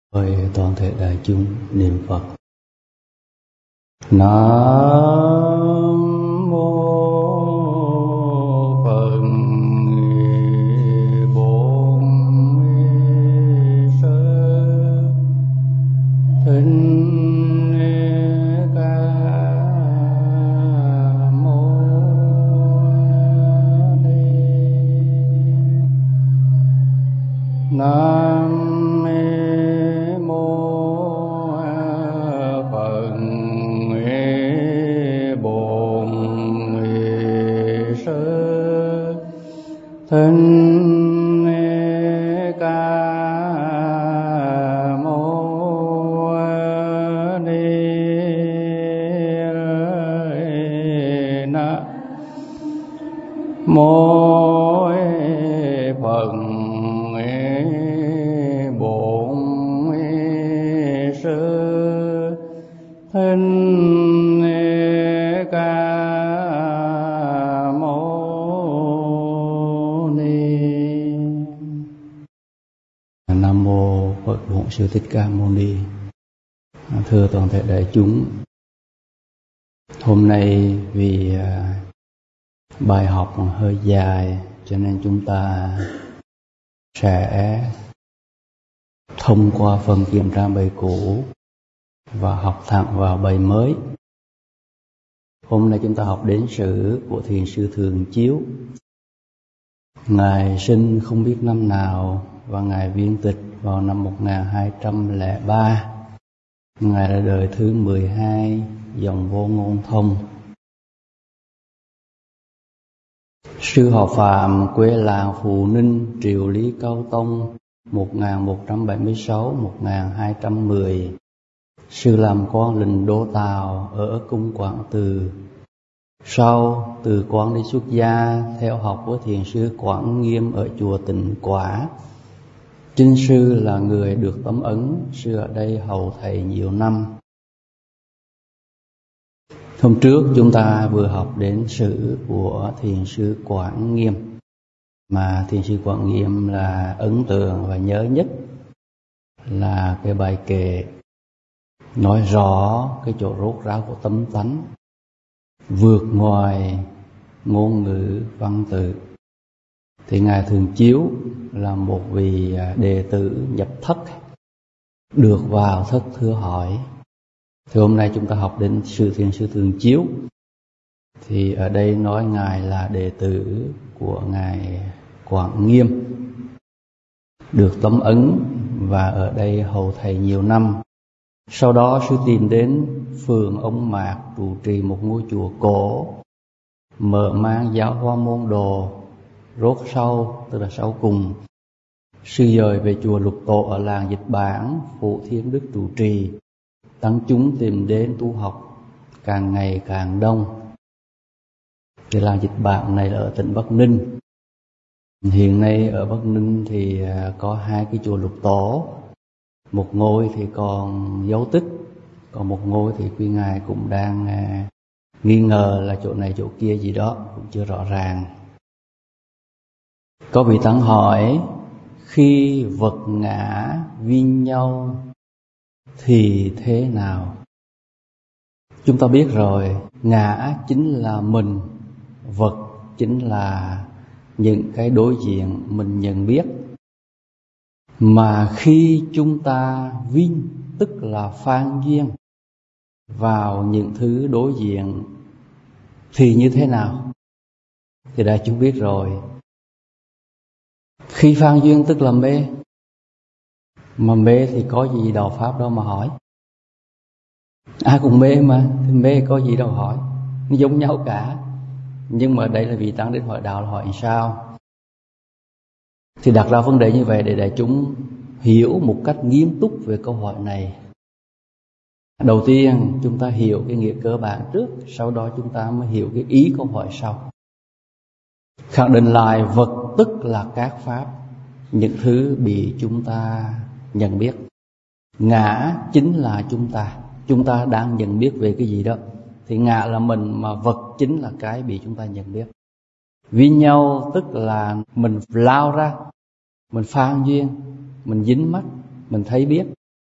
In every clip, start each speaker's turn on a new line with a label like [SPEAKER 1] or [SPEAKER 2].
[SPEAKER 1] Mời toàn thể đại chúng niệm Phật. Nam mô Phật Bổn Sư Thích Ca Mâu Ni. Nam Thích Ca Mâu Ni. Nam mô Phật Bổn Sư Thích Ca Nam mô Phật Bổn Sư Thích Ca Mâu Ni. Thưa toàn thể đại chúng, hôm nay vì bài học hơi dài cho nên chúng ta sẽ thông qua phần kiểm tra bài cũ và học thẳng vào bài mới. Hôm nay chúng ta học đến sử của Thiền sư Thường Chiếu. Ngài sinh không biết năm nào và Ngài viên tịch vào năm 1203. Ngài ra đời thứ 12 dòng Vô Ngôn Thông. Sư họ Phạm, quê làng Phù Ninh, triều Lý Cao Tông 1176-1210. Sư làm quan lệnh Đô Tào ở cung Quảng Từ. Sau từ quan đi xuất gia, theo học với thiền sư Quảng Nghiêm ở chùa Tịnh Quả. Trinh sư là người được tấm ấn, sư ở đây hầu thầy nhiều năm. Hôm trước chúng ta vừa học đến sử của thiền sư Quảng Nghiêm, mà thiền sư Quảng Nghiêm là ấn tượng và nhớ nhất là cái bài kệ nói rõ cái chỗ rốt ráo của tâm tánh, vượt ngoài ngôn ngữ văn tự. Thì Ngài Thường Chiếu là một vị đệ tử nhập thất, được vào thất thưa hỏi. Thì hôm nay chúng ta học đến thiền sư Thường Chiếu. Thì ở đây nói Ngài là đệ tử của Ngài Quảng Nghiêm, được tấm ấn và ở đây hầu thầy nhiều năm. Sau đó sư tìm đến phường Ông Mạc trụ trì một ngôi chùa cổ, mở mang giáo hóa môn đồ. Rốt sau, tức là sau cùng, sư dời về chùa Lục Tổ ở làng Dịch Bản, phụ Thiên Đức trụ trì. Tăng chúng tìm đến tu học càng ngày càng đông. Thì làng Dịch Bản này là ở tỉnh Bắc Ninh. Hiện nay ở Bắc Ninh thì có 2 cái chùa Lục Tổ. Một ngôi thì còn dấu tích, còn một ngôi thì quý ngài cũng đang nghi ngờ là chỗ này chỗ kia gì đó, cũng chưa rõ ràng. Có vị tăng hỏi, khi vật ngã vi nhau thì thế nào? Chúng ta biết rồi, ngã chính là mình, vật chính là những cái đối diện mình nhận biết. Mà khi chúng ta vinh, tức là phan duyên vào những thứ đối diện thì như thế nào? Thì đại chúng biết rồi. Khi phan duyên tức là mê. Mà mê thì có gì đạo pháp đâu mà hỏi. Ai cũng mê mà, thì mê có gì đâu hỏi, nó giống nhau cả. Nhưng mà đây là vị tăng đến hỏi đạo là hỏi sao? Thì đặt ra vấn đề như vậy để đại chúng hiểu một cách nghiêm túc về câu hỏi này. Đầu tiên chúng ta hiểu cái nghĩa cơ bản trước, sau đó chúng ta mới hiểu cái ý câu hỏi sau. Khẳng định lại vật tức là các pháp, những thứ bị chúng ta nhận biết. Ngã chính là chúng ta đang nhận biết về cái gì đó. Thì ngã là mình, mà vật chính là cái bị chúng ta nhận biết. Vi nhau tức là mình lao ra, mình phan duyên, mình dính mắt, mình thấy biết.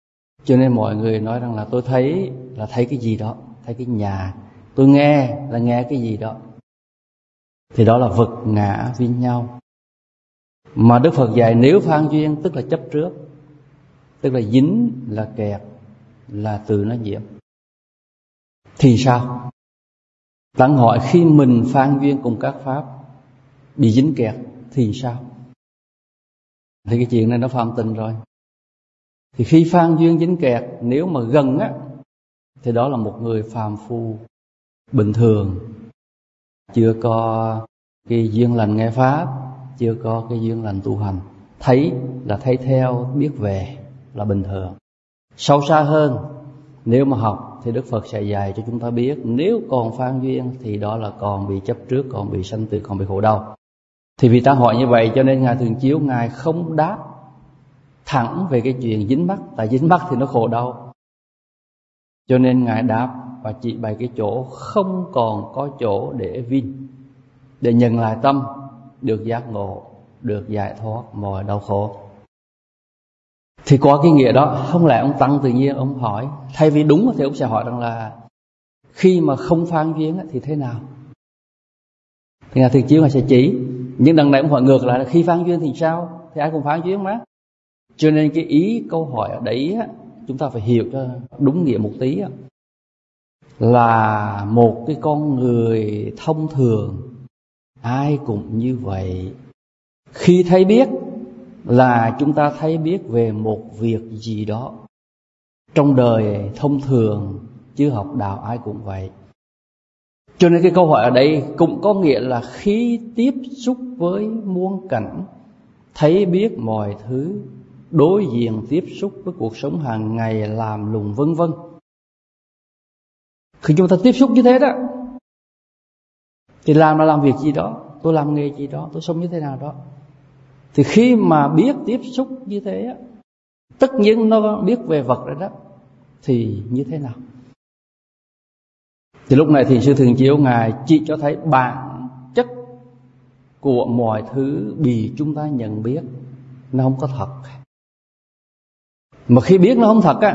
[SPEAKER 1] Cho nên mọi người nói rằng là tôi thấy là thấy cái gì đó, thấy cái nhà. Tôi nghe là nghe cái gì đó. Thì đó là vật ngã viên nhau. Mà Đức Phật dạy nếu phan duyên tức là chấp trước, tức là dính, là kẹt, là từ nó nhiễm. Thì sao? Tặng hỏi khi mình phan duyên cùng các pháp bị dính kẹt thì sao? Thì cái chuyện này nó phạm tình rồi. Thì khi phan duyên dính kẹt, nếu mà gần á, thì đó là một người phàm phu bình thường, chưa có cái duyên lành nghe pháp, chưa có cái duyên lành tu hành. Thấy là thấy theo, biết về là bình thường. Sâu xa hơn, nếu mà học thì Đức Phật sẽ dạy cho chúng ta biết, nếu còn phan duyên thì đó là còn bị chấp trước, còn bị sanh tử, còn bị khổ đau. Thì vì ta hỏi như vậy cho nên Ngài Thường Chiếu Ngài không đáp thẳng về cái chuyện dính mắc. Tại dính mắc thì nó khổ đau. Cho nên Ngài đáp và chỉ bày cái chỗ không còn có chỗ để vin, để nhận lại tâm, được giác ngộ, được giải thoát mọi đau khổ. Thì qua cái nghĩa đó, không lẽ ông Tăng tự nhiên ông hỏi, thay vì đúng thì ông sẽ hỏi rằng là khi mà không phan duyên thì thế nào? Thì Ngài Thường Chiếu Ngài sẽ chỉ. Nhưng đằng này ông hỏi ngược lại là khi phan duyên thì sao? Thì ai cũng phan duyên mà. Cho nên cái ý câu hỏi ở đấy chúng ta phải hiểu cho đúng nghĩa một tí. Là một cái con người thông thường, ai cũng như vậy. Khi thấy biết là chúng ta thấy biết về một việc gì đó. Trong đời thông thường, chứ học đạo ai cũng vậy. Cho nên cái câu hỏi ở đây cũng có nghĩa là khi tiếp xúc với muôn cảnh, thấy biết mọi thứ, đối diện tiếp xúc với cuộc sống hàng ngày, làm lùng vân vân. Khi chúng ta tiếp xúc như thế đó, thì làm là làm việc gì đó, tôi làm nghề gì đó, tôi sống như thế nào đó. Thì khi mà biết tiếp xúc như thế, tất nhiên nó biết về vật rồi đó, thì như thế nào? Thì lúc này thì Sư Thường Chiếu Ngài chỉ cho thấy bản chất của mọi thứ bị chúng ta nhận biết nó không có thật. Mà khi biết nó không thật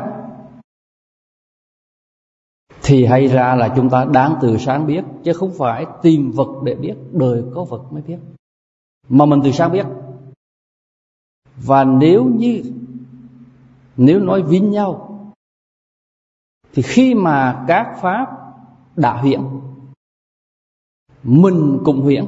[SPEAKER 1] thì hay ra là chúng ta đáng từ sáng biết, chứ không phải tìm vật để biết, đời có vật mới biết, mà mình từ sáng biết. Và nếu nói vín nhau, thì khi mà các pháp đã huyễn, mình cũng huyễn,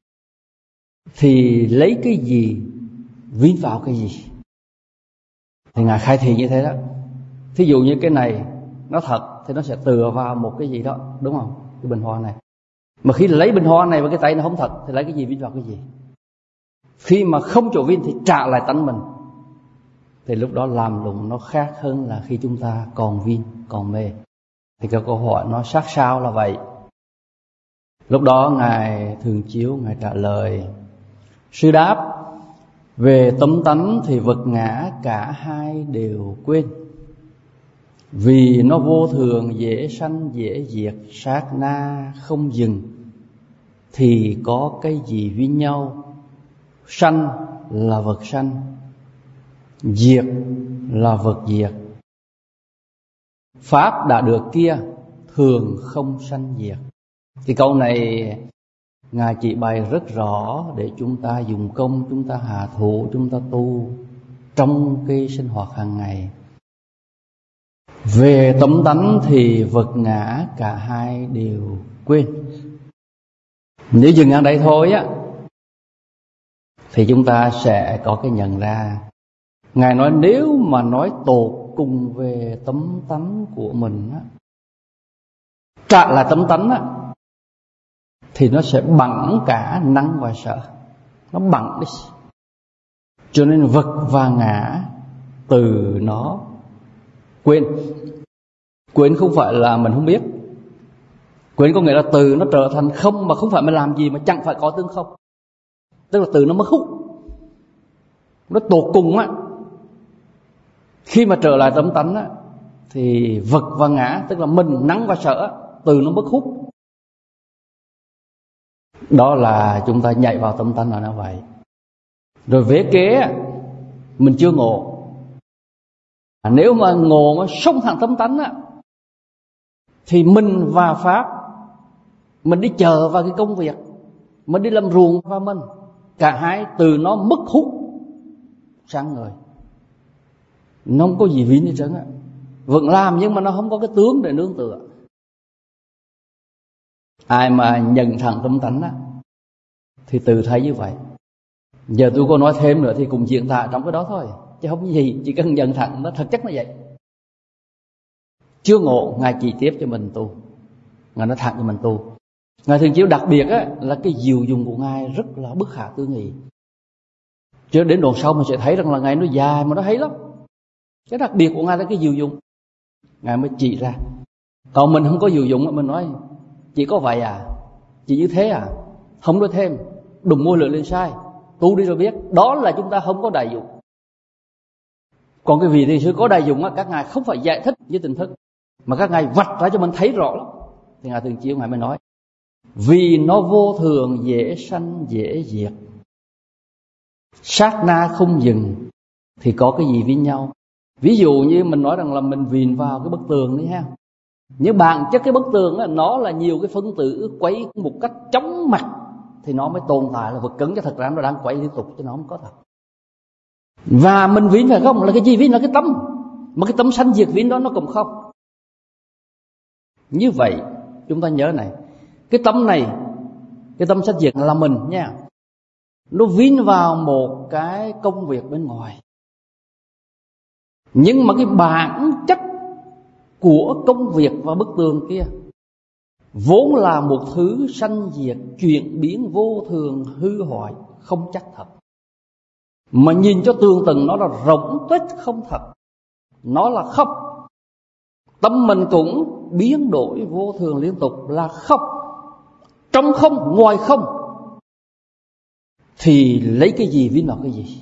[SPEAKER 1] thì lấy cái gì vín vào cái gì? Thì Ngài khai thị như thế đó. Thí dụ như cái này nó thật thì nó sẽ tựa vào một cái gì đó, đúng không? Cái bình hoa này. Mà khi lấy bình hoa này và cái tay nó không thật thì lấy cái gì vín vào cái gì? Khi mà không chỗ vín thì trả lại tánh mình. Thì lúc đó làm lụng nó khác hơn là khi chúng ta còn vín, còn mê. Thì cái câu hỏi nó sát sao là vậy. Lúc đó Ngài Thường Chiếu Ngài trả lời: Sư đáp, về tấm tánh thì vật ngã cả hai đều quên. Vì nó vô thường, dễ sanh dễ diệt, sát na không dừng. Thì có cái gì với nhau? Sanh là vật sanh, diệt là vật diệt. Pháp đã được kia, thường không sanh diệt. Thì câu này Ngài chỉ bày rất rõ để chúng ta dùng công, chúng ta hạ thủ, chúng ta tu trong cái sinh hoạt hàng ngày. Về tấm tánh thì vật ngã cả hai đều quên. Nếu dừng ở đây thôi thì chúng ta sẽ có cái nhận ra. Ngài nói nếu mà nói tột cùng về tấm tánh của mình trả lại tấm tánh thì nó sẽ bằng cả năng và sợ. Nó bằng đi. Cho nên vật và ngã từ nó quên. Quên không phải là mình không biết. Quên có nghĩa là từ nó trở thành không, mà không phải mình làm gì mà chẳng phải có tương không. Tức là từ nó mất hút. Nó tột cùng khi mà trở lại tấm tánh thì vật và ngã, tức là mình, nắng và sợ, từ nó mất hút. Đó là chúng ta nhảy vào tấm tánh là nó vậy. Rồi vế kế mình chưa ngộ. Nếu mà ngộ mà sông thẳng tâm tánh á, thì mình và Pháp, mình đi chờ vào cái công việc, mình đi làm ruộng và mình, cả hai từ nó mất hút sang người. Nó không có gì vín hết trơn á. Vẫn làm nhưng mà nó không có cái tướng để nương tựa. Ai mà nhận thẳng tâm tánh á thì tự thấy như vậy. Giờ tôi có nói thêm nữa thì cũng diễn tả trong cái đó thôi, chứ không gì, chỉ cần nhận thẳng nó thật chất nó vậy. Chưa ngộ, Ngài chỉ tiếp cho mình tu, Ngài nói thẳng cho mình tu. Ngài Thường Chiếu đặc biệt á là cái diệu dụng của Ngài rất là bất khả tư nghị. Chứ đến đoạn sau mình sẽ thấy rằng là Ngài nó dài mà nó hay lắm. Cái đặc biệt của Ngài là cái diệu dụng, Ngài mới chỉ ra. Còn mình không có diệu dụng, mình nói chỉ có vậy à, chỉ như thế à, không nói thêm, đùng môi lưỡi lên sai, tu đi rồi biết. Đó là chúng ta không có đại dụng. Còn cái vị thiền sư có đại dụng á, các ngài không phải giải thích với tỉnh thức, mà các ngài vạch ra cho mình thấy rõ lắm. Thì Ngài Thường Chiếu Ngài mới nói, vì nó vô thường, dễ sanh dễ diệt, sát na không dừng, thì có cái gì với nhau. Ví dụ như mình nói rằng là mình vìn vào cái bức tường đi ha, nhưng bản chất cái bức tường đó, nó là nhiều cái phân tử quấy một cách chóng mặt thì nó mới tồn tại là vật cứng, chứ thật ra nó đang quay liên tục chứ nó không có thật. Và mình vín phải không, là cái gì vín, là cái tâm, mà cái tâm sanh diệt vín đó nó cũng không. Như vậy chúng ta nhớ này, cái tâm này, cái tâm sanh diệt là mình nha, nó vín vào một cái công việc bên ngoài. Nhưng mà cái bản chất của công việc và bức tường kia vốn là một thứ sanh diệt, chuyển biến vô thường, hư hoại, không chắc thật. Mà nhìn cho tường tầng nó là rỗng tuếch không thật, nó là không. Tâm mình cũng biến đổi vô thường liên tục, là không, trong không, ngoài không. Thì lấy cái gì vín vào cái gì?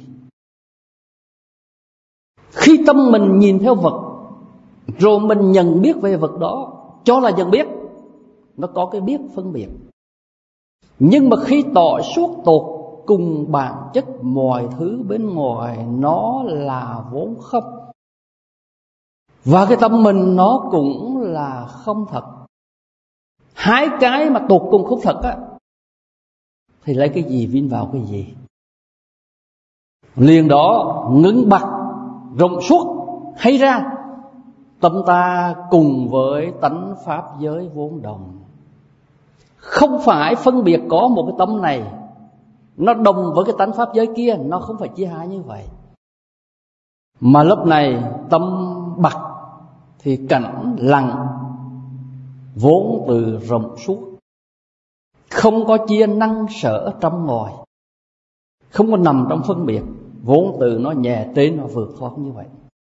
[SPEAKER 1] Khi tâm mình nhìn theo vật, rồi mình nhận biết về vật đó, cho là nhận biết, nó có cái biết phân biệt. Nhưng mà khi tỏ suốt tột cùng bản chất mọi thứ bên ngoài, nó là vốn không. Và cái tâm mình nó cũng là không thật. Hai cái mà tột cùng không thật á, thì lấy cái gì vín vào cái gì? Liền đó ngưng bặt, rộng suốt hay ra, tâm ta cùng với tánh pháp giới vốn đồng. Không phải phân biệt có một cái tâm này nó đồng với cái tánh pháp giới kia, nó không phải chia hai như vậy. Mà lúc này tâm bặt thì cảnh lặng, vốn từ rộng suốt, không có chia năng sở trong ngoài, không có nằm trong phân biệt, vốn từ nó nhẹ trên, nó vượt thoát như vậy.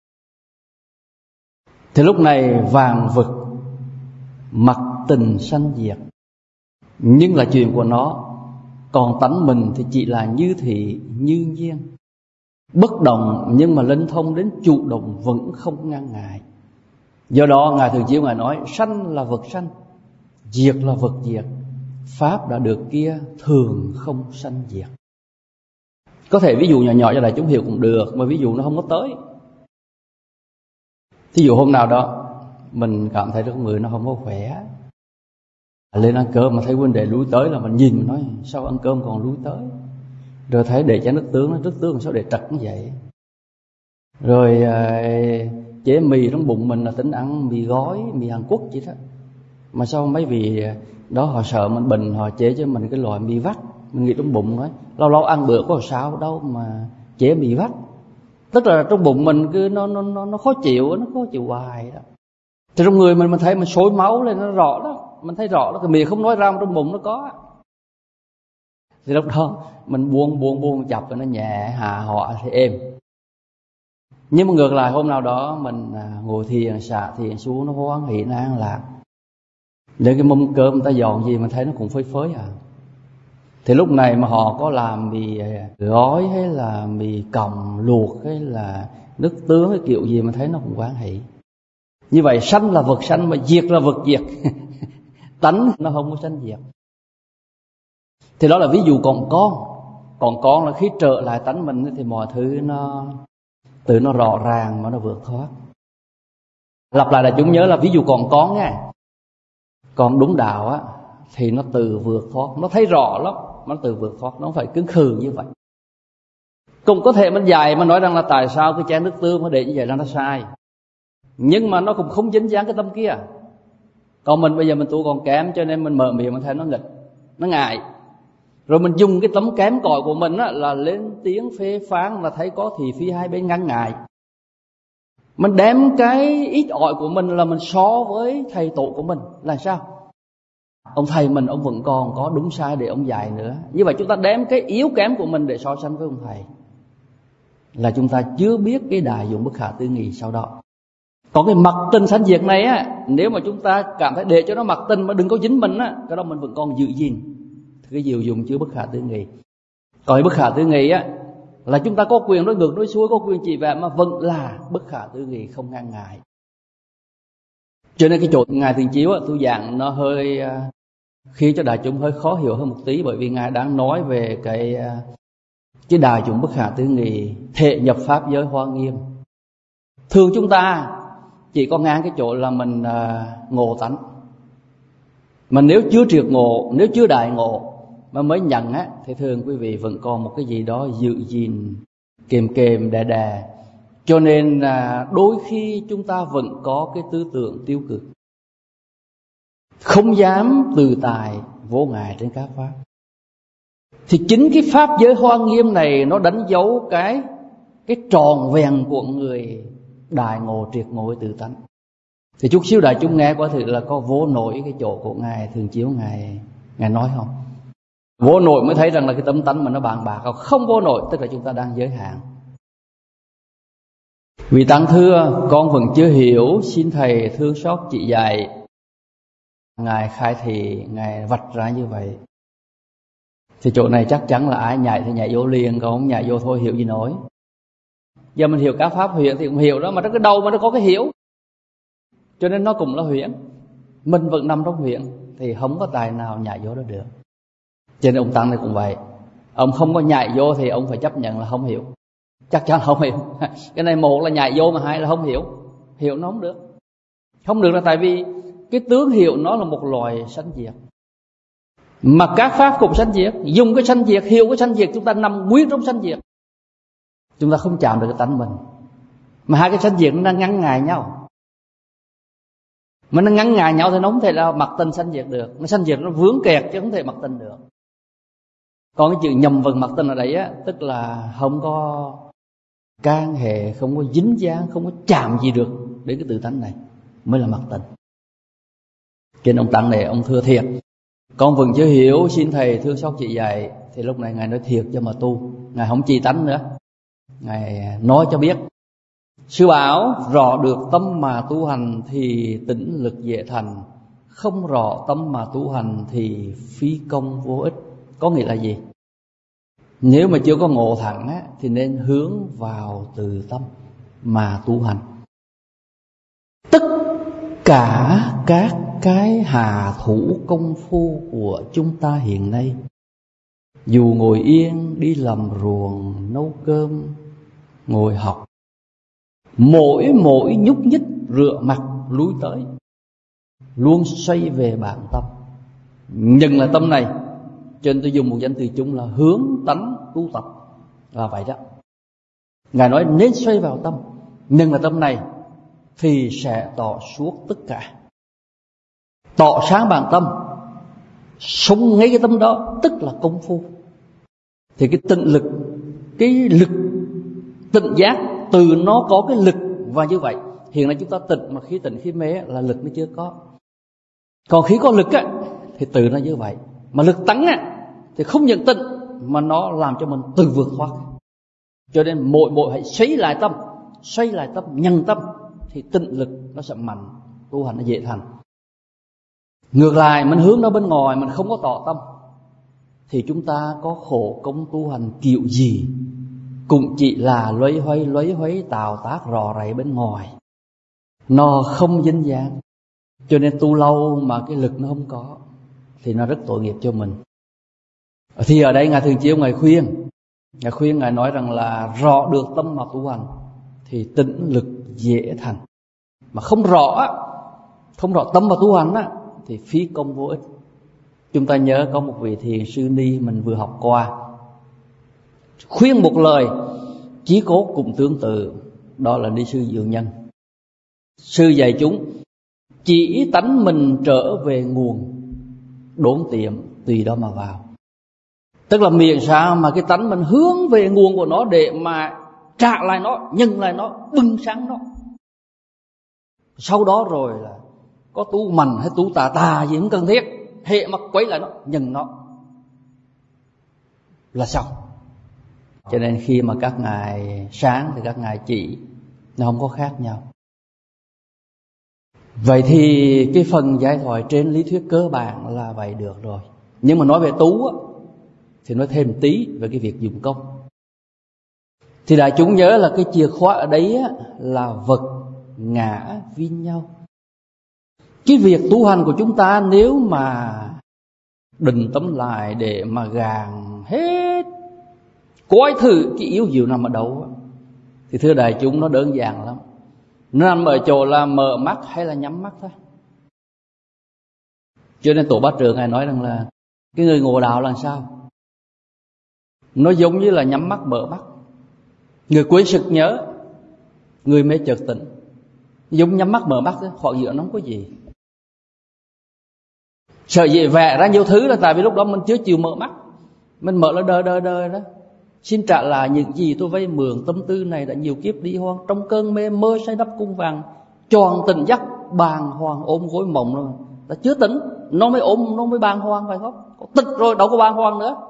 [SPEAKER 1] Thì lúc này vàng vực mặc tình sanh diệt, nhưng là chuyện của nó. Còn tánh mình thì chỉ là như thị như nhiên, bất động nhưng mà linh thông đến chủ động, vẫn không ngăn ngại. Do đó Ngài Thường Chiếu Ngài nói, sanh là vật sanh, diệt là vật diệt, pháp đã được kia thường không sanh diệt. Có thể ví dụ nhỏ nhỏ cho đại chúng hiểu cũng được, mà ví dụ nó không có tới. Thí dụ hôm nào đó mình cảm thấy trong người nó không có khỏe, lên ăn cơm mà thấy huynh đệ lúi tới, là mình nhìn mình nói sao ăn cơm còn lúi tới. Rồi thấy để chén nước tướng, nó nước tướng sao để trật như vậy. Rồi chế mì trong bụng mình là tính ăn mì gói, mì Hàn Quốc vậy đó, mà sao mấy vị đó họ sợ mình bệnh, họ chế cho mình cái loại mì vắt. Mình nghĩ trong bụng nói lâu lâu ăn bữa có sao đâu mà chế mì vắt. Tức là trong bụng mình cứ nó khó chịu, nó khó chịu hoài đó. Thì trong người mình thấy mình sôi máu lên, nó rõ đó, mình thấy rõ đó, cái miệng không nói ra mà trong bụng nó có. Thì lúc đó mình buông chập, nó nhẹ hạ họ thì êm. Nhưng mà ngược lại hôm nào đó mình ngồi thiền, xả thiền xuống, nó hoan hỷ, nó an lạc. Để cái mâm cơm người ta dọn gì mình thấy nó cũng phơi phới à. Thì lúc này mà họ có làm mì gói hay là mì còng luộc hay là nước tướng hay kiểu gì mình thấy nó cũng hoan hỷ. Như vậy sanh là vật sanh mà diệt là vật diệt. Tánh nó không có sanh diệt. Thì đó là ví dụ còn con là khi trở lại tánh mình thì mọi thứ nó Từ nó rõ ràng mà nó vượt thoát. Lặp lại là chúng nhớ là ví dụ còn con nha, con đúng đạo á thì nó từ vượt thoát, nó thấy rõ lắm, nó từ vượt thoát, nó không phải cứng khừ như vậy. Cũng có thể mình dạy mà nói rằng là tại sao cái chén nước tương mà để như vậy là nó sai, nhưng mà nó cũng không dính dáng cái tâm kia. Còn mình bây giờ mình tu còn kém, cho nên mình mở miệng mình thấy nó nghịch, nó ngại, rồi mình dùng cái tấm kém cỏi của mình á là lên tiếng phê phán, là thấy có thị phi hai bên ngăn ngại. Mình đem cái ít ỏi của mình là mình so với thầy tổ của mình là sao? Ông thầy mình ông vẫn còn có đúng sai để ông dạy nữa. Như vậy chúng ta đem cái yếu kém của mình để so sánh với ông thầy, là chúng ta chưa biết cái đại dụng bất khả tư nghị sau đó. Còn cái mặc tình sanh diệt này á, nếu mà chúng ta cảm thấy để cho nó mặc tình mà đừng có dính mình á, cái đó mình vẫn còn giữ gìn cái diệu dụng chưa bất khả tư nghị. Còn cái bất khả tư nghị á là chúng ta có quyền nói ngược nói xuôi, có quyền chỉ vẽ mà vẫn là bất khả tư nghị, không ngăn ngại. Cho nên cái chỗ Ngài Thường Chiếu á, tôi giảng nó hơi khiến cho đại chúng hơi khó hiểu hơn một tí, bởi vì Ngài đang nói về cái đại dụng bất khả tư nghị thể nhập pháp giới Hoa Nghiêm. Thường chúng ta chỉ có ngang cái chỗ là mình ngộ tánh, mà nếu chưa triệt ngộ, nếu chưa đại ngộ mà mới nhận á, thì thường quý vị vẫn còn một cái gì đó giữ gìn kềm kềm đè đè. Cho nên đôi khi chúng ta vẫn có cái tư tưởng tiêu cực, không dám từ tài vô ngại trên các pháp. Thì chính cái pháp giới Hoa Nghiêm này nó đánh dấu cái tròn vẹn của người đại ngộ triệt ngộ tự tánh. Thì chút xíu đại chúng nghe có thể là có vô nổi cái chỗ của Ngài Thường Chiếu Ngài nói không? Vô nổi mới thấy rằng là cái tấm tánh mà nó bàn bạc, không vô nổi tức là chúng ta đang giới hạn. Vì tăng thưa, con vẫn chưa hiểu, xin thầy thương xót chỉ dạy. Ngài khai thị, Ngài vạch ra như vậy. Thì chỗ này chắc chắn là ai nhảy thì nhảy vô liền, còn không nhảy vô thôi hiểu gì nổi. Giờ mình hiểu các pháp huyễn thì cũng hiểu đó, mà nó cái đầu mà nó có cái hiểu, cho nên nó cũng là huyễn. Mình vẫn nằm trong huyễn thì không có tài nào nhảy vô đó được. Cho nên ông Tăng này cũng vậy, ông không có nhảy vô thì ông phải chấp nhận là không hiểu, chắc chắn không hiểu. Cái này một là nhảy vô, mà hai là không hiểu. Hiểu nó không được. Không được là tại vì cái tướng hiệu nó là một loài sanh diệt, mà các pháp cũng sanh diệt. Dùng cái sanh diệt, hiểu cái sanh diệt, chúng ta nằm nguyên trong sanh diệt, chúng ta không chạm được cái tánh mình. Mà hai cái sanh diệt nó đang ngăn ngại nhau, mà nó ngăn ngại nhau thì nó không thể là mặc tình sanh diệt được. Nó sanh diệt nó vướng kẹt chứ không thể mặc tình được. Còn cái chữ nhầm vần mặc tình ở đấy á, tức là không có can hệ, không có dính dáng, không có chạm gì được đến cái tự tánh này mới là mặc tình. Cho nên ông Tăng này ông thưa thiệt, con vẫn chưa hiểu, xin thầy thương xót chỉ dạy. Thì lúc này Ngài nói thiệt cho mà tu, Ngài không chi tánh nữa, Ngài nói cho biết. Sư bảo rõ được tâm mà tu hành thì tĩnh lực dễ thành, không rõ tâm mà tu hành thì phí công vô ích. Có nghĩa là gì? Nếu mà chưa có ngộ thẳng á, thì nên hướng vào từ tâm mà tu hành. Tất cả các cái hạ thủ công phu của chúng ta hiện nay, dù ngồi yên, đi làm ruộng, nấu cơm, ngồi học, mỗi nhúc nhích, rửa mặt, lui tới, luôn xoay về bản tâm. Nhưng là tâm này, cho nên tôi dùng một danh từ chung là hướng tánh tu tập, là vậy đó. Ngài nói nên xoay vào tâm, nhưng là tâm này thì sẽ tỏ suốt tất cả, tỏ sáng bản tâm, sống ngay cái tâm đó, tức là công phu. Thì cái tịnh lực, cái lực tịnh giác, từ nó có cái lực. Và như vậy hiện nay chúng ta tịnh, mà khi tịnh khi mê là lực nó chưa có. Còn khi có lực á, thì từ nó như vậy. Mà lực tánh á, thì không nhận tịnh, mà nó làm cho mình từ vượt thoát. Cho nên mỗi hãy xoay lại tâm, nhân tâm, thì tịnh lực nó sẽ mạnh, tu hành nó dễ thành. Ngược lại, mình hướng nó bên ngoài, mình không có tỏ tâm, thì chúng ta có khổ công tu hành kiểu gì cũng chỉ là loay hoay tạo tác rò rẫy bên ngoài, nó không dính dáng. Cho nên tu lâu mà cái lực nó không có thì nó rất tội nghiệp cho mình. Thì ở đây Ngài Thường Chiếu Ngài khuyên, Ngài nói rằng là rõ được tâm mà tu hành thì tĩnh lực dễ thành. Mà không rõ tâm và tu hành á, thì phí công vô ích. Chúng ta nhớ có một vị thiền sư Ni mình vừa học qua, khuyên một lời chí cốt cùng tương tự, đó là Ni sư Diệu Nhân. Sư dạy chúng chỉ tánh mình trở về nguồn, đốn tiệm tùy đó mà vào. Tức là miệng sao mà cái tánh mình hướng về nguồn của nó để mà trả lại nó, nhân lại nó, bừng sáng nó. Sau đó rồi là có tu mạnh hay tu tà gì cũng cần thiết, hệ mà quấy lại nó, nhân nó là xong. Cho nên khi mà các ngài sáng thì các ngài chỉ, nó không có khác nhau. Vậy thì cái phần giải thoại trên lý thuyết cơ bản là vậy được rồi. Nhưng mà nói về tú á, thì nói thêm tí về cái việc dụng công. Thì đại chúng nhớ là cái chìa khóa ở đấy á, là vật ngã vi nhau. Cái việc tu hành của chúng ta nếu mà định tâm lại để mà gàn hết, coi thử cái yếu diệu nằm ở đâu á, thì thưa đại chúng nó đơn giản lắm. Nó nằm ở chỗ là mở mắt hay là nhắm mắt thôi. Cho nên Tổ Bát Trượng Ngài nói rằng là cái người ngộ đạo là sao? Nó giống như là nhắm mắt mở mắt. Người quên sực nhớ, người mê chợt tỉnh. Giống nhắm mắt mở mắt thôi, khoảng giữa nó không có gì. Sợ dễ vẽ ra nhiều thứ là tại vì lúc đó mình chưa chịu mở mắt. Mình mở là đơ đó. Xin trả lại những gì tôi vay mượn, tâm tư này đã nhiều kiếp đi hoang. Trong cơn mê mơ say đắp cung vàng, tròn tỉnh giấc bàng hoàng ôm gối mộng rồi. Ta chưa tỉnh, nó mới ôm, nó mới bàng hoàng phải không? Có tỉnh rồi đâu có bàng hoàng nữa.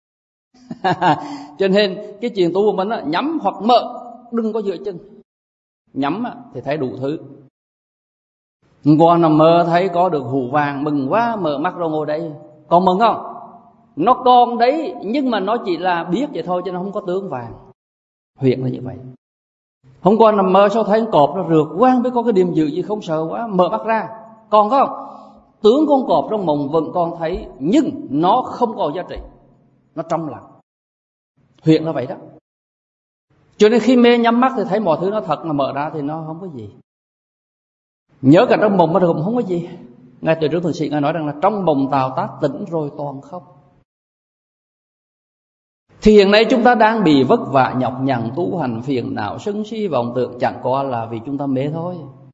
[SPEAKER 1] Cho nên cái chuyện tu của mình á, nhắm hoặc mở, đừng có dựa chân. Nhắm thì thấy đủ thứ. Còn nằm mơ thấy có được hũ vàng mừng quá, mở mắt rồi ngồi đây, còn mừng không? Nó còn đấy, nhưng mà nó chỉ là biết vậy thôi, cho nó không có tướng vàng. Huyện là như vậy. Hôm qua nằm mơ sao thấy con cọp nó rượt quang với có cái điểm dữ gì không sợ quá, mở mắt ra, còn không? Tướng con cọp trong mộng vẫn còn thấy, nhưng nó không còn giá trị, nó trong lặng. Huyện là vậy đó. Cho nên khi mê nhắm mắt thì thấy mọi thứ nó thật, mà mở ra thì nó không có gì. Nhớ cả trong mộng mà cũng không có gì. Ngài Tuệ Trướng Thượng Sĩ Ngài nói rằng là trong mộng tào tác tỉnh rồi toàn không. Thì hiện nay chúng ta đang bị vất vả nhọc nhằn tu hành, phiền não sân si vọng tưởng, chẳng qua là vì chúng ta mê thôi.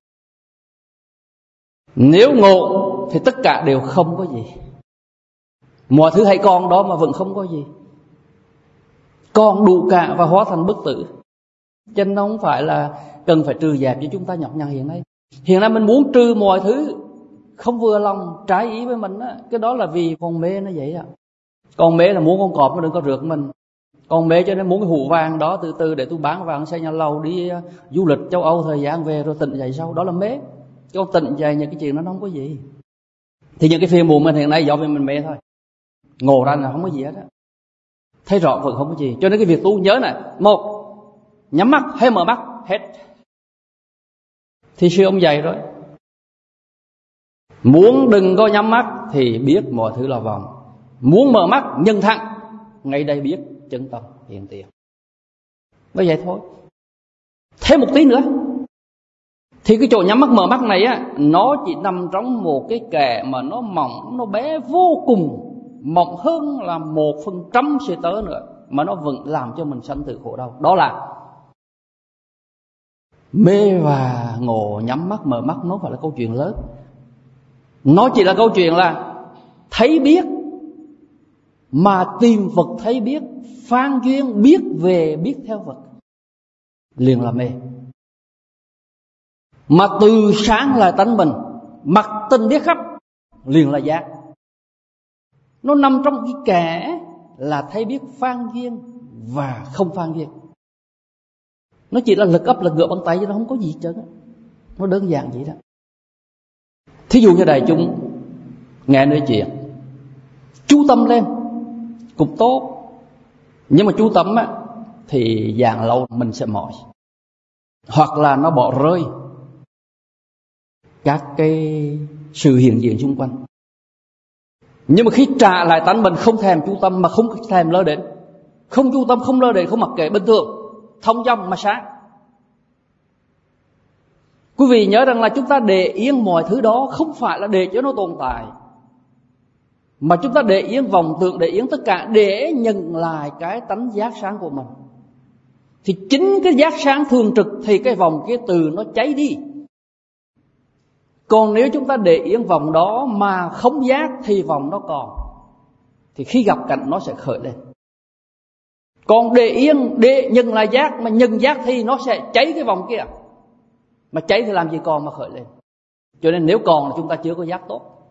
[SPEAKER 1] Nếu ngộ thì tất cả đều không có gì. Mọi thứ hay còn đó mà vẫn không có gì, còn đủ cả và hóa thành bất tử. Cho nên nó không phải là cần phải trừ dẹp cho chúng ta nhọc nhằn hiện nay. Hiện nay mình muốn trừ mọi thứ không vừa lòng, trái ý với mình á, cái đó là vì con mê nó vậy á. Con mê là muốn con cọp nó đừng có rượt mình. Con mê cho nên muốn cái hũ vàng đó từ từ để tôi bán vàng xây nhà lầu đi du lịch châu Âu thời gian về rồi tỉnh dậy sau. Đó là mê. Chứ tỉnh dậy những cái chuyện đó nó không có gì. Thì những cái phiền muộn mình hiện nay do vì mình mê thôi. Ngộ ra là không có gì hết á. Thấy rõ vẫn không có gì. Cho nên cái việc tu nhớ này, một, nhắm mắt hay mở mắt hết. Thì sư ông dạy rồi, muốn đừng có nhắm mắt thì biết mọi thứ là vòng. Muốn mở mắt nhân thẳng, ngay đây biết chân tâm hiện tiền. Mới vậy thôi. Thêm một tí nữa, thì cái chỗ nhắm mắt mở mắt này á, nó chỉ nằm trong một cái kẽ mà nó mỏng, nó bé vô cùng, mỏng hơn là 1% sẽ tới nữa, mà nó vẫn làm cho mình sanh tử khổ đau. Đó là mê và ngộ nhắm mắt mở mắt, nó không phải là câu chuyện lớn. Nó chỉ là câu chuyện là thấy biết, mà tìm vật thấy biết, phan duyên biết về biết theo vật, liền là mê. Mà từ sáng là tánh mình, mặc tình biết khắp, liền là giác. Nó nằm trong cái kẽ là thấy biết phan duyên và không phan duyên. Nó chỉ là lực ấp lực ngựa bằng tay chứ nó không có gì hết trơn. Nó đơn giản vậy đó. Thí dụ như đại chúng nghe nói chuyện, chú tâm lên cũng tốt, nhưng mà chú tâm á thì dạng lâu mình sẽ mỏi, hoặc là nó bỏ rơi các cái sự hiện diện xung quanh. Nhưng mà khi trả lại tánh mình không thèm chú tâm, mà không thèm lơ đến, không chú tâm, không lơ đến, không mặc kệ, bình thường thông dong mà sáng, Quý vị nhớ rằng là chúng ta để yên mọi thứ đó không phải là để cho nó tồn tại, mà chúng ta để yên vọng tưởng, để yên tất cả để nhận lại cái tánh giác sáng của mình. Thì chính cái giác sáng thường trực thì cái vòng kia từ nó cháy đi. Còn nếu chúng ta để yên vòng đó mà không giác thì vòng nó còn, thì khi gặp cảnh nó sẽ khởi lên. Còn để yên để nhận lại giác, mà nhận giác thì nó sẽ cháy cái vòng kia. Mà cháy thì làm gì còn mà khởi lên. Cho nên nếu còn là chúng ta chưa có giác tốt.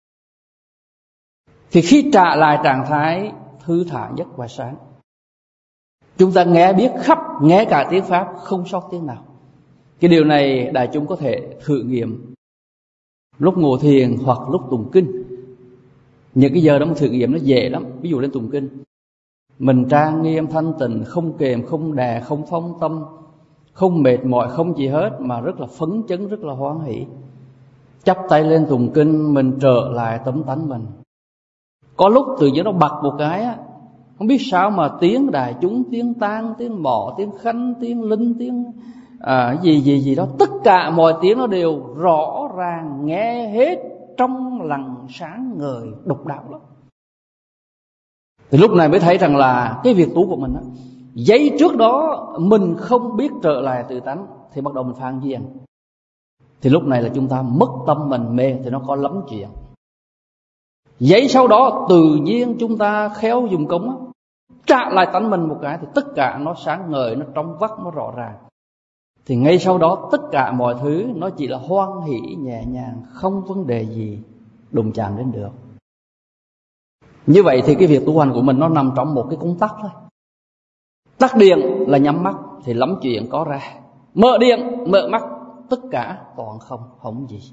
[SPEAKER 1] Thì khi trả lại trạng thái thư thả nhất và sáng, chúng ta nghe biết khắp, nghe cả tiếng Pháp không sót tiếng nào. Cái điều này đại chúng có thể thử nghiệm lúc ngồi thiền hoặc lúc tụng kinh. Những cái giờ đó mà thử nghiệm nó dễ lắm. Ví dụ lên tụng kinh, mình trang nghiêm thanh tịnh, không kềm, không đè, không phóng tâm, không mệt mỏi, không gì hết, mà rất là phấn chấn, rất là hoan hỷ. Chắp tay lên tụng kinh, mình trở lại tấm tánh mình. Có lúc tự nhiên nó bật một cái á, không biết sao mà tiếng đại chúng, tiếng tang, tiếng mọ, tiếng khánh, tiếng linh, tiếng gì đó, tất cả mọi tiếng nó đều rõ ràng, nghe hết, trong lặng sáng ngời, độc đạo lắm. Thì lúc này mới thấy rằng là cái việc tu của mình á, giây trước đó mình không biết trở lại tự tánh thì bắt đầu mình phan duyên. Thì lúc này là chúng ta mất tâm mình mê, thì nó có lắm chuyện. Giây sau đó tự nhiên chúng ta khéo dùng công á, trả lại tánh mình một cái thì tất cả nó sáng ngời, nó trong vắt, nó rõ ràng. Thì ngay sau đó tất cả mọi thứ nó chỉ là hoan hỷ nhẹ nhàng, không vấn đề gì đụng chạm đến được. Như vậy thì cái việc tu hành của mình nó nằm trong một cái công tắc thôi. Tắt điện là nhắm mắt thì lắm chuyện có ra. Mở điện, mở mắt, tất cả toàn không, không gì.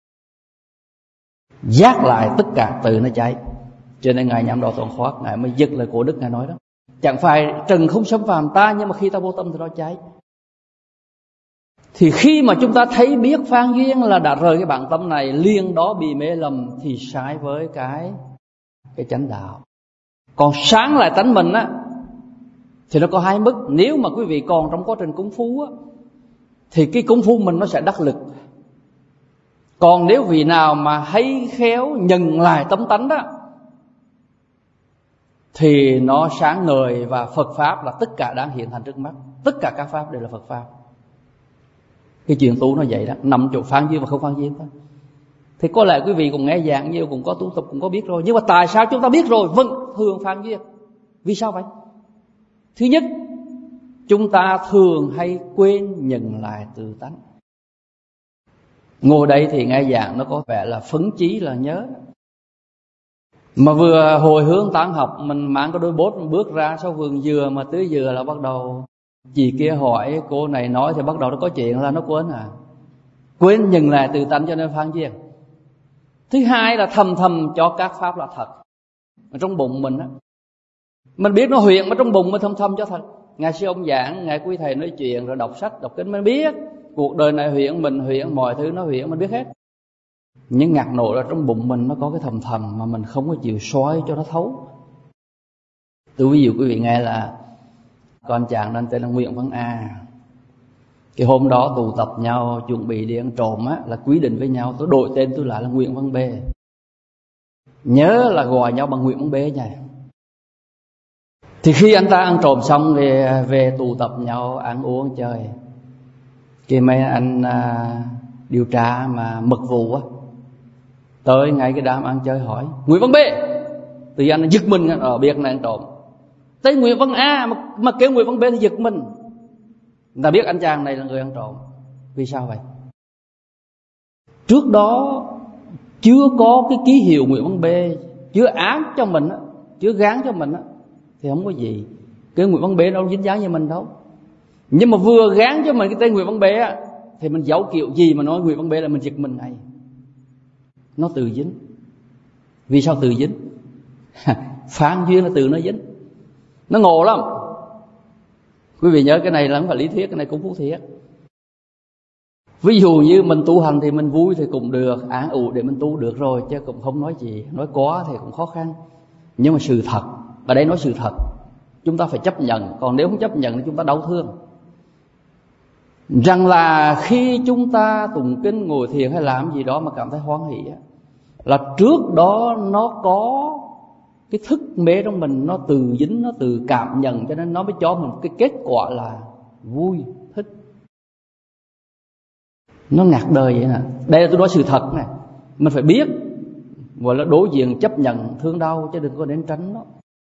[SPEAKER 1] Giác lại tất cả từ nó cháy. Cho nên Ngài Nhậm Đạo Toàn Khoát, Ngài mới giật lời của Đức, Ngài nói đó: chẳng phải trần không xâm phạm ta, nhưng mà khi ta vô tâm thì nó cháy. Thì khi mà chúng ta thấy biết phan duyên là đã rời cái bản tâm này, liền đó bị mê lầm thì sai với cái chánh đạo. Còn sáng lại tánh mình á thì nó có hai mức. Nếu mà quý vị còn trong quá trình功phu á thì cái功phu mình nó sẽ đắc lực. Còn nếu vị nào mà hay khéo nhận lại tấm tánh đó thì nó sáng ngời, và Phật Pháp là tất cả đang hiện thành trước mắt. Tất cả các Pháp đều là Phật Pháp. Cái chuyện tu nó vậy đó, nằm chỗ phan duyên và không phan duyên thôi. Thì có lẽ quý vị cũng nghe giảng nhiều, cũng có tu tập, cũng có biết rồi. Nhưng mà tại sao chúng ta biết rồi vẫn thường phan duyên? Vì sao vậy? Thứ nhất, chúng ta thường hay quên nhận lại tự tánh. Ngồi đây thì nghe giảng nó có vẻ là phấn chí, là nhớ. Mà vừa hồi hướng tán học, mình mang cái đôi bốt mình bước ra sau vườn dừa, mà tưới dừa là bắt đầu chị kia hỏi, cô này nói, thì bắt đầu nó có chuyện là nó quên nhận lại tự tánh, cho nên phan duyên. Thứ hai là thầm cho các Pháp là thật. Mà trong bụng mình á, mình biết nó huyền, mà trong bụng mình thầm cho thật. Ngài sư ông giảng, ngài quý thầy nói chuyện rồi đọc sách, đọc kinh, mình biết cuộc đời này huyền, mình huyền, mọi thứ nó huyền, mình biết hết. Nhưng ngặt nổi là trong bụng mình nó có cái thầm mà mình không có chịu soi cho nó thấu. Tôi ví dụ quý vị nghe là con chàng đang tên là Nguyễn Văn A. Cái hôm đó tụ tập nhau chuẩn bị đi ăn trộm á, là quyết định với nhau tôi đổi tên tôi lại là Nguyễn Văn B. Nhớ là gọi nhau bằng Nguyễn Văn B nha. Thì khi anh ta ăn trộm xong thì về tụ tập nhau ăn uống chơi. Cái mấy anh điều tra mà mật vụ á tới ngay cái đám ăn chơi hỏi Nguyễn Văn B. Thì anh giật mình ở biết là ăn trộm. Tới Nguyễn Văn A mà kêu Nguyễn Văn B thì giật mình. Người ta biết anh chàng này là người ăn trộm. Vì sao vậy? Trước đó chưa có cái ký hiệu Nguyễn Văn B, chưa ám cho mình, chưa gán cho mình thì không có gì. Cái Nguyễn Văn B đâu dính dáng như mình đâu. Nhưng mà vừa gán cho mình cái tên Nguyễn Văn B thì mình giấu kiểu gì mà nói Nguyễn Văn B là mình giật mình này. Nó tự dính. Vì sao tự dính? Phan duyên là tự nó dính. Nó ngộ lắm. Quý vị nhớ cái này là không phải lý thuyết, cái này cũng phú thiệt. Ví dụ như mình tu hành thì mình vui thì cũng được, án ủ để mình tu được rồi, chứ cũng không nói gì. Nói quá thì cũng khó khăn. Nhưng mà sự thật, ở đây nói sự thật, chúng ta phải chấp nhận. Còn nếu không chấp nhận thì chúng ta đau thương. rằng là khi chúng ta tụng kinh, ngồi thiền hay làm gì đó mà cảm thấy hoan hỷ, là trước đó nó có cái thức mê trong mình, nó từ dính, nó từ cảm nhận, cho nên nó mới cho mình cái kết quả là vui, thích. Nó ngạc đời vậy nè. Đây là tôi nói sự thật nè. Mình phải biết, gọi là đối diện, chấp nhận thương đau, chứ đừng có đến tránh nó.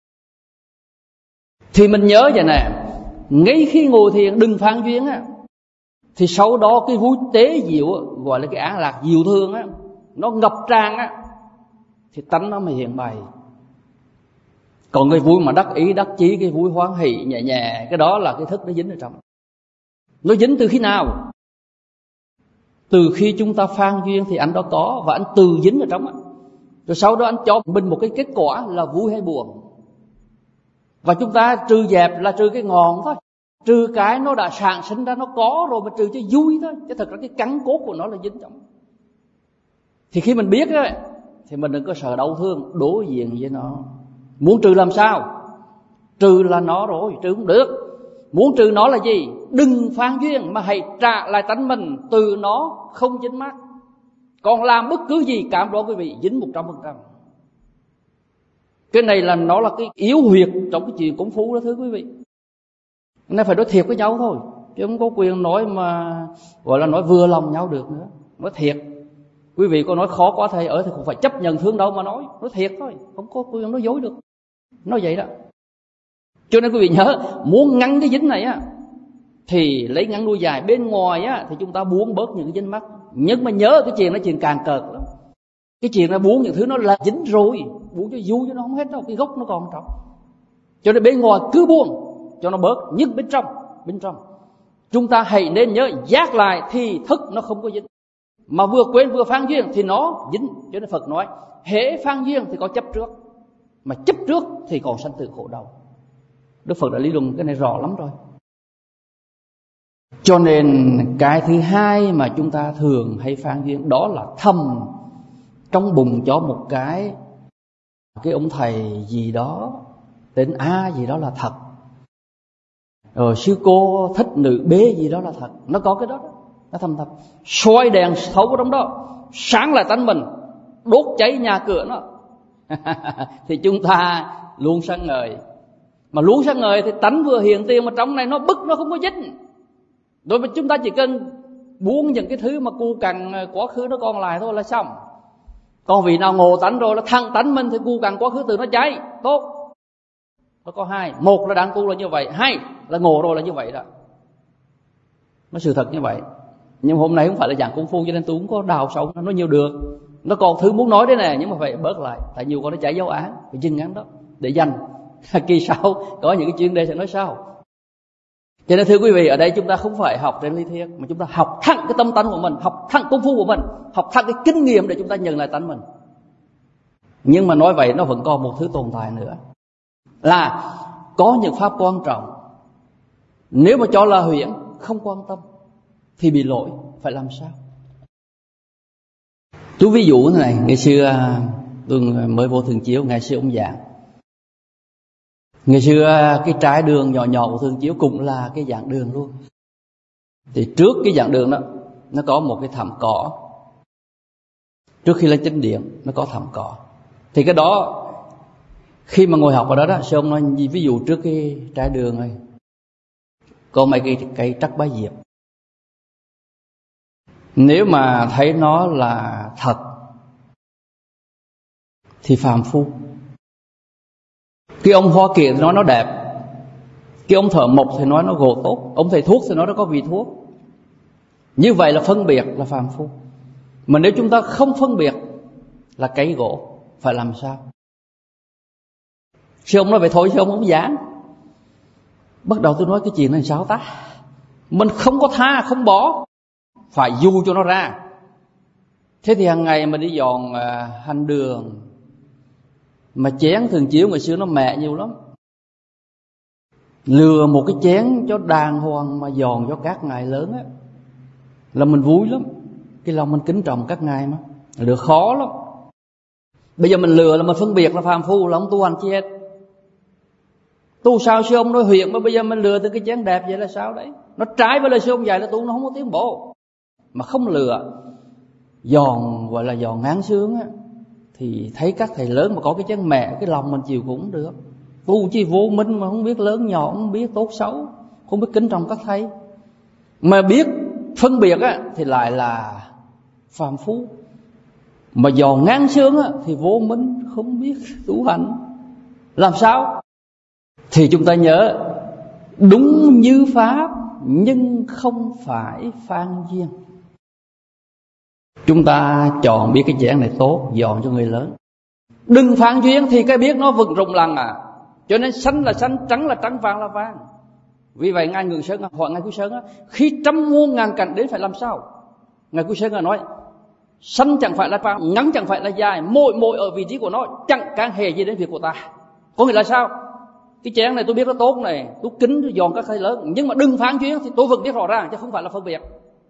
[SPEAKER 1] Thì mình nhớ vậy nè, ngay khi ngồi thiền đừng phán duyên á, thì sau đó cái vui tế diệu, gọi là cái an lạc diệu thương á, nó ngập tràn á, thì tánh nó mới hiện bày. Còn cái vui mà đắc ý, đắc chí, cái vui hoan hỷ nhẹ nhẹ, cái đó là cái thức nó dính ở trong. Nó dính từ khi nào? Từ khi chúng ta phan duyên thì anh đó có, và anh từ dính ở trong á. Rồi sau đó anh cho mình một cái kết quả là vui hay buồn. Và chúng ta trừ dẹp là trừ cái ngọn thôi, trừ cái nó đã sản sinh ra, nó có rồi, mà trừ cho vui thôi. Chứ thật ra cái căn cốt của nó là dính trong. Thì khi mình biết á, thì mình đừng có sợ đau thương, đối diện với nó. Muốn trừ làm sao? Trừ là nó rồi, trừ không được. Muốn trừ nó là gì? Đừng phan duyên, mà hãy trả lại tánh mình từ nó không dính mắc. Còn làm bất cứ gì cảm đó quý vị dính 100%. Cái này là nó là cái yếu huyệt trong cái chuyện công phu đó thưa quý vị. Nên phải nói thiệt với nhau thôi, chứ không có quyền nói mà gọi là nói vừa lòng nhau được nữa. Nói thiệt. Quý vị có nói khó quá thầy thì cũng phải chấp nhận thương đâu mà nói thiệt thôi, không có quyền nói dối được. Nói vậy đó. Cho nên quý vị nhớ, muốn ngăn cái dính này á, thì lấy ngắn nuôi dài. Bên ngoài á thì chúng ta buông bớt những cái dính mắc. Nhưng mà nhớ cái chuyện nó chuyện càng cợt lắm. Cái chuyện là buông những thứ nó là dính rồi, buông cho vui chứ nó không hết đâu, cái gốc nó còn trong. Cho nên bên ngoài cứ buông cho nó bớt, nhưng bên trong chúng ta hãy nên nhớ giác lại thì thức nó không có dính. Mà vừa quên vừa phan duyên thì nó dính. Cho nên Phật nói hễ phan duyên thì có chấp trước, mà chấp trước thì còn sanh tử khổ đau. Đức Phật đã lý luận cái này rõ lắm rồi. Cho nên cái thứ hai mà chúng ta thường hay phan duyên, đó là thầm trong bụng cho một cái ông thầy gì đó tên A gì đó là thật, rồi sư cô thích nữ B gì đó là thật. Nó có cái đó, nó thầm thầm soi đèn thấu vào trong đó, sáng lại tánh mình, đốt cháy nhà cửa nó. Thì chúng ta luôn sáng ngời. Mà luôn sáng ngời thì tánh vừa hiện tiền, mà trong này nó bức, nó không có dính. Rồi mà chúng ta chỉ cần buông những cái thứ mà cu cằn quá khứ nó còn lại thôi là xong. Còn vị nào ngộ tánh rồi là thăng tánh mình thì cu cằn quá khứ từ nó cháy. Tốt. Nó có hai. Một là đang tu là như vậy, hai là ngộ rồi là như vậy đó. Nó sự thật như vậy. Nhưng hôm nay không phải là dạng công phu, cho nên tôi cũng có đào sâu nó nhiều được. Nó còn thứ muốn nói đấy nè, nhưng mà phải bớt lại. Tại nhiều con nó chạy dấu án, phải dừng ngắn đó để dành kỳ sau có những cái chuyên đề sẽ nói sau. Cho nên thưa quý vị, ở đây chúng ta không phải học trên lý thuyết, mà chúng ta học thẳng cái tâm tánh của mình, học thẳng công phu của mình, học thẳng cái kinh nghiệm để chúng ta nhận lại tánh mình. Nhưng mà nói vậy nó vẫn còn một thứ tồn tại nữa, là có những pháp quan trọng nếu mà cho là huyễn, không quan tâm thì bị lỗi. Phải làm sao? Tôi ví dụ thế này. Ngày xưa tôi mới vô Thường Chiếu, ngày xưa ông giảng. Ngày xưa cái trái đường nhỏ nhỏ của Thường Chiếu cũng là cái dạng đường luôn. Thì trước cái dạng đường đó nó có một cái thảm cỏ. Trước khi lên chánh điện nó có thảm cỏ. Thì cái đó khi mà ngồi học ở đó sư ông nói ví dụ trước cái trái đường này có mấy cây trắc bá diệp. Nếu mà thấy nó là thật thì phàm phu. Cái ông Hoa Kiệt thì nói nó đẹp, cái ông thợ mộc thì nói nó gỗ tốt, ông thầy thuốc thì nói nó có vị thuốc. Như vậy là phân biệt, là phàm phu. Mà nếu chúng ta không phân biệt là cây gỗ, phải làm sao? Sư ông nói vậy thôi, sư ông không giảng. Bắt đầu tôi nói cái chuyện này sao ta? Mình không có tha, không bỏ, phải du cho nó ra. Thế thì hàng ngày mình đi dọn hành đường, mà chén Thường Chiếu ngày xưa nó mẹ nhiều lắm. Lừa một cái chén cho đàng hoàng mà dọn cho các ngài lớn á, là mình vui lắm. Cái lòng mình kính trọng các ngài mà được khó lắm. Bây giờ mình lừa là mình phân biệt là phàm phu, là không tu hành chi hết. Tu sao sư ông nói huyện, mà bây giờ mình lừa từ cái chén đẹp vậy là sao đấy? nó trái với lời sư ông dạy là tu nó không có tiến bộ. Mà không lựa giòn, gọi là giòn ngán sướng á, thì thấy các thầy lớn mà có cái chân mẹ, cái lòng mình chịu cũng được. Tu chi vô minh mà không biết lớn nhỏ, không biết tốt xấu, không biết kính trọng các thầy, mà biết phân biệt á, thì lại là phàm phu. Mà giòn ngán sướng á, thì vô minh, không biết tu hành. Làm sao? Thì chúng ta nhớ, đúng như pháp nhưng không phải phan duyên. Chúng ta chọn biết cái chén này tốt, dọn cho người lớn. Đừng phan duyên thì cái biết nó vừng rụng lằng à. Cho nên xanh là xanh, trắng là trắng, vàng là vàng. Vì vậy Ngài Ngự Sơn hỏi Ngài Quý Sơn, khi trăm muôn ngàn cảnh đến phải làm sao? Ngài Quý Sơn nói, xanh chẳng phải là vàng, ngắn chẳng phải là dài, mỗi ở vị trí của nó, chẳng can hề gì đến việc của ta. Có nghĩa là sao? Cái chén này tôi biết nó tốt này, tôi kính tôi dọn các thầy lớn, nhưng mà đừng phán duyên thì tôi vẫn biết rõ ràng, chứ không phải là phân biệt.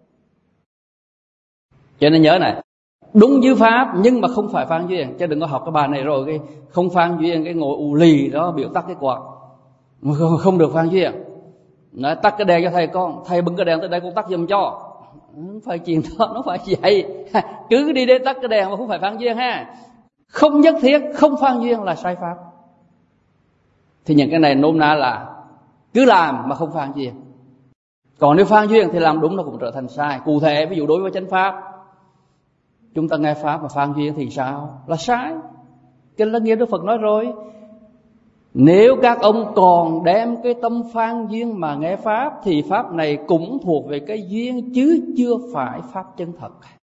[SPEAKER 1] Cho nên nhớ này, đúng như pháp nhưng mà không phải phan duyên. Chứ đừng có học cái bài này rồi cái không phan duyên, cái ngồi ù lì đó biểu tắt cái quạt, không được phan duyên. Nói tắt cái đèn cho thầy con, thầy bưng cái đèn tới đây con tắt giùm cho. Không phải chuyện đó, nó phải vậy. Cứ đi đến tắt cái đèn mà không phải phan duyên ha. Không nhất thiết, không phan duyên là sai pháp. Thì những cái này nôm na là cứ làm mà không phan duyên. Còn nếu phan duyên thì làm đúng nó cũng trở thành sai. Cụ thể ví dụ đối với chánh pháp, chúng ta nghe pháp mà phan duyên thì sao? Là sai. Kinh Lăng Nghiêm Đức Phật nói rồi, nếu các ông còn đem cái tâm phan duyên mà nghe pháp thì pháp này cũng thuộc về cái duyên chứ chưa phải pháp chân thật.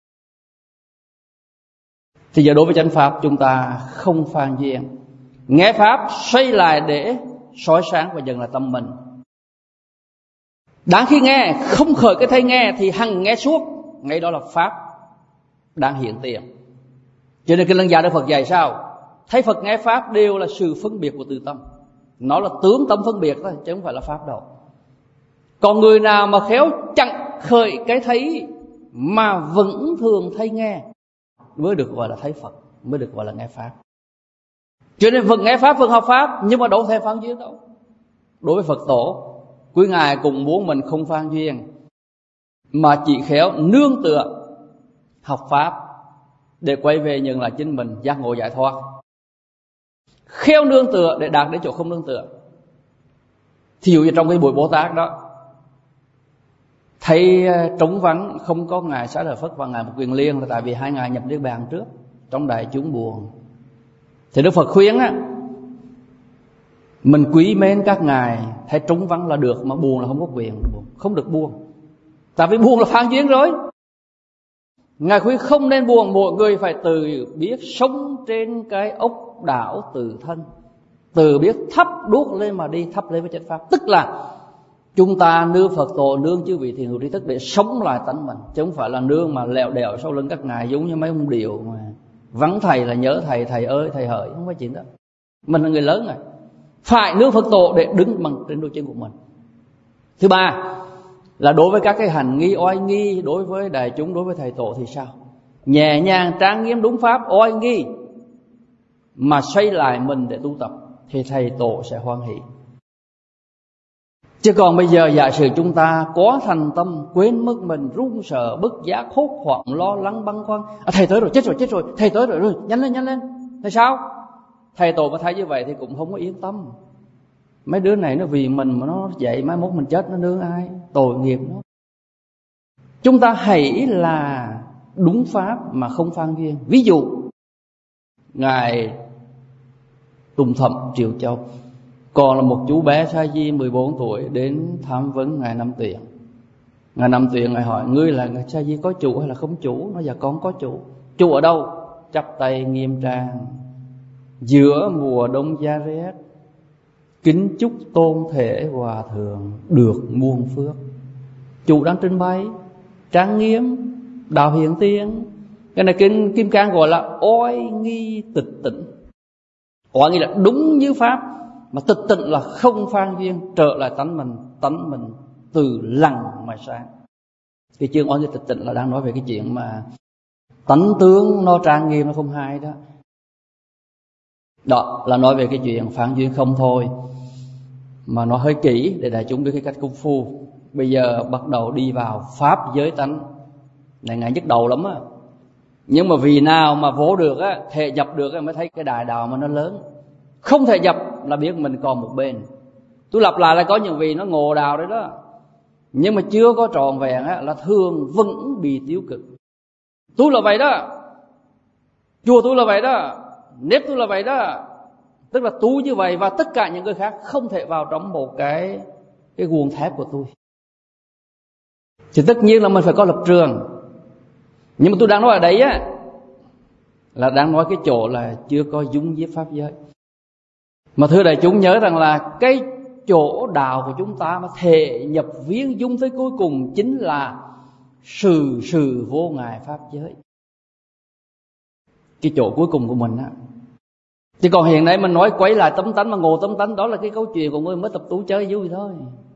[SPEAKER 1] Thì giờ đối với chánh pháp chúng ta không phan duyên, nghe pháp xoay lại để soi sáng và dần là tâm mình. Đáng khi nghe, không khởi cái thấy nghe thì hằng nghe suốt, ngay đó là pháp đang hiện tiền. Cho nên Kinh Lăng Gia Đức Phật dạy sao? Thấy Phật nghe pháp đều là sự phân biệt của tự tâm. Nó là tướng tâm phân biệt thôi, chứ không phải là pháp đâu. Còn người nào mà khéo chặn khởi cái thấy mà vẫn thường thấy nghe mới được gọi là thấy Phật, mới được gọi là nghe pháp. Cho nên vẫn nghe pháp, vẫn học pháp, nhưng mà đâu thể phan duyên đâu. Đối với Phật tổ, quý ngài cũng muốn mình không phan duyên, mà chỉ khéo nương tựa học pháp để quay về nhận lại chính mình, giác ngộ giải thoát. Khéo nương tựa để đạt đến chỗ không nương tựa. Thí dụ như trong cái buổi Bồ Tát đó, thấy trống vắng không có ngài Xá Lợi Phất và ngài Một Kiền Liên, là tại vì hai ngài nhập niết bàn trước, trong đại chúng buồn. Thì Đức Phật khuyên á, mình quý mến các ngài, thấy trống vắng là được, mà buồn là không có quyền, không được buồn. Tại vì buồn là phan duyên rồi. Ngài khuyên không nên buồn, mọi người phải tự biết sống trên cái ốc đảo tự thân, tự biết thắp đuốc lên mà đi, thắp lên với chánh pháp. Tức là chúng ta nương Phật tổ, nương chư vị thiền hữu trí thức để sống lại tánh mình, chứ không phải là nương mà lẹo đẹo sau lưng các ngài giống như mấy ông điệu mà vắng thầy là nhớ thầy, thầy ơi thầy hỡi, không có chuyện đó. Mình là người lớn rồi, phải nương Phật tổ để đứng bằng trên đôi chân của mình. Thứ ba là đối với các cái hành nghi oai nghi, đối với đại chúng, đối với thầy tổ thì sao? Nhẹ nhàng trang nghiêm đúng pháp oai nghi mà xoay lại mình để tu tập thì thầy tổ sẽ hoan hỷ. Chứ còn bây giờ giả sử chúng ta có thành tâm, quên mất mình, run sợ, bức giác, hốt hoảng, lo lắng, băn khoăn. Thầy tới rồi, chết rồi, thầy tới rồi, nhanh lên. Thầy sao? Thầy tổ mà thấy như vậy thì cũng không có yên tâm. Mấy đứa này nó vì mình mà nó dậy, mai mốt mình chết nó nương ai? Tội nghiệp nó. Chúng ta hãy là đúng pháp mà không phan duyên. Ví dụ ngài Tùng Thậm Triệu Châu, còn là một chú bé sa di 14 tuổi đến tham vấn ngài Năm Tuyền. Ngài Năm Tuyền ngài hỏi: ngươi là ngài sa di có chủ hay là không chủ? Nó dạ con có chủ. Chủ ở đâu? Chắp tay nghiêm trang, giữa mùa đông giá rét, kính chúc tôn thể hòa thượng được muôn phước. Chủ đang trình bày trang nghiêm đạo hiện tiên. Cái này kinh Kim Cang gọi là oai nghi tịch tịnh. Oai nghi là đúng như pháp, mà tịch tịnh là không phan duyên, trở lại tánh mình từ lặng mà sáng. Cái chương oai nghi tịch tịnh là đang nói về cái chuyện mà tánh tướng nó trang nghiêm, nó không hay đó. Đó là nói về cái chuyện phan duyên không thôi, mà nó hơi kỹ để đại chúng biết cái cách công phu. bây giờ bắt đầu đi vào pháp giới tánh. Này Ngài nhức đầu lắm á. Nhưng mà vì nào mà vỗ được á, thể dập được á, mới thấy cái đại đạo mà nó lớn. Không thể dập là biết mình còn một bên. Tôi lặp lại là có những vị nó ngộ đạo đấy đó, nhưng mà chưa có trọn vẹn á, là thường vẫn bị tiêu cực. Tôi là vậy đó, chùa tôi là vậy đó, nếp tôi là vậy đó. Tức là tôi như vậy và tất cả những người khác không thể vào trong một cái guồng thép của tôi. Thì tất nhiên là mình phải có lập trường. Nhưng mà tôi đang nói ở đấy á, là đang nói cái chỗ là chưa có dung với pháp giới. Mà thưa đại chúng nhớ rằng là cái chỗ đạo của chúng ta mà thể nhập viên dung tới cuối cùng chính là sự vô ngại pháp giới. Cái chỗ cuối cùng của mình á. Chứ còn hiện nay mình nói quấy lại tấm tánh mà ngộ tấm tánh, đó là cái câu chuyện của người mới tập tú chơi vui thôi.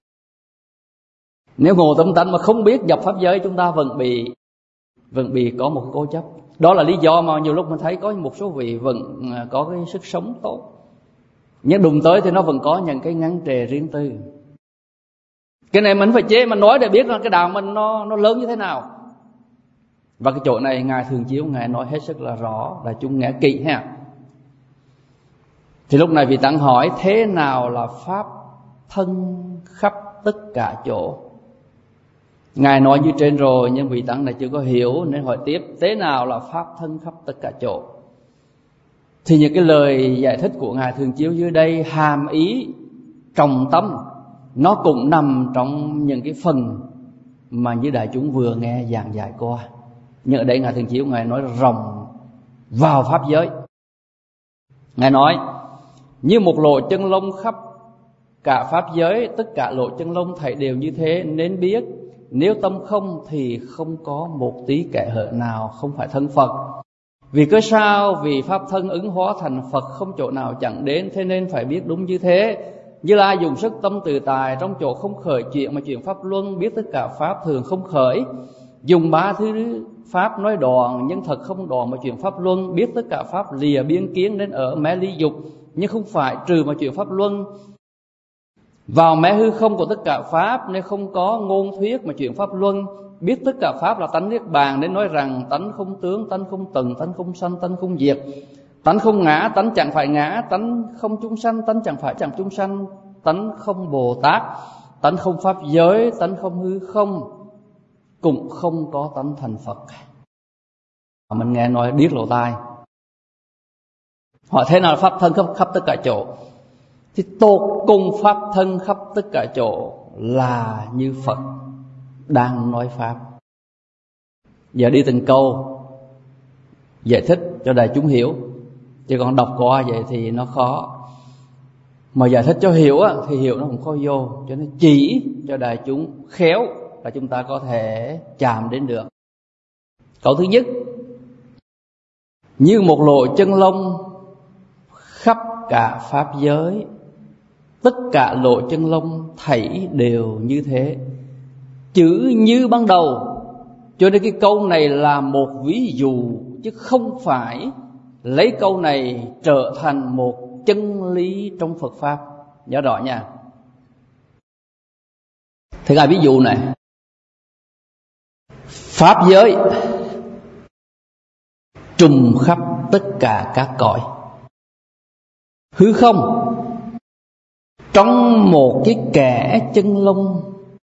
[SPEAKER 1] Nếu ngộ tấm tánh mà không biết nhập pháp giới, chúng ta vẫn bị có một cố chấp. Đó là lý do mà nhiều lúc mình thấy có một số vị vẫn có cái sức sống tốt, nhưng đụng tới thì nó vẫn có những cái ngăn trề riêng tư. Cái này mình phải chế, mình nói để biết là cái đạo mình nó lớn như thế nào. Và cái chỗ này Ngài Thường Chiếu Ngài nói hết sức là rõ, là chúng nghe kỹ ha. Thì lúc này vị tăng hỏi thế nào là pháp thân khắp tất cả chỗ. Ngài nói như trên rồi, nhưng vị tăng này chưa có hiểu nên hỏi tiếp, thế nào là pháp thân khắp tất cả chỗ. Thì những cái lời giải thích của Ngài Thường Chiếu dưới đây hàm ý trọng tâm, nó cũng nằm trong những cái phần mà như đại chúng vừa nghe giảng giải qua. Nhưng ở đây Ngài Thường Chiếu Ngài nói rộng vào pháp giới. Ngài nói như một lỗ chân lông khắp cả pháp giới, tất cả lỗ chân lông thảy đều như thế, nên biết nếu tâm không thì không có một tí kẽ hở nào không phải thân Phật. Vì cớ sao? Vì pháp thân ứng hóa thành Phật không chỗ nào chẳng đến, thế nên phải biết đúng như thế. Như Lai dùng sức tâm tự tài, trong chỗ không khởi chuyện mà chuyện pháp luân, biết tất cả pháp thường không khởi. Dùng ba thứ pháp nói đoạn, nhưng thật không đoạn mà chuyện pháp luân, biết tất cả pháp lìa biên kiến nên ở mé ly dục, nhưng không phải trừ mà chuyện pháp luân. Vào mé hư không của tất cả pháp nên không có ngôn thuyết mà chuyện pháp luân, biết tất cả pháp là tánh niết bàn nên nói rằng tánh không tướng, tánh không tầng, tánh không sanh, tánh không diệt, tánh không ngã, tánh chẳng phải ngã, tánh không chúng sanh, tánh chẳng phải chẳng chúng sanh, tánh không Bồ Tát, tánh không pháp giới, tánh không hư không, cũng không có tánh thành Phật. Mình nghe nói điếc lỗ tai. Hỏi thế nào là pháp thân khắp tất cả chỗ? Thì tột cùng pháp thân khắp tất cả chỗ là như Phật đang nói pháp. Giờ đi từng câu giải thích cho đại chúng hiểu, chứ còn đọc qua vậy thì nó khó. Mà giải thích cho hiểu á, thì hiểu nó cũng khó vô, cho nên chỉ cho đại chúng khéo là chúng ta có thể chạm đến được. Câu thứ nhất, như một lỗ chân lông khắp cả pháp giới, tất cả lỗ chân lông thảy đều như thế. Chữ như ban đầu, cho nên cái câu này là một ví dụ, chứ không phải lấy câu này trở thành một chân lý trong Phật Pháp. Nhớ rõ nha. Thế là ví dụ này, pháp giới trùm khắp tất cả các cõi. Hư không trong một cái kẽ chân lông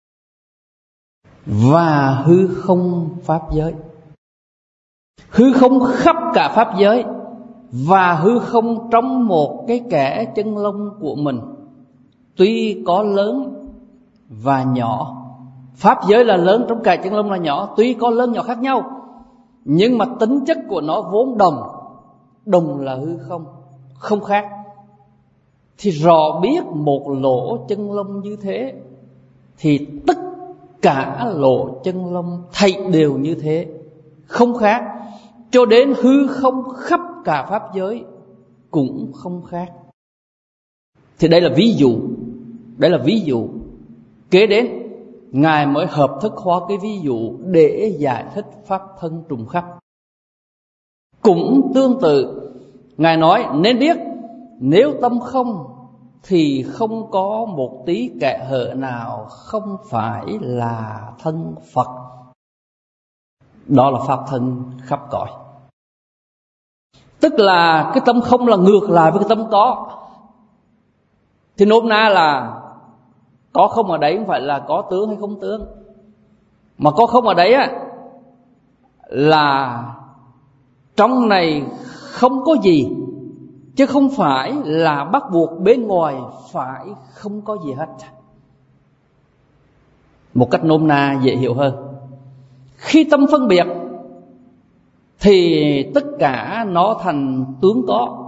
[SPEAKER 1] và hư không pháp giới. Hư không khắp cả pháp giới và hư không trong một cái kẽ chân lông của mình. Tuy có lớn và nhỏ, pháp giới là lớn, trong kẽ chân lông là nhỏ. Tuy có lớn nhỏ khác nhau, nhưng mà tính chất của nó vốn đồng. Đồng là hư không, không khác. Thì rõ biết một lỗ chân lông như thế, thì tất cả lỗ chân lông thảy đều như thế, không khác. Cho đến hư không khắp cả pháp giới cũng không khác. Thì đây là ví dụ. Đây là ví dụ. Kế đến Ngài mới hợp thức hóa cái ví dụ để giải thích pháp thân trùng khắp. Cũng tương tự, Ngài nói nên biết nếu tâm không thì không có một tí kẽ hở nào không phải là thân Phật. Đó là pháp thân khắp cõi. Tức là cái tâm không là ngược lại với cái tâm có. Thì nôm na là có không ở đấy không phải là có tướng hay không tướng, mà có không ở đấy á là trong này không có gì, chứ không phải là bắt buộc bên ngoài phải không có gì hết. Một cách nôm na dễ hiểu hơn, khi tâm phân biệt thì tất cả nó thành tướng có,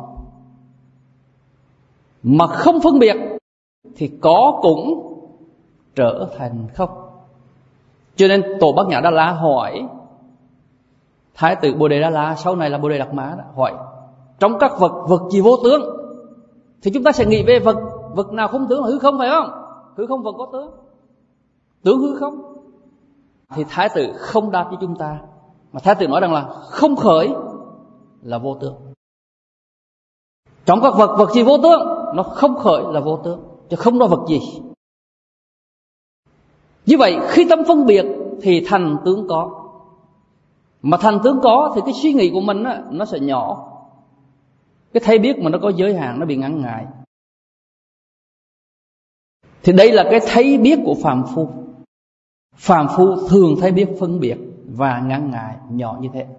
[SPEAKER 1] mà không phân biệt thì có cũng trở thành không. Cho nên Tổ Bát Nhã Đa La hỏi Thái tử Bồ Đề Đa La, sau này là Bồ Đề Đạt Ma đó, hỏi trong các vật, vật gì vô tướng? Thì chúng ta sẽ nghĩ về vật nào không tướng là hư không, phải không? Hư không vật có tướng, tướng hư không. Thì Thái tử không đáp với chúng ta, mà Thái tử nói rằng là không khởi là vô tướng. Trong các vật, vật gì vô tướng, nó không khởi là vô tướng, chứ không có vật gì. Như vậy khi tâm phân biệt thì thành tướng có. Mà thành tướng có thì cái suy nghĩ của mình á, nó sẽ nhỏ. Cái thấy biết mà nó có giới hạn, nó bị ngăn ngại. Thì đây là cái thấy biết của phàm phu. Phàm phu thường thấy biết phân biệt và ngăn ngại nhỏ như thế.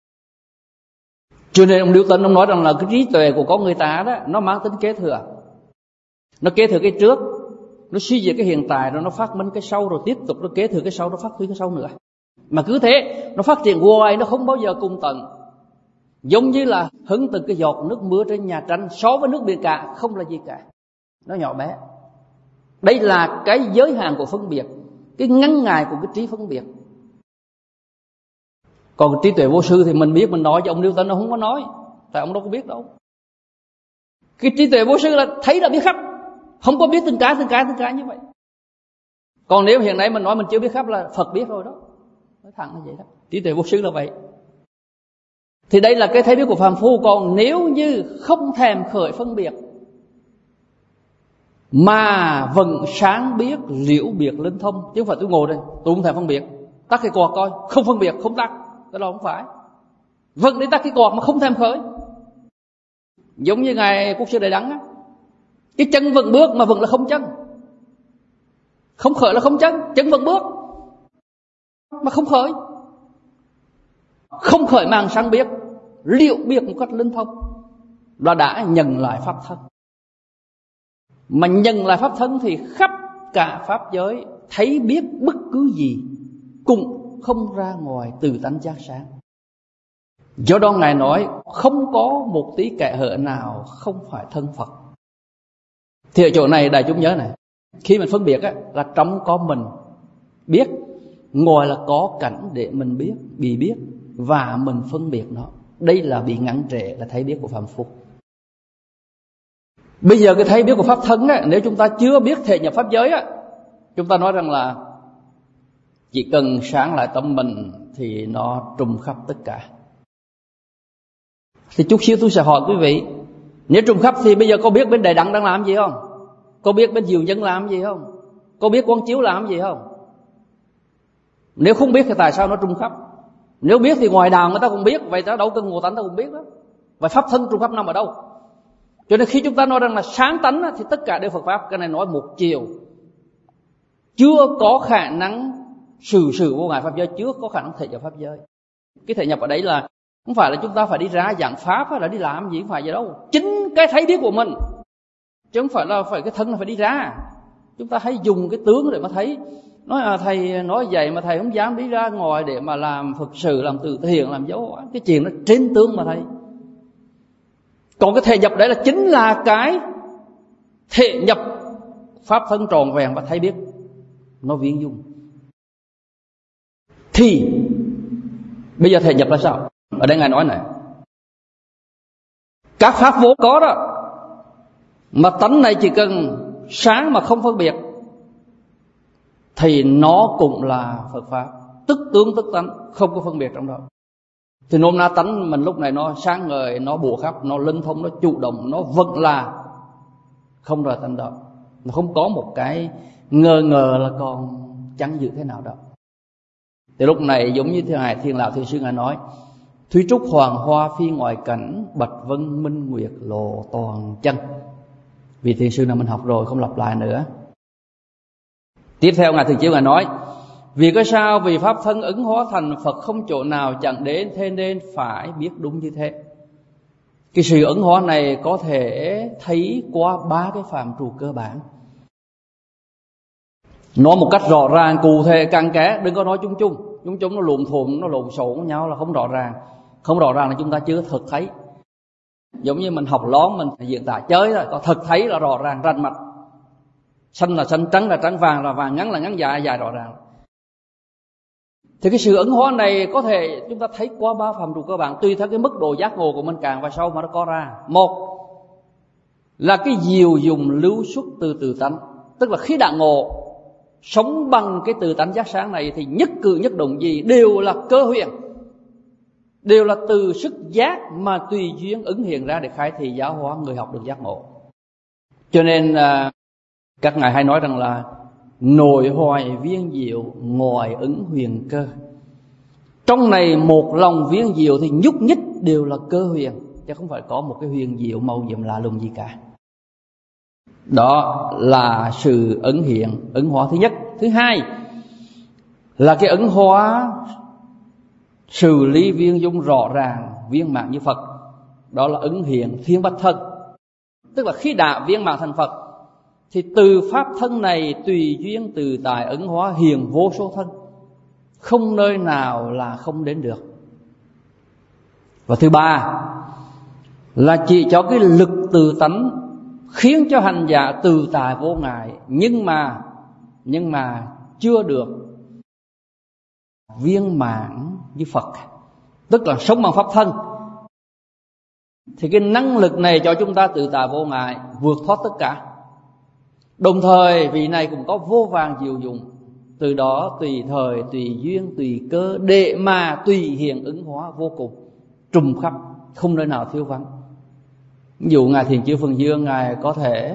[SPEAKER 1] Cho nên ông Newton ông nói rằng là cái trí tuệ của con người ta đó, nó mang tính kế thừa. Nó kế thừa cái trước, nó suy diễn cái hiện tại, rồi nó phát minh cái sau, rồi tiếp tục nó kế thừa cái sau, nó phát huy cái sau nữa. Mà cứ thế nó phát triển hoài, nó không bao giờ cùng tận. Giống như là hứng từng cái giọt nước mưa trên nhà tranh so với nước biển cả không là gì cả, nó nhỏ bé. Đây là cái giới hạn của phân biệt, cái ngăn ngại của cái trí phân biệt. Còn trí tuệ vô sư thì mình biết, mình nói cho ông Newton nó không có nói, tại ông đâu có biết đâu. Cái trí tuệ vô sư là thấy là biết khắp, không có biết từng cái như vậy. Còn nếu hiện nay mình nói mình chưa biết khắp là Phật biết rồi đó, nói thẳng là vậy đó. Trí tuệ vô sư là vậy. Thì đây là cái thấy biết của phàm phu. Còn nếu như không thèm khởi phân biệt mà vẫn sáng biết, liễu biệt linh thông, chứ không phải tôi ngồi đây tôi không thèm phân biệt, tắt cái quạt coi, không phân biệt không tắt, cái đó không phải. Vẫn đi tắt cái quạt mà không thèm khởi. Giống như ngài Quốc sư Đại Đắng á, cái chân vẫn bước mà vẫn là không chân, không khởi là không chân, chân vẫn bước mà không khởi. Không khởi mang sáng biết, liễu biệt một cách linh thông, là đã nhận lại pháp thân. Mà nhận lại pháp thân thì khắp cả pháp giới thấy biết bất cứ gì cũng không ra ngoài từ tánh giác sáng. Do đó ngài nói không có một tí kẽ hở nào không phải thân Phật. Thì ở chỗ này đại chúng nhớ này, khi mình phân biệt á, là trong có mình biết, ngoài là có cảnh để mình biết, bị biết và mình phân biệt nó. Đây là bị ngăn trệ, là thấy biết của phàm phu. Bây giờ cái thấy biết của pháp thân á, nếu chúng ta chưa biết thể nhập pháp giới á, chúng ta nói rằng là chỉ cần sáng lại tâm mình thì nó trùm khắp tất cả. Thì chút xíu tôi sẽ hỏi quý vị, nếu trùm khắp thì bây giờ có biết bên Đại Đẳng đang làm gì không? Có biết bên Diệu Nhân làm gì không? Có biết Quán Chiếu làm gì không? Nếu không biết thì tại sao nó trùm khắp? Nếu biết thì ngoài đào người ta cũng biết, vậy ta đâu cần ngộ tánh ta cũng biết đó. Vậy pháp thân trùm khắp nằm ở đâu? Cho nên khi chúng ta nói rằng là sáng tánh thì tất cả đều Phật pháp, cái này nói một chiều, chưa có khả năng sự vô ngại pháp giới, chưa có khả năng thể nhập pháp giới. Cái thể nhập ở đấy là không phải là chúng ta phải đi ra giảng pháp hay là đi làm gì, không phải vậy đâu. Chính cái thấy biết của mình, chứ không phải là phải cái thân là phải đi ra. Chúng ta hãy dùng cái tướng để mà thấy. Nói là thầy nói vậy mà thầy không dám đi ra ngoài để mà làm Phật sự, làm từ thiện, làm dấu. Cái chuyện nó trên tướng mà thầy. Còn cái thể nhập đấy là chính là cái thể nhập pháp thân tròn vẹn và thấy biết nó viên dung. Thì bây giờ thể nhập là sao? Ở đây ngài nói này, các pháp vốn có đó, mà tánh này chỉ cần sáng mà không phân biệt thì nó cũng là Phật pháp, tức tướng tức tánh, không có phân biệt trong đó. Thì nôm na tánh mình lúc này nó sáng ngời, nó bùa khắp, nó linh thông, nó chủ động, nó vẫn là không rời tánh đó. Nó không có một cái ngờ là còn chăn giữ thế nào đâu. Thì lúc này giống như Ngài Thiền Lão Thiền Sư Ngài nói: thúy trúc hoàng hoa phi ngoại cảnh, bạch vân minh nguyệt lộ toàn chân. Vì Thiền Sư nào mình học rồi, không lặp lại nữa. Tiếp theo Ngài Thiền Chiếu Ngài nói: vì cái sao? Vì pháp thân ứng hóa thành Phật, không chỗ nào chẳng đến, thế nên phải biết đúng như thế. Cái sự ứng hóa này có thể thấy qua 3 cái phạm trù cơ bản. Nói một cách rõ ràng, cụ thể, cặn kẽ, đừng có nói chung chung. Chung chung nó lộn thuộn, nó lộn xộn với nhau là không rõ ràng. Không rõ ràng là chúng ta chưa thực thấy. Giống như mình học lón, mình diễn tả chơi thôi, còn thực thấy là rõ ràng, rành mạch. Xanh là xanh, trắng là trắng, vàng là vàng, ngắn là ngắn, dài là dài, rõ ràng. Thì cái sự ứng hóa này có thể chúng ta thấy qua 3 phạm trù cơ bản, tùy theo cái mức độ giác ngộ của mình càng và sâu mà nó có ra. Một là cái diệu dụng lưu xuất từ tự tánh, tức là khi đã ngộ sống bằng cái tự tánh giác sáng này thì nhất cử nhất động gì đều là cơ huyền, đều là từ sức giác mà tùy duyên ứng hiện ra để khai thị giáo hóa người học được giác ngộ. Cho nên các ngài hay nói rằng là nội hoài viên diệu, ngoài ứng huyền cơ. Trong này một lòng viên diệu thì nhúc nhích đều là cơ huyền, chứ không phải có một cái huyền diệu màu nhiệm lạ lùng gì cả. Đó là sự ứng hiện, ứng hóa thứ nhất. Thứ hai là cái ứng hóa xử lý viên dung rõ ràng, viên mãn như Phật. Đó là ứng hiện thiên bách thân. Tức là khi đã viên mãn thành Phật thì từ pháp thân này tùy duyên từ tại ứng hóa hiện vô số thân, không nơi nào là không đến được. Và thứ ba là chỉ cho cái lực từ tánh khiến cho hành giả từ tại vô ngại, nhưng mà chưa được viên mãn như Phật, tức là sống bằng pháp thân. Thì cái năng lực này cho chúng ta từ tại vô ngại, vượt thoát tất cả. Đồng thời vị này cũng có vô vàn diệu dụng, từ đó tùy thời, tùy duyên, tùy cơ để mà tùy hiện ứng hóa vô cùng, trùm khắp, không nơi nào thiếu vắng. Ví dụ Ngài Thiền Chiếu Phần Dương, Ngài có thể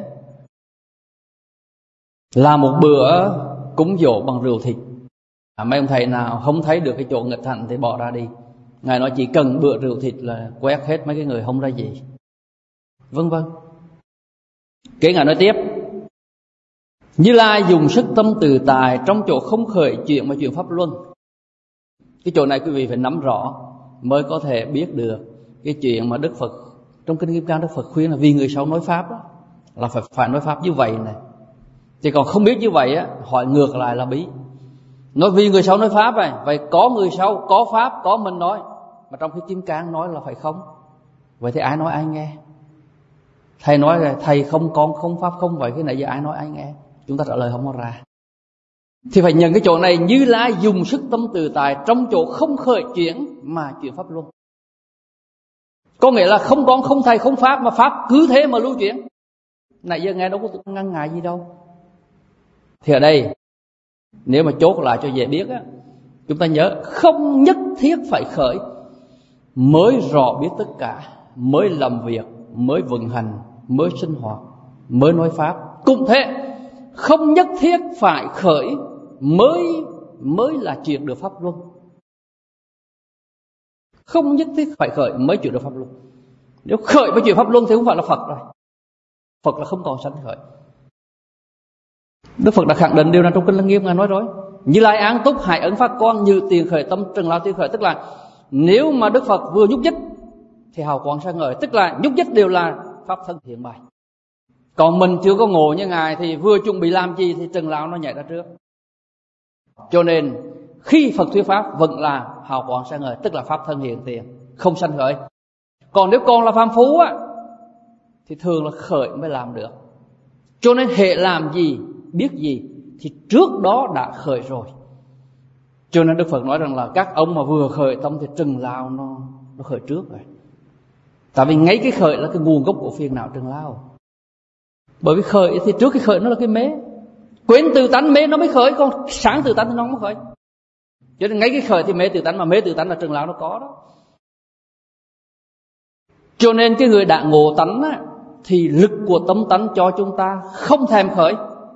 [SPEAKER 1] làm một bữa cúng dỗ bằng rượu thịt. Mấy ông thầy nào không thấy được cái chỗ nghịch hạnh thì bỏ ra đi. Ngài nói chỉ cần bữa rượu thịt là quét hết mấy cái người không ra gì, vân vân. Cái Ngài nói tiếp: Như Lai dùng sức tâm từ tài, trong chỗ không khởi chuyện mà chuyện pháp luân. Cái chỗ này quý vị phải nắm rõ mới có thể biết được cái chuyện mà Đức Phật trong Kinh Kim Cang Đức Phật khuyên là vì người sau nói pháp đó, là phải nói pháp như vậy này. Thì còn không biết như vậy á, hỏi ngược lại là bí. Nói vì người sau nói pháp này, vậy có người sau, có pháp, có mình nói, mà trong khi Kim Cang nói là phải không. Vậy thì ai nói ai nghe? Thầy nói là thầy không, con không, pháp không, vậy cái này giờ ai nói ai nghe? Chúng ta trả lời không có ra. Thì phải nhận cái chỗ này: Như Lai dùng sức tâm từ tài, trong chỗ không khởi chuyển mà chuyển pháp luân. Có nghĩa là không con, không thầy, không pháp, mà pháp cứ thế mà lưu chuyển. Nãy giờ nghe đâu có ngăn ngại gì đâu. Thì ở đây nếu mà chốt lại cho dễ biết á, chúng ta nhớ không nhất thiết phải khởi mới rõ biết tất cả, mới làm việc, mới vận hành, mới sinh hoạt, mới nói pháp. Cũng thế, không nhất thiết phải khởi mới là chuyển được pháp luân. Không nhất thiết phải khởi mới chuyển được pháp luân. Nếu khởi mới chuyển pháp luân thì không phải là Phật rồi. Phật là không còn sanh khởi. Đức Phật đã khẳng định điều này trong Kinh Lăng Nghiêm. Ngài nói rồi: Như Lai án túc hải ấn phát quang, như tiền khởi tâm trừng lao tiên khởi. Tức là nếu mà Đức Phật vừa nhúc nhích thì hào quang sáng ngời, tức là nhúc nhích đều là pháp thân hiện bày. Còn mình chưa có ngộ như Ngài thì vừa chuẩn bị làm gì thì trừng lao nó nhảy ra trước. Cho nên khi Phật thuyết pháp vẫn là hào quang sáng ngời, tức là pháp thân hiện tiền, không sanh khởi. Còn nếu còn là phàm phu á thì thường là khởi mới làm được. Cho nên hệ làm gì, biết gì thì trước đó đã khởi rồi. Cho nên Đức Phật nói rằng là các ông mà vừa khởi tâm thì trừng lao nó khởi trước rồi. Tại vì ngay cái khởi là cái nguồn gốc của phiền não trừng lao. Bởi vì khởi thì trước cái khởi nó là cái mê, quên từ tánh mê nó mới khởi, còn sáng từ tánh thì nó không khởi. Cho nên ngay cái khởi thì mê từ tánh, mà mê từ tánh là trừng lao nó có đó. Cho nên cái người đã ngộ tánh á, thì lực của tâm tánh cho chúng ta không thèm khởi,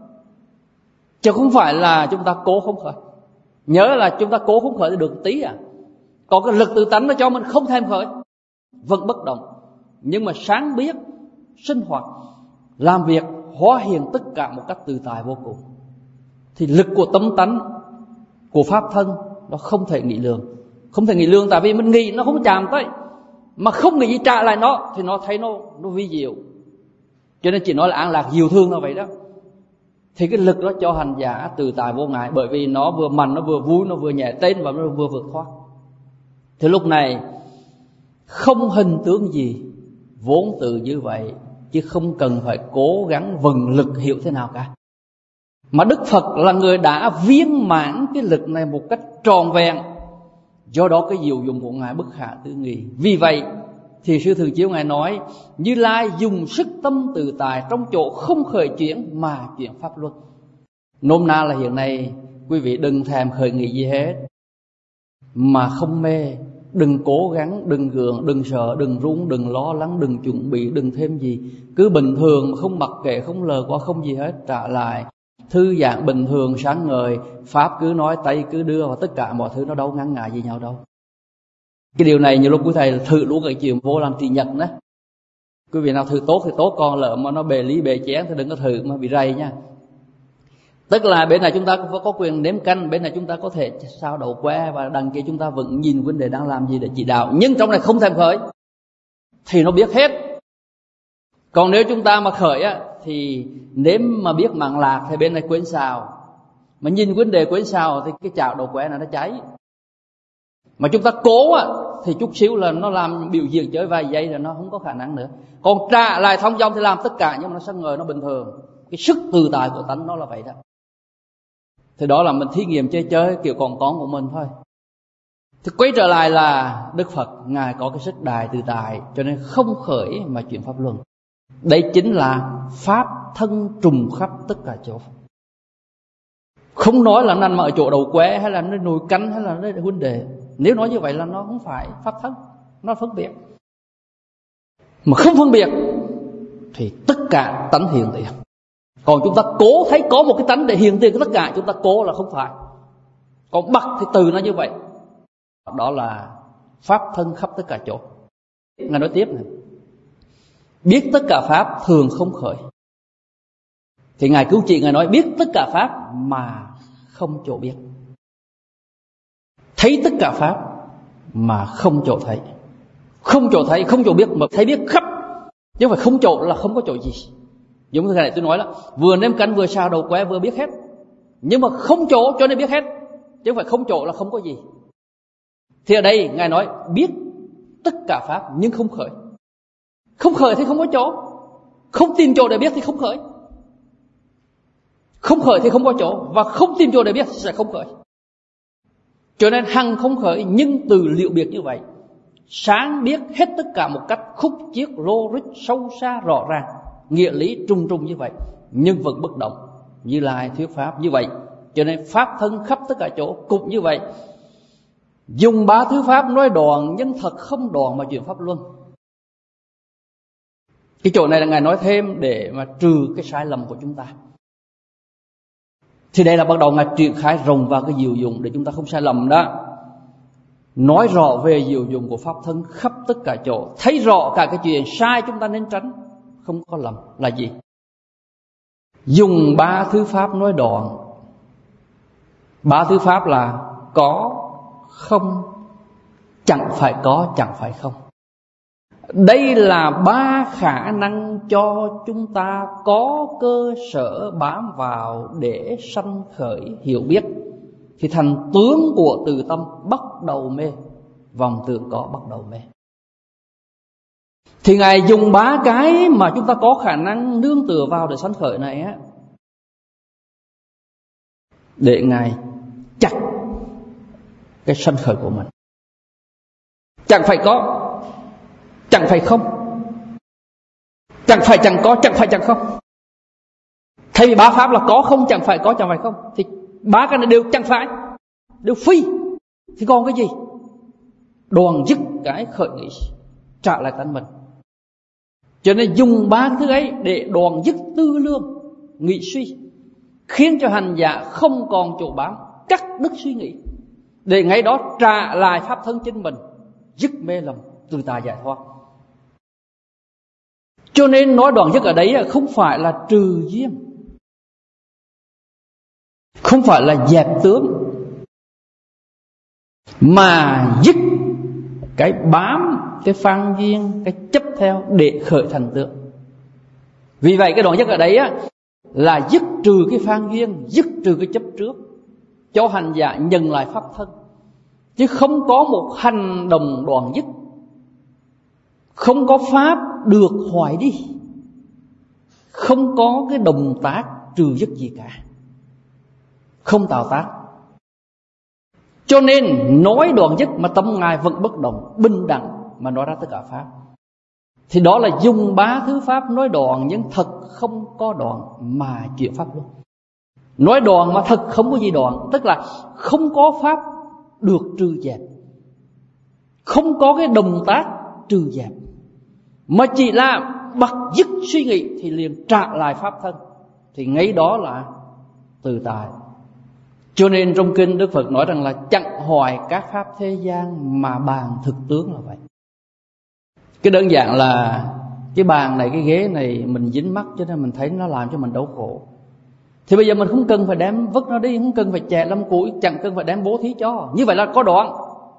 [SPEAKER 1] chứ không phải là chúng ta cố không khởi. Nhớ là chúng ta cố không khởi thì được tí à. Còn cái lực tự tánh nó cho mình không thèm khởi, vẫn bất động, nhưng mà sáng biết, sinh hoạt, làm việc, hóa hiện tất cả một cách tự tại vô cùng. Thì lực của tâm tánh, của pháp thân, nó không thể nghĩ lường. Không thể nghĩ lường tại vì mình nghĩ nó không chạm tới, mà không nghĩ gì trả lại nó thì nó thấy nó vi diệu. Cho nên chỉ nói là an lạc diệu thương là vậy đó. Thì cái lực đó cho hành giả tự tại vô ngại, bởi vì nó vừa mạnh, nó vừa vui, nó vừa nhẹ tên và nó vừa vượt thoát. Thì lúc này không hình tướng gì, vốn tự như vậy, chứ không cần phải cố gắng vận lực hiểu thế nào cả. Mà Đức Phật là người đã viên mãn cái lực này một cách tròn vẹn, do đó cái diệu dụng của Ngài bất khả tư nghị. Vì vậy thì Sư Thường Chiếu Ngài nói: Như Lai dùng sức tâm tự tại trong chỗ không khởi chuyển mà chuyển pháp luân. Nôm na là hiện nay quý vị đừng thèm khởi nghĩ gì hết, mà không mê, đừng cố gắng, đừng gượng, đừng sợ, đừng run, đừng lo lắng, đừng chuẩn bị, đừng thêm gì. Cứ bình thường, không mặc kệ, không lờ qua, không gì hết, trả lại thư giãn bình thường, sáng ngời. Pháp cứ nói, tay cứ đưa, và tất cả mọi thứ nó đâu ngăn ngại gì nhau đâu. Cái điều này nhiều lúc quý thầy thử luôn cái chuyện vô làm trì nhật đó. Quý vị nào thử tốt thì tốt, còn lỡ mà nó bề lý bề chén thì đừng có thử mà bị rầy nha. Tức là bên này chúng ta có quyền nếm canh, bên này chúng ta có thể sao đậu que, và đằng kia chúng ta vẫn nhìn vấn đề đang làm gì để chỉ đạo. Nhưng trong này không thèm khởi thì nó biết hết. Còn nếu chúng ta mà khởi á, thì nếm mà biết mặn lạc thì bên này quên xào, mà nhìn vấn đề quên xào thì cái chảo đậu que này nó cháy. Mà chúng ta cố á, thì chút xíu là nó làm biểu diễn chơi vài giây rồi nó không có khả năng nữa. Còn trả lại thông dong thì làm tất cả, nhưng mà nó sáng ngời, nó bình thường. Cái sức tự tại của tánh nó là vậy đó. Thì đó là mình thí nghiệm chơi kiểu còn con của mình thôi. Thì quay trở lại là Đức Phật Ngài có cái sức đại tự tại, cho nên không khởi mà chuyển pháp luân. Đây chính là pháp thân trùng khắp tất cả chỗ. Không nói là nằm ở chỗ đầu que, hay là nơi nồi canh, hay là nơi vấn đề. Nếu nói như vậy là nó không phải pháp thân, nó phân biệt. Mà không phân biệt thì tất cả tánh hiện tiền. Còn chúng ta cố thấy có một cái tánh để hiện tiền tất cả, chúng ta cố là không phải. Còn bậc thì từ nó như vậy. Đó là pháp thân khắp tất cả chỗ. Ngài nói tiếp này: biết tất cả pháp thường không khởi. Thì Ngài cứu trị, Ngài nói biết tất cả pháp mà không chỗ biết. Thấy tất cả pháp mà không chỗ thấy. Không chỗ thấy, không chỗ biết, mà thấy biết khắp. chứ không phải không chỗ là không có chỗ gì. Giống như thế này tôi nói là vừa nêm canh vừa xào đầu que vừa biết hết, nhưng mà không chỗ cho nên biết hết, chứ không phải không chỗ là không có gì. Thì ở đây Ngài nói biết tất cả pháp nhưng không khởi. Không khởi thì không có chỗ, không tìm chỗ để biết thì không khởi. Không khởi thì không có chỗ, và không tìm chỗ để biết sẽ không khởi. Cho nên hằng không khởi nhưng từ liệu biệt như vậy, sáng biết hết tất cả một cách khúc chiết logic sâu xa rõ ràng, nghĩa lý trùng trùng như vậy, nhưng vẫn bất động. Như Lai thuyết pháp như vậy, cho nên pháp thân khắp tất cả chỗ cũng như vậy. Dùng ba thứ pháp nói đoạn, nhưng thật không đoạn mà chuyển pháp luân. Cái chỗ này là Ngài nói thêm để mà trừ cái sai lầm của chúng ta. Thì đây là bắt đầu Ngài triển khai rộng vào cái diệu dụng để chúng ta không sai lầm đó. Nói rõ về diệu dụng của pháp thân khắp tất cả chỗ, thấy rõ cả cái chuyện sai chúng ta nên tránh, không có lầm là gì. Dùng ba thứ pháp nói đoạn. Ba thứ pháp là có, không, chẳng phải có, chẳng phải không. Đây là ba khả năng cho chúng ta có cơ sở bám vào để sanh khởi hiểu biết. Thì thành tướng của từ tâm bắt đầu mê, vòng tưởng có bắt đầu mê. Thì Ngài dùng ba cái mà chúng ta có khả năng nương tựa vào để sanh khởi này á, để Ngài chặt cái sanh khởi của mình. Chẳng phải có, chẳng phải không, chẳng phải chẳng có, chẳng phải chẳng không. Thay vì ba pháp là có không, chẳng phải có, chẳng phải không, thì ba cái này đều chẳng phải, đều phi. Thì còn cái gì? Đoàn dứt cái khởi nghĩ, trả lại tánh mình. Cho nên dùng ba thứ ấy để đoạn dứt tư lương nghị suy, khiến cho hành giả không còn chỗ bám, cắt đứt suy nghĩ, để ngay đó trả lại pháp thân chính mình, dứt mê lầm, tự tại giải thoát. Cho nên nói đoạn dứt ở đấy không phải là trừ duyên, không phải là dẹp tướng, mà dứt cái bám, cái phan duyên, cái chấp theo để khởi thành tướng. Vì vậy cái đoạn dứt ở đấy là dứt trừ cái phan duyên, dứt trừ cái chấp trước, cho hành giả nhận lại pháp thân. Chứ không có một hành động đoạn dứt, không có pháp được hoại đi, không có cái động tác trừ dứt gì cả, không tạo tác. Cho nên nói đoạn dứt mà tâm Ngài vẫn bất động, bình đẳng mà nói ra tất cả pháp, thì đó là dùng ba thứ pháp nói đoạn, nhưng thật không có đoạn mà chuyển pháp luôn. Nói đoạn mà thật không có gì đoạn, tức là không có pháp được trừ dẹp, không có cái động tác trừ dẹp, mà chỉ là bật dứt suy nghĩ thì liền trả lại pháp thân, thì ngay đó là tự tại. Cho nên trong kinh Đức Phật nói rằng là chẳng hoài các pháp thế gian mà bàn thực tướng là vậy. Cái đơn giản là cái bàn này, cái ghế này mình dính mắc, cho nên mình thấy nó làm cho mình đau khổ. Thì bây giờ mình không cần phải đem vứt nó đi, không cần phải chè lâm củi, chẳng cần phải đem bố thí cho. Như vậy là có đoạn.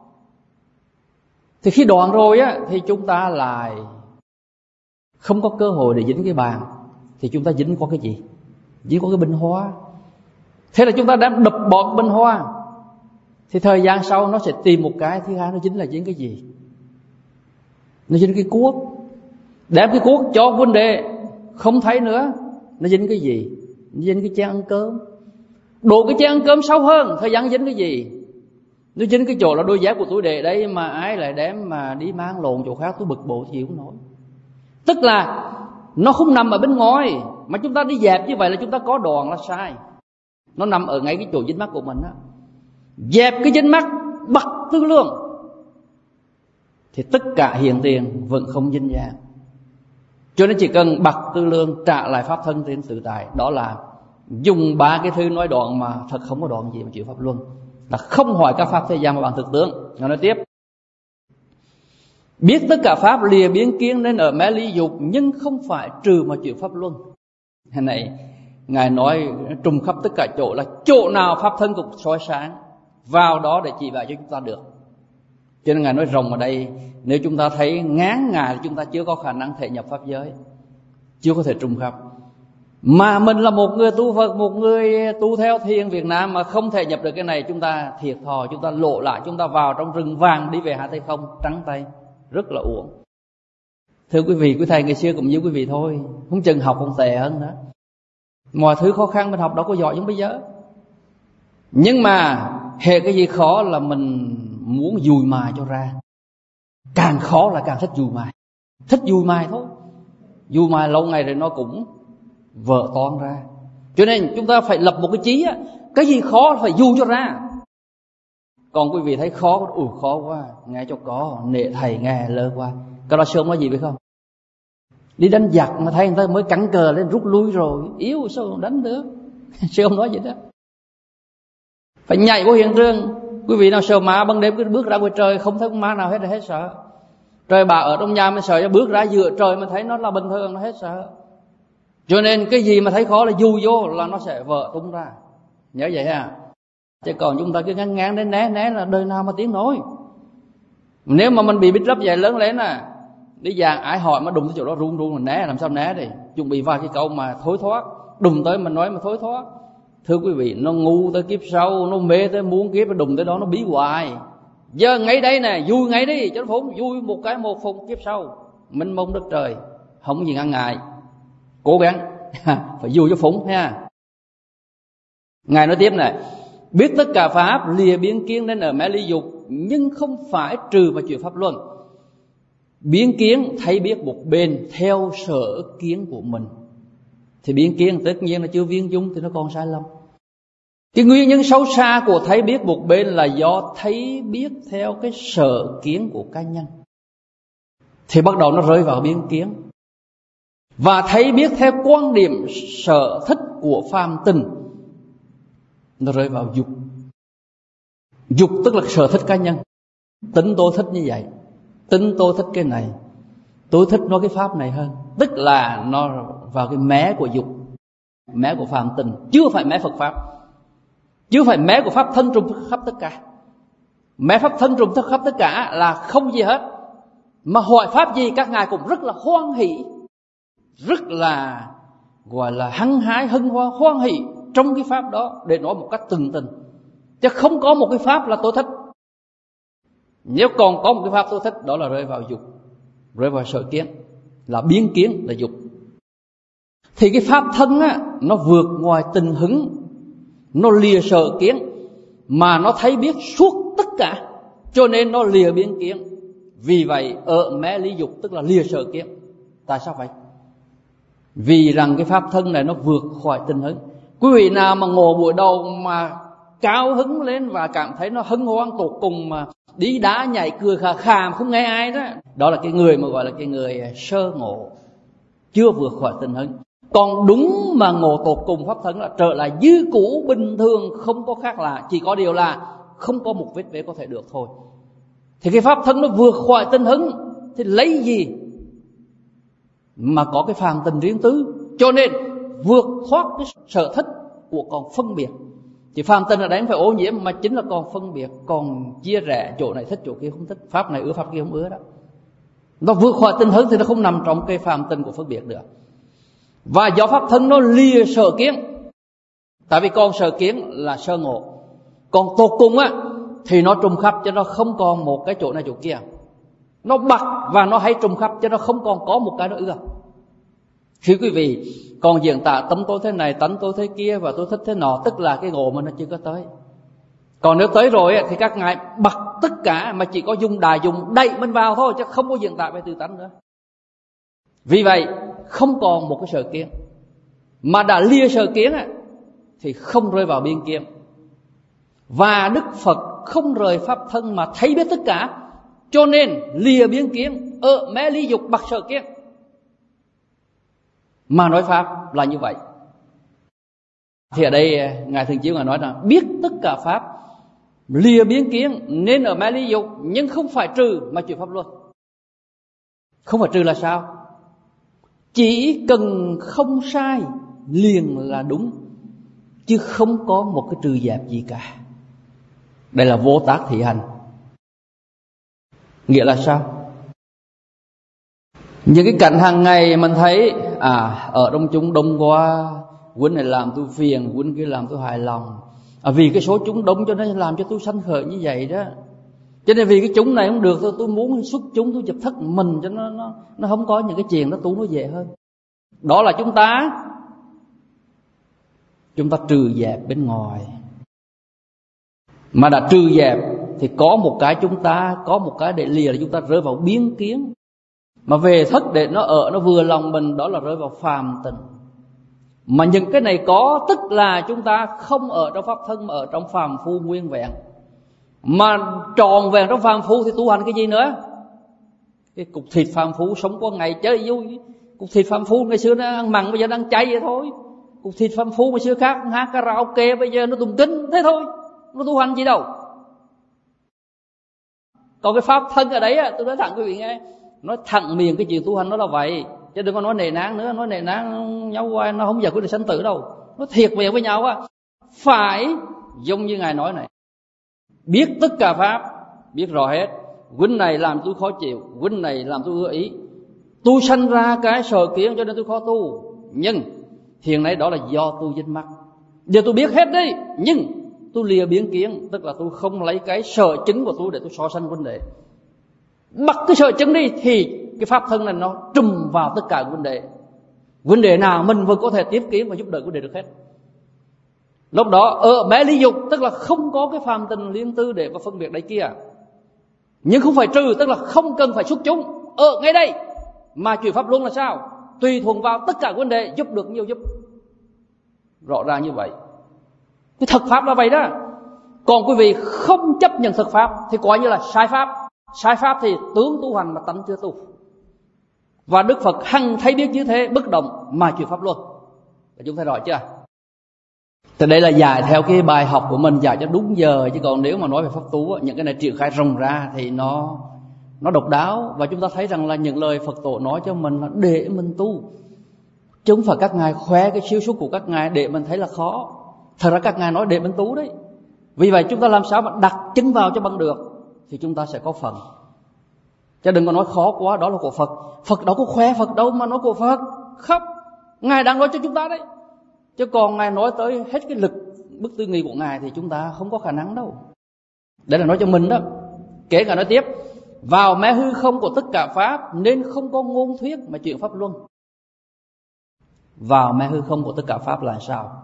[SPEAKER 1] Thì khi đoạn rồi thì chúng ta lại không có cơ hội để dính cái bàn. Thì chúng ta dính có cái gì? Dính có cái bình hoa. Thế là chúng ta đem đập bỏ cái bình hoa, thì thời gian sau nó sẽ tìm một cái thứ hai, nó dính là dính cái gì? Nó dính cái cuốc. Đem cái cuốc cho huynh đệ không thấy nữa, nó dính cái gì? Nó dính cái chén ăn cơm. Đổ cái chén ăn cơm sâu hơn, thời gian dính cái gì? Nó dính cái chỗ là đôi dép của tôi để đây, mà ai lại đem mà đi mang lộn chỗ khác, tôi bực bội chịu không nổi. Tức là nó không nằm ở bên ngoài, mà chúng ta đi dẹp như vậy là chúng ta có đoạn là sai. Nó nằm ở ngay cái chỗ dính mắc của mình á. Dẹp cái dính mắc, bật tư lương, thì tất cả hiện tiền vẫn không dính dáng. Cho nên chỉ cần bật tư lương, trả lại pháp thân trên tự tại, đó là dùng ba cái thứ nói đoạn mà thật không có đoạn gì mà chịu pháp luân, là không hỏi các pháp thế gian mà bằng thực tướng. Nó nói tiếp: biết tất cả pháp lìa biến kiến nên ở mê ly dục, nhưng không phải trừ mà chịu pháp luân. Thế này Ngài nói trùng khắp tất cả chỗ, là chỗ nào pháp thân cũng soi sáng vào đó để chỉ bảo cho chúng ta được. Cho nên Ngài nói rộng ở đây, nếu chúng ta thấy ngán Ngài thì chúng ta chưa có khả năng thể nhập pháp giới, chưa có thể trùng khắp. Mà mình là một người tu Phật, một người tu theo thiền Việt Nam mà không thể nhập được cái này, chúng ta thiệt thòi, chúng ta lộ lại, chúng ta vào trong rừng vàng đi về hạ tay không, trắng tay, rất là uổng. Thưa quý vị, quý thầy ngày xưa cũng như quý vị thôi, không chừng học còn tệ hơn nữa. Mọi thứ khó khăn mình học đâu có giỏi giống bây giờ. Nhưng mà hệ cái gì khó là mình muốn dùi mài cho ra. Càng khó là càng thích dùi mài. Thích dùi mài thôi. Dùi mài lâu ngày rồi nó cũng vỡ toan ra. Cho nên chúng ta phải lập một cái chí á, cái gì khó phải dùi cho ra. Còn quý vị thấy khó, khó quá, nghe cho có, nệ thầy nghe lơ qua. Cái đó sớm nói gì biết không? Đi đánh giặc mà thấy người ta mới cắn cờ lên rút lui rồi, yếu sao đánh được. Sư ông nói vậy đó. Phải nhảy vô hiện trường. Quý vị nào sợ ma ban đêm cứ bước ra ngoài trời, không thấy con ma nào hết là hết sợ. Trời bà ở trong nhà mới sợ, bước ra giữa trời mà thấy nó là bình thường, nó hết sợ. Cho nên cái gì mà thấy khó là dù vô là nó sẽ vỡ tung ra. Nhớ vậy ha. Chứ còn chúng ta cứ ngán đến né là đời nào mà tiến nổi. Nếu mà mình bị bít rấp vậy lớn lên đi giảng ai hỏi mà đụng tới chỗ đó run mình né, làm sao né đi. Chuẩn bị vài cái câu mà thối thoát, đụng tới mình nói mà thối thoát. Thưa quý vị, nó ngu tới kiếp sau, nó mê tới muôn kiếp, nó đụng tới đó nó bí hoài. Giờ ngay đây nè, vui ngay đi cho nó phụng, vui một cái một phụng, kiếp sau minh mông đất trời, không gì ngăn ngại. Cố gắng phải vui cho phụng ha. Ngài nói tiếp này: biết tất cả pháp lìa biến kiến nên ở mê ly dục, nhưng không phải trừ mà chuyển pháp luân. Biến kiến thấy biết một bên theo sở kiến của mình, thì biến kiến tất nhiên là chưa viên dung thì nó còn sai lầm. Cái nguyên nhân sâu xa của thấy biết một bên là do thấy biết theo cái sở kiến của cá nhân, thì bắt đầu nó rơi vào biến kiến. và thấy biết theo quan điểm sở thích của phàm tình, nó rơi vào dục. Dục tức là sở thích cá nhân. Tính tôi thích như vậy, tính tôi thích cái này, tôi thích nói cái pháp này hơn. Tức là nó vào cái mé của dục, mé của phàm tình, chưa phải mé Phật pháp, chưa phải mé của pháp thân trùng khắp tất cả. Mé pháp thân trùng khắp tất cả là không gì hết, mà hỏi pháp gì các ngài cũng rất là hoan hỷ, rất là gọi là hăng hái, hân hoan hỷ trong cái pháp đó, để nói một cách tường tình. Chứ không có một cái pháp là tôi thích. Nếu còn có một cái pháp tôi thích, đó là rơi vào dục, rơi vào sở kiến, là biến kiến, là dục. Thì cái pháp thân á, nó vượt ngoài tình hứng, nó lìa sở kiến, mà nó thấy biết suốt tất cả, cho nên nó lìa biến kiến. Vì vậy ở mé lý dục tức là lìa sở kiến. Tại sao vậy? Vì rằng cái pháp thân này nó vượt khỏi tình hứng. Quý vị nào mà ngồi buổi đầu mà cao hứng lên và cảm thấy nó hân hoan tột cùng, mà đi đá nhảy cười khà khà không nghe ai đó, đó là cái người mà gọi là cái người sơ ngộ, chưa vượt khỏi tình hứng. Còn đúng mà ngộ tột cùng pháp thân là trở lại như cũ bình thường, không có khác lạ, chỉ có điều là không có một vết vế có thể được thôi. Thì cái pháp thân nó vượt khỏi tình hứng, thì lấy gì mà có cái phàm tình riêng tư? Cho nên vượt thoát cái sở thích của còn phân biệt. Thì phàm tình là đánh phải ô nhiễm, mà chính là còn phân biệt, còn chia rẽ, chỗ này thích chỗ kia không thích, pháp này ưa pháp kia không ưa đó. Nó vượt khỏi tình hứng thì nó không nằm trong cái phàm tình của phân biệt nữa. Và do pháp thân nó lìa sở kiến, tại vì còn sở kiến là sơ ngộ, còn tột cùng á thì nó trùng khắp, cho nó không còn một cái chỗ này chỗ kia. Nó bật và nó hay trùng khắp, cho nó không còn có một cái nó ưa. Khi quý vị còn diễn tả tâm tôi thế này, tánh tôi thế kia, và tôi thích thế nọ, tức là cái ngộ mà nó chưa có tới. Còn nếu tới rồi thì các ngài bật tất cả, mà chỉ có dùng đài dùng đẩy mình vào thôi, chứ không có diễn tả về tự tánh nữa. Vì vậy không còn một cái sở kiến, mà đã lìa sở kiến thì không rơi vào biên kiến. Và Đức Phật không rời pháp thân mà thấy biết tất cả, cho nên lìa biên kiến, ở mé ly dục bậc sở kiến. Mà nói pháp là như vậy. Thì ở đây Ngài Thường Chiếu Ngài nói rằng biết tất cả pháp, lìa biến kiến, nên ở mé ly dục, nhưng không phải trừ mà chuyển pháp luân. Không phải trừ là sao? Chỉ cần không sai liền là đúng, chứ không có một cái trừ dẹp gì cả. Đây là vô tác thị hành. Nghĩa là sao? Những cái cảnh hàng ngày mình thấy ở đông chúng đông quá, huynh này làm tôi phiền, huynh kia làm tôi hài lòng, vì cái số chúng đông cho nên làm cho tôi sanh khởi như vậy đó. Cho nên vì cái chúng này không được, tôi muốn xuất chúng, tôi chụp thất mình cho nó không có những cái chuyện đó, tu nó dễ hơn. Đó là chúng ta trừ dẹp bên ngoài. Mà đã trừ dẹp thì có một cái chúng ta, có một cái để lìa là chúng ta rơi vào biến kiến. Mà về thất để nó vừa lòng mình, đó là rơi vào phàm tình. Mà những cái này có, tức là chúng ta không ở trong pháp thân, mà ở trong phàm phu nguyên vẹn. Mà tròn vẹn trong phàm phu thì tu hành cái gì nữa? Cái cục thịt phàm phu sống có ngày chơi vui. Cục thịt phàm phu ngày xưa nó ăn mặn, bây giờ nó ăn chay vậy thôi. Cục thịt phàm phu ngày xưa khác hát karaoke, bây giờ nó tụng kinh thế thôi. Nó tu hành gì đâu. Còn cái pháp thân ở đấy tôi nói thẳng quý vị nghe, nói thẳng miệng cái chuyện tu hành nó là vậy, chứ đừng có nói nề nang nữa. Nói nề nang nhau hoài nó không giải quyết được sanh tử đâu. Nó thiệt miệng với nhau phải giống như Ngài nói này, biết tất cả pháp, biết rõ hết. Huynh này làm tôi khó chịu, huynh này làm tôi ưa ý, tôi sanh ra cái sở kiến cho nên tôi khó tu. Nhưng hiện nay đó là do tôi dính mắc. Giờ tôi biết hết đi, nhưng tôi lìa biến kiến, tức là tôi không lấy cái sở chứng của tôi để tôi so sánh vấn đề. Bắt cái sở chứng đi thì cái pháp thân này nó trùm vào tất cả vấn đề. Vấn đề nào mình vẫn có thể tiếp kiến và giúp đỡ vấn đề được hết. Lúc đó ở mé ly dục, tức là không có cái phàm tình liên tư để mà phân biệt đây kia. Nhưng không phải trừ, tức là không cần phải xuất chúng. Ở ngay đây mà chuyển pháp luân là sao? Tùy thuận vào tất cả vấn đề, giúp được nhiều giúp. Rõ ràng như vậy. Cái thực pháp là vậy đó. Còn quý vị không chấp nhận thực pháp thì coi như là sai pháp. Sai pháp thì tướng tu hành mà tánh chưa tu. Và Đức Phật hằng thấy biết như thế, bất động mà chuyển pháp luân. Chúng ta rõ chưa? Thì đây là dạy theo cái bài học của mình, dạy cho đúng giờ. Chứ còn nếu mà nói về pháp tu, những cái này triển khai rộng ra thì nó độc đáo. Và chúng ta thấy rằng là những lời Phật tổ nói cho mình là để mình tu, chứ không phải các ngài khoe cái siêu xuất của các ngài để mình thấy là khó. Thật ra các ngài nói để mình tu đấy. Vì vậy chúng ta làm sao mà đặt chân vào cho bằng được thì chúng ta sẽ có phần. Chứ đừng có nói khó quá, đó là của Phật. Phật đâu có khoe Phật đâu mà nói của Phật. Không, ngài đang nói cho chúng ta đấy. Chứ còn ngài nói tới hết cái lực bức tư nghị của ngài thì chúng ta không có khả năng đâu. Đấy là nói cho mình đó. Kể cả nói tiếp, vào mé hư không của tất cả pháp nên không có ngôn thuyết mà chuyển pháp luân. Vào mé hư không của tất cả pháp là sao?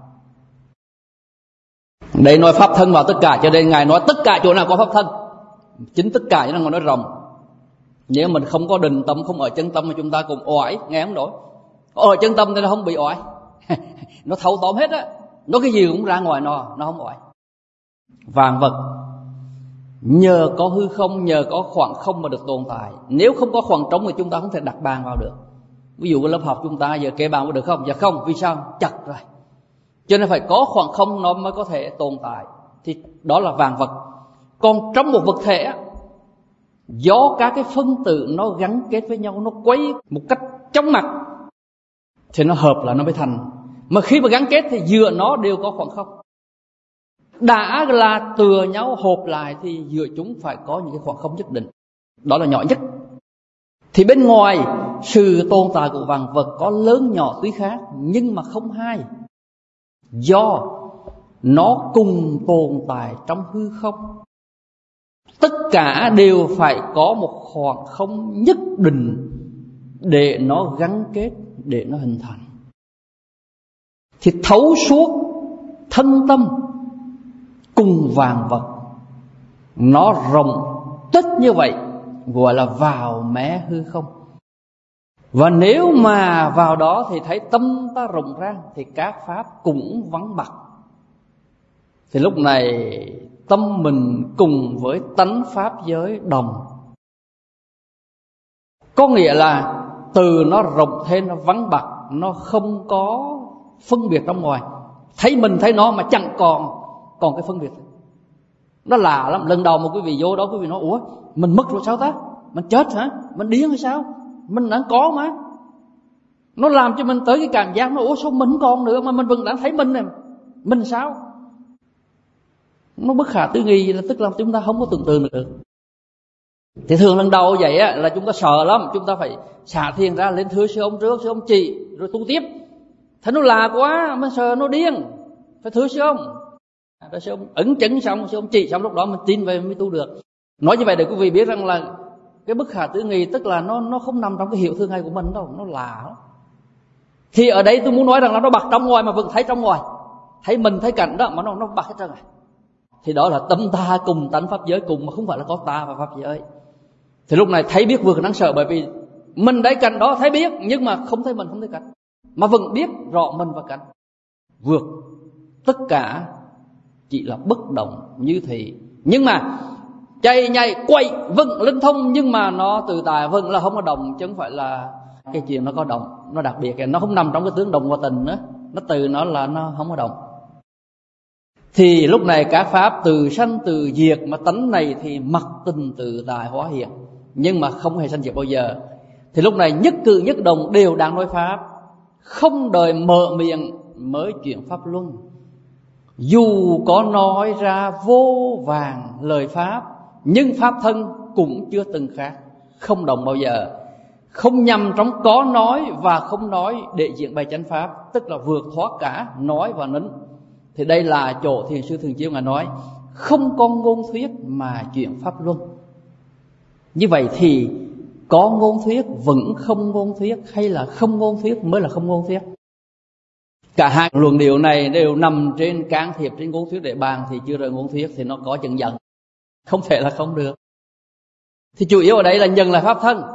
[SPEAKER 1] Đây nói pháp thân vào tất cả, cho nên ngài nói tất cả chỗ nào có pháp thân. Chính tất cả cho nên ngài nói rộng. Nếu mình không có định tâm, không ở chân tâm mà chúng ta cùng oải, nghe không nổi. Ở chân tâm thì nó không bị oải. Nó thấu tóm hết á, nó cái gì cũng ra ngoài nó không oải. Vạn vật nhờ có hư không, nhờ có khoảng không mà được tồn tại. Nếu không có khoảng trống thì chúng ta không thể đặt bàn vào được. Ví dụ cái lớp học chúng ta giờ kê bàn có được không? Dạ không, vì sao? Chặt rồi. Cho nên phải có khoảng không nó mới có thể tồn tại. Thì đó là vạn vật. Còn trong một vật thể, do các cái phân tử nó gắn kết với nhau, nó quấy một cách chóng mặt thì nó hợp là nó mới thành. Mà khi mà gắn kết thì giữa nó đều có khoảng không. Đã là tựa nhau hộp lại thì giữa chúng phải có những cái khoảng không nhất định. Đó là nhỏ nhất. Thì bên ngoài sự tồn tại của vạn vật có lớn nhỏ tuy khác, nhưng mà không hai. Do nó cùng tồn tại trong hư không. Tất cả đều phải có một khoảng không nhất định để nó gắn kết, để nó hình thành. Thì thấu suốt thân tâm cùng vạn vật, nó rộng tích như vậy, gọi là vào mé hư không. Và nếu mà vào đó thì thấy tâm ta rộng ra thì các pháp cũng vắng bặt. Thì lúc này tâm mình cùng với tánh pháp giới đồng. Có nghĩa là từ nó rộng thêm, nó vắng bặt, nó không có phân biệt trong ngoài. Thấy mình thấy nó mà chẳng còn cái phân biệt. Nó lạ lắm. Lần đầu mà quý vị vô đó, quý vị nói ủa mình mất rồi sao ta? Mình chết hả? Mình điên hay sao? Mình đang có mà. Nó làm cho mình tới cái cảm giác nó ủa sao mình không còn nữa mà mình vẫn đang thấy mình này. Mình sao? Nó bất khả tư nghị, là tức là chúng ta không có tưởng tượng được. Thì thường lần đầu vậy á, là chúng ta sợ lắm. Chúng ta phải xả thiền ra lên thưa sư ông trước, sư ông chị, rồi tu tiếp. Thấy nó lạ quá, mình sợ nó điên, phải thưa sư ông. Rồi sư ông ấn chứng xong, sư ông chỉ xong, lúc đó mình tin về mới tu được. Nói như vậy để quý vị biết rằng là cái bất khả tư nghị tức là nó không nằm trong cái hiểu thường ngày của mình đâu, nó lạ lắm. Thì ở đây tôi muốn nói rằng là nó bật trong ngoài mà vẫn thấy trong ngoài. Thấy mình thấy cảnh đó mà nó bật hết trơn rồi. Thì đó là tâm ta cùng tánh pháp giới cùng, mà không phải là có ta và pháp giới. Thì lúc này thấy biết vượt đáng sợ, bởi vì mình đấy cảnh đó thấy biết, nhưng mà không thấy mình, không thấy cảnh, mà vẫn biết rõ mình và cảnh. Vượt tất cả chỉ là bất động như thị. Nhưng mà chạy nhảy quay vẫn linh thông, nhưng mà nó tự tại vẫn là không có động, chứ không phải là cái chuyện nó có động. Nó đặc biệt, nó không nằm trong cái tướng động và tình nữa. Nó từ nó là nó không có động. Thì lúc này các pháp từ sanh từ diệt, mà tánh này thì mặc tình tự tại hóa hiện, nhưng mà không hề sanh diệt bao giờ. Thì lúc này nhất cử nhất động đều đang nói pháp, không đợi mở miệng mới chuyển pháp luân. Dù có nói ra vô vàng lời pháp, nhưng pháp thân cũng chưa từng khác, không động bao giờ. Không nhằm trong có nói và không nói để diễn bày chánh pháp, tức là vượt thoát cả nói và nín. Thì đây là chỗ Thiền sư Thường Chiêu ngài nói không có ngôn thuyết mà chuyển pháp luân. Như vậy thì có ngôn thuyết vẫn không ngôn thuyết, hay là không ngôn thuyết mới là không ngôn thuyết? Cả hai luận điệu này đều nằm trên can thiệp trên ngôn thuyết để bàn, thì chưa rời ngôn thuyết thì nó có chừng giận, không thể là không được. Thì chủ yếu ở đây là nhận là pháp thân,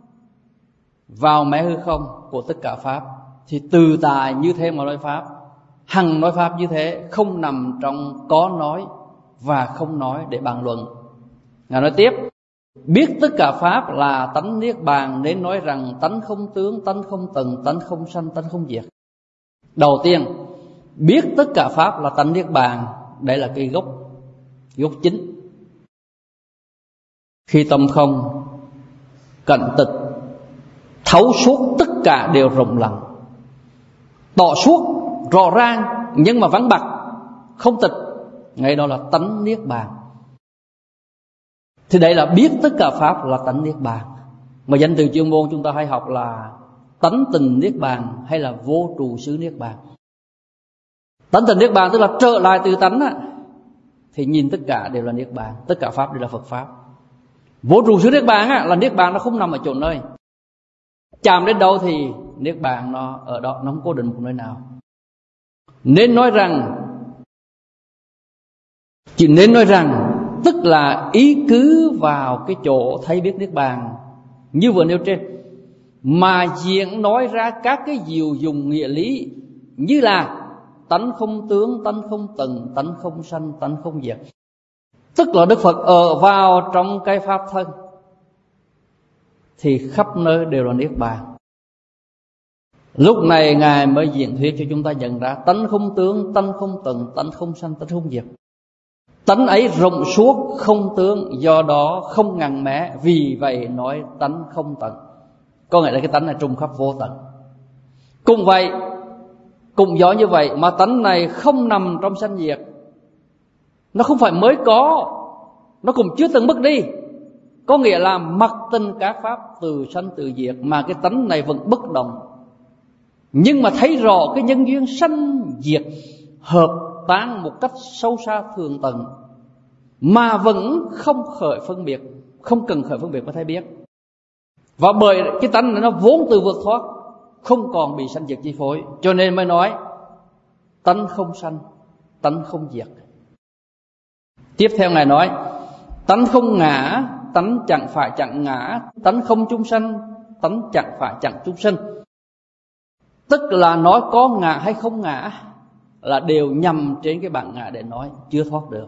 [SPEAKER 1] vào mé hư không của tất cả pháp, thì từ tài như thế mà nói pháp, hằng nói pháp như thế, không nằm trong có nói và không nói để bàn luận. Ngài nói tiếp, Biết tất cả pháp là tánh niết bàn, nên nói rằng tánh không tướng, tánh không tầng, tánh không sanh, tánh không diệt. Đầu tiên, biết tất cả pháp là tánh niết bàn, đây là cái gốc chính. Khi tâm không, cận tịch, thấu suốt, tất cả đều rộng lặng, tỏ suốt, rõ ràng, nhưng mà vắng bặt, không tịch, ngay đó là tánh niết bàn. Thì đây là biết tất cả pháp là tánh niết bàn. Mà danh từ chuyên môn chúng ta hay học là tánh tình niết bàn hay là vô trụ xứ niết bàn. Tánh tình niết bàn tức là trở lại từ tánh á, thì nhìn tất cả đều là niết bàn, tất cả pháp đều là Phật pháp. Vô trụ xứ niết bàn á, là niết bàn nó không nằm ở chỗ nơi, chạm đến đâu thì niết bàn nó ở đó, nó không cố định một nơi nào. Nên nói rằng tức là ý cứ vào cái chỗ thấy biết niết bàn như vừa nêu trên, mà diễn nói ra các cái diệu dùng nghĩa lý như là tánh không tướng, tánh không tầng, tánh không sanh, tánh không diệt. Tức là Đức Phật ở vào trong cái pháp thân thì khắp nơi đều là niết bàn. Lúc này Ngài mới diễn thuyết cho chúng ta nhận ra tánh không tướng, tánh không tầng, tánh không sanh, tánh không diệt. Tánh ấy rộng suốt không tướng, do đó không ngăn mé, vì vậy nói tánh không tận. Có nghĩa là cái tánh này trùng khắp vô tận. Cũng vậy, cũng do như vậy mà tánh này không nằm trong sanh diệt. Nó không phải mới có, nó cũng chưa từng mất đi. Có nghĩa là mặc tình các pháp từ sanh từ diệt, mà cái tánh này vẫn bất động. Nhưng mà thấy rõ cái nhân duyên sanh diệt hợp tán một cách sâu xa thường tận, mà vẫn không khởi phân biệt, không cần khởi phân biệt mới thấy biết. Và bởi cái tánh này nó vốn từ vượt thoát, không còn bị sanh diệt chi phối, cho nên mới nói tánh không sanh, tánh không diệt. Tiếp theo Ngài nói tánh không ngã, tánh chẳng phải chẳng ngã, tánh không chung sanh, tánh chẳng phải chẳng chung sanh. Tức là nói có ngã hay không ngã là đều nhằm trên cái bản ngã để nói, chưa thoát được.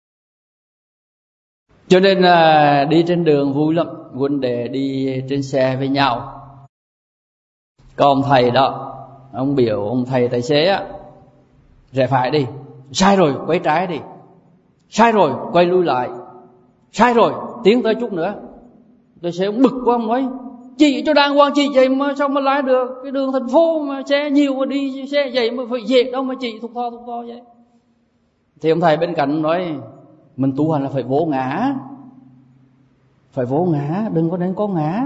[SPEAKER 1] Cho nên đi trên đường vui lắm, huynh đệ đi trên xe với nhau. Có ông thầy đó, ông biểu ông thầy tài xế á, rẽ phải đi, sai rồi quay trái đi, sai rồi quay lui lại, sai rồi tiến tới chút nữa. Tài xế ông bực quá, ông nói chị cho đàng hoàng, chị vậy mà sao mà lái được, cái đường thành phố mà xe nhiều mà đi xe vậy mà phải dễ đâu mà chị thục tho vậy. Thì ông thầy bên cạnh nói mình tu hành là phải vô ngã, phải vô ngã, đừng có nên có ngã.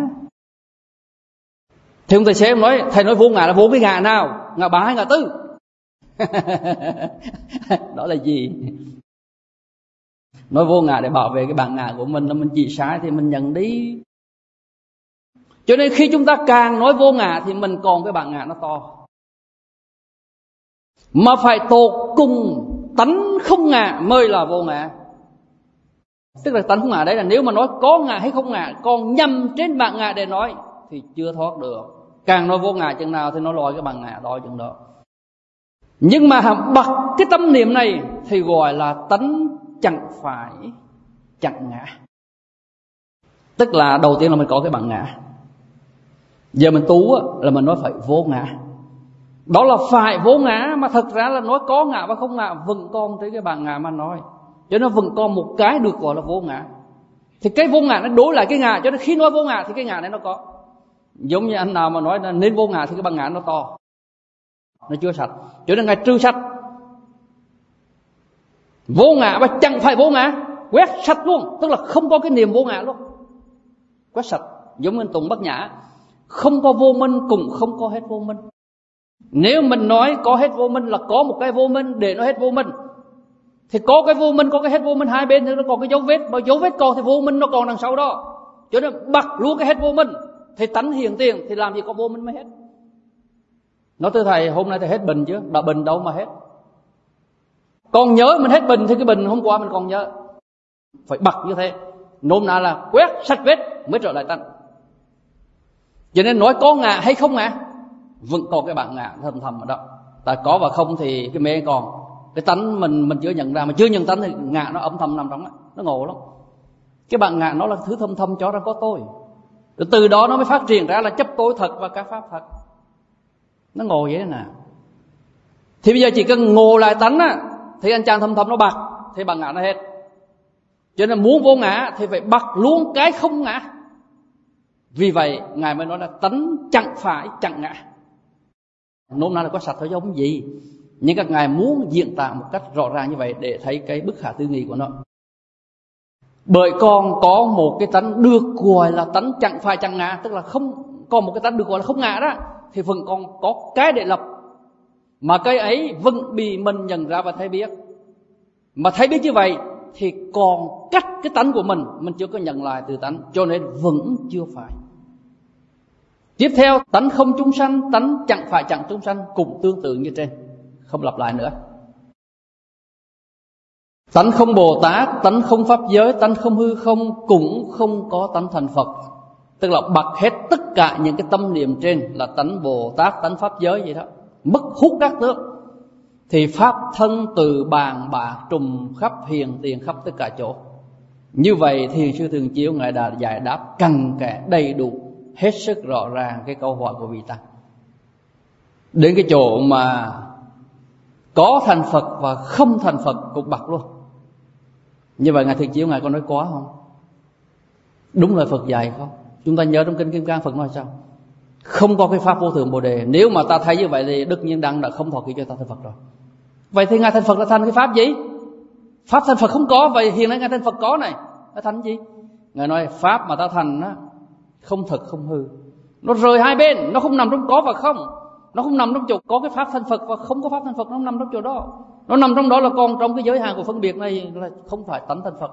[SPEAKER 1] Thì ông tài xế ông nói thầy nói vô ngã là vô cái ngã nào, ngã 3 hay ngã 4? Đó là gì? Nói vô ngã để bảo vệ cái bản ngã của mình, là mình chỉ sai thì mình nhận đi. Cho nên khi chúng ta càng nói vô ngã thì mình còn cái bản ngã nó to. Mà phải tột cùng tánh không ngã mới là vô ngã. Tức là tánh không ngã đấy là nếu mà nói có ngã hay không ngã, còn nhằm trên bản ngã để nói thì chưa thoát được. Càng nói vô ngã chừng nào thì nó lòi cái bản ngã đó chừng đó. Nhưng mà bật cái tâm niệm này thì gọi là tánh chẳng phải chẳng ngã. Tức là đầu tiên là mình có cái bản ngã. Giờ mình tu là mình nói phải vô ngã. Đó là phải vô ngã, mà thật ra là nói có ngã và không ngã vẫn còn tới cái bản ngã mà nói. Cho nên vẫn còn một cái được gọi là vô ngã. Thì cái vô ngã nó đối lại cái ngã, cho nên khi nói vô ngã thì cái ngã này nó có. Giống như anh nào mà nói là nên vô ngã thì cái bản ngã nó to, nó chưa sạch. Cho nên Ngài trừ sạch vô ngã và chẳng phải vô ngã, quét sạch luôn. Tức là không có cái niềm vô ngã luôn, quét sạch. Giống như Tùng Bát Nhã, không có vô minh cũng không có hết vô minh. Nếu mình nói có hết vô minh là có một cái vô minh để nó hết vô minh, thì có cái vô minh có cái hết vô minh hai bên thì nó còn cái dấu vết, mà dấu vết còn thì vô minh nó còn đằng sau đó. Cho nên bật luôn cái hết vô minh thì tánh hiện tiền, thì làm gì có vô minh mới hết. Nói thưa thầy, hôm nay thầy hết bình chứ, đã bình đâu mà hết. Còn nhớ mình hết bình thì cái bình hôm qua mình còn nhớ. Phải bật như thế, nôm na là quét sạch vết mới trở lại tánh. Cho nên nói có ngã hay không ngã vẫn còn cái bản ngã thầm thầm ở đó. Tại có và không thì cái mê còn. Cái tánh mình chưa nhận ra, mà chưa nhận tánh thì ngã nó âm thầm nằm trong đó, nó ngộ lắm. Cái bản ngã nó là thứ thâm thâm cho ra có tôi. Rồi từ đó nó mới phát triển ra là chấp tôi thật và các pháp thật. Nó ngộ vậy nè. Thì bây giờ chỉ cần ngộ lại tánh á, thì anh chàng thâm thâm nó bạc, thì bản ngã nó hết. Cho nên muốn vô ngã thì phải bạc luôn cái không ngã. Vì vậy Ngài mới nói là tánh chẳng phải chẳng ngã. Nôm na là có sạch thôi giống gì. Nhưng các Ngài muốn diễn tả một cách rõ ràng như vậy để thấy cái bất khả tư nghị của nó. Bởi còn có một cái tánh được gọi là tánh chẳng phải chẳng ngã, tức là không còn một cái tánh được gọi là không ngã đó, thì vẫn còn có cái để lập. Mà cái ấy vẫn bị mình nhận ra và thấy biết. Mà thấy biết như vậy thì còn cách cái tánh của mình chưa có nhận lại từ tánh, cho nên vẫn chưa phải. Tiếp theo, tánh không chúng sanh, tánh chẳng phải chẳng chúng sanh cũng tương tự như trên, không lặp lại nữa. Tánh không Bồ Tát, tánh không Pháp giới, tánh không hư không cũng không có tánh thành Phật. Tức là bật hết tất cả những cái tâm niệm trên là tánh Bồ Tát, tánh Pháp giới vậy đó, mất hút các tướng. Thì Pháp thân từ bàn bạc trùm khắp hiền tiền khắp tất cả chỗ. Như vậy Thiền sư Thường Chiếu Ngài đã giải đáp cặn kẽ đầy đủ, hết sức rõ ràng cái câu hỏi của vị Tăng. Đến cái chỗ mà có thành Phật và không thành Phật cũng bật luôn. Như vậy Ngài Thường Chiếu Ngài có nói quá không? Đúng là Phật dạy không? Chúng ta nhớ trong Kinh Kim Cang Phật nói sao? Không có cái Pháp vô thượng Bồ Đề. Nếu mà ta thấy như vậy thì Đức Nhiên Đăng đã không thọ ký cho ta thành Phật rồi. Vậy thì Ngài thành Phật là thành cái Pháp gì? Pháp thành Phật không có. Vậy hiện nay Ngài thành Phật có này, nó thành gì? Ngài nói Pháp mà ta thành á, không thật không hư. Nó rời hai bên, nó không nằm trong có và không. Nó không nằm trong chỗ có cái Pháp thành Phật và không có Pháp thành Phật. Nó không nằm trong chỗ đó. Nó nằm trong đó là còn trong cái giới hạn của phân biệt này là không phải tánh thành Phật.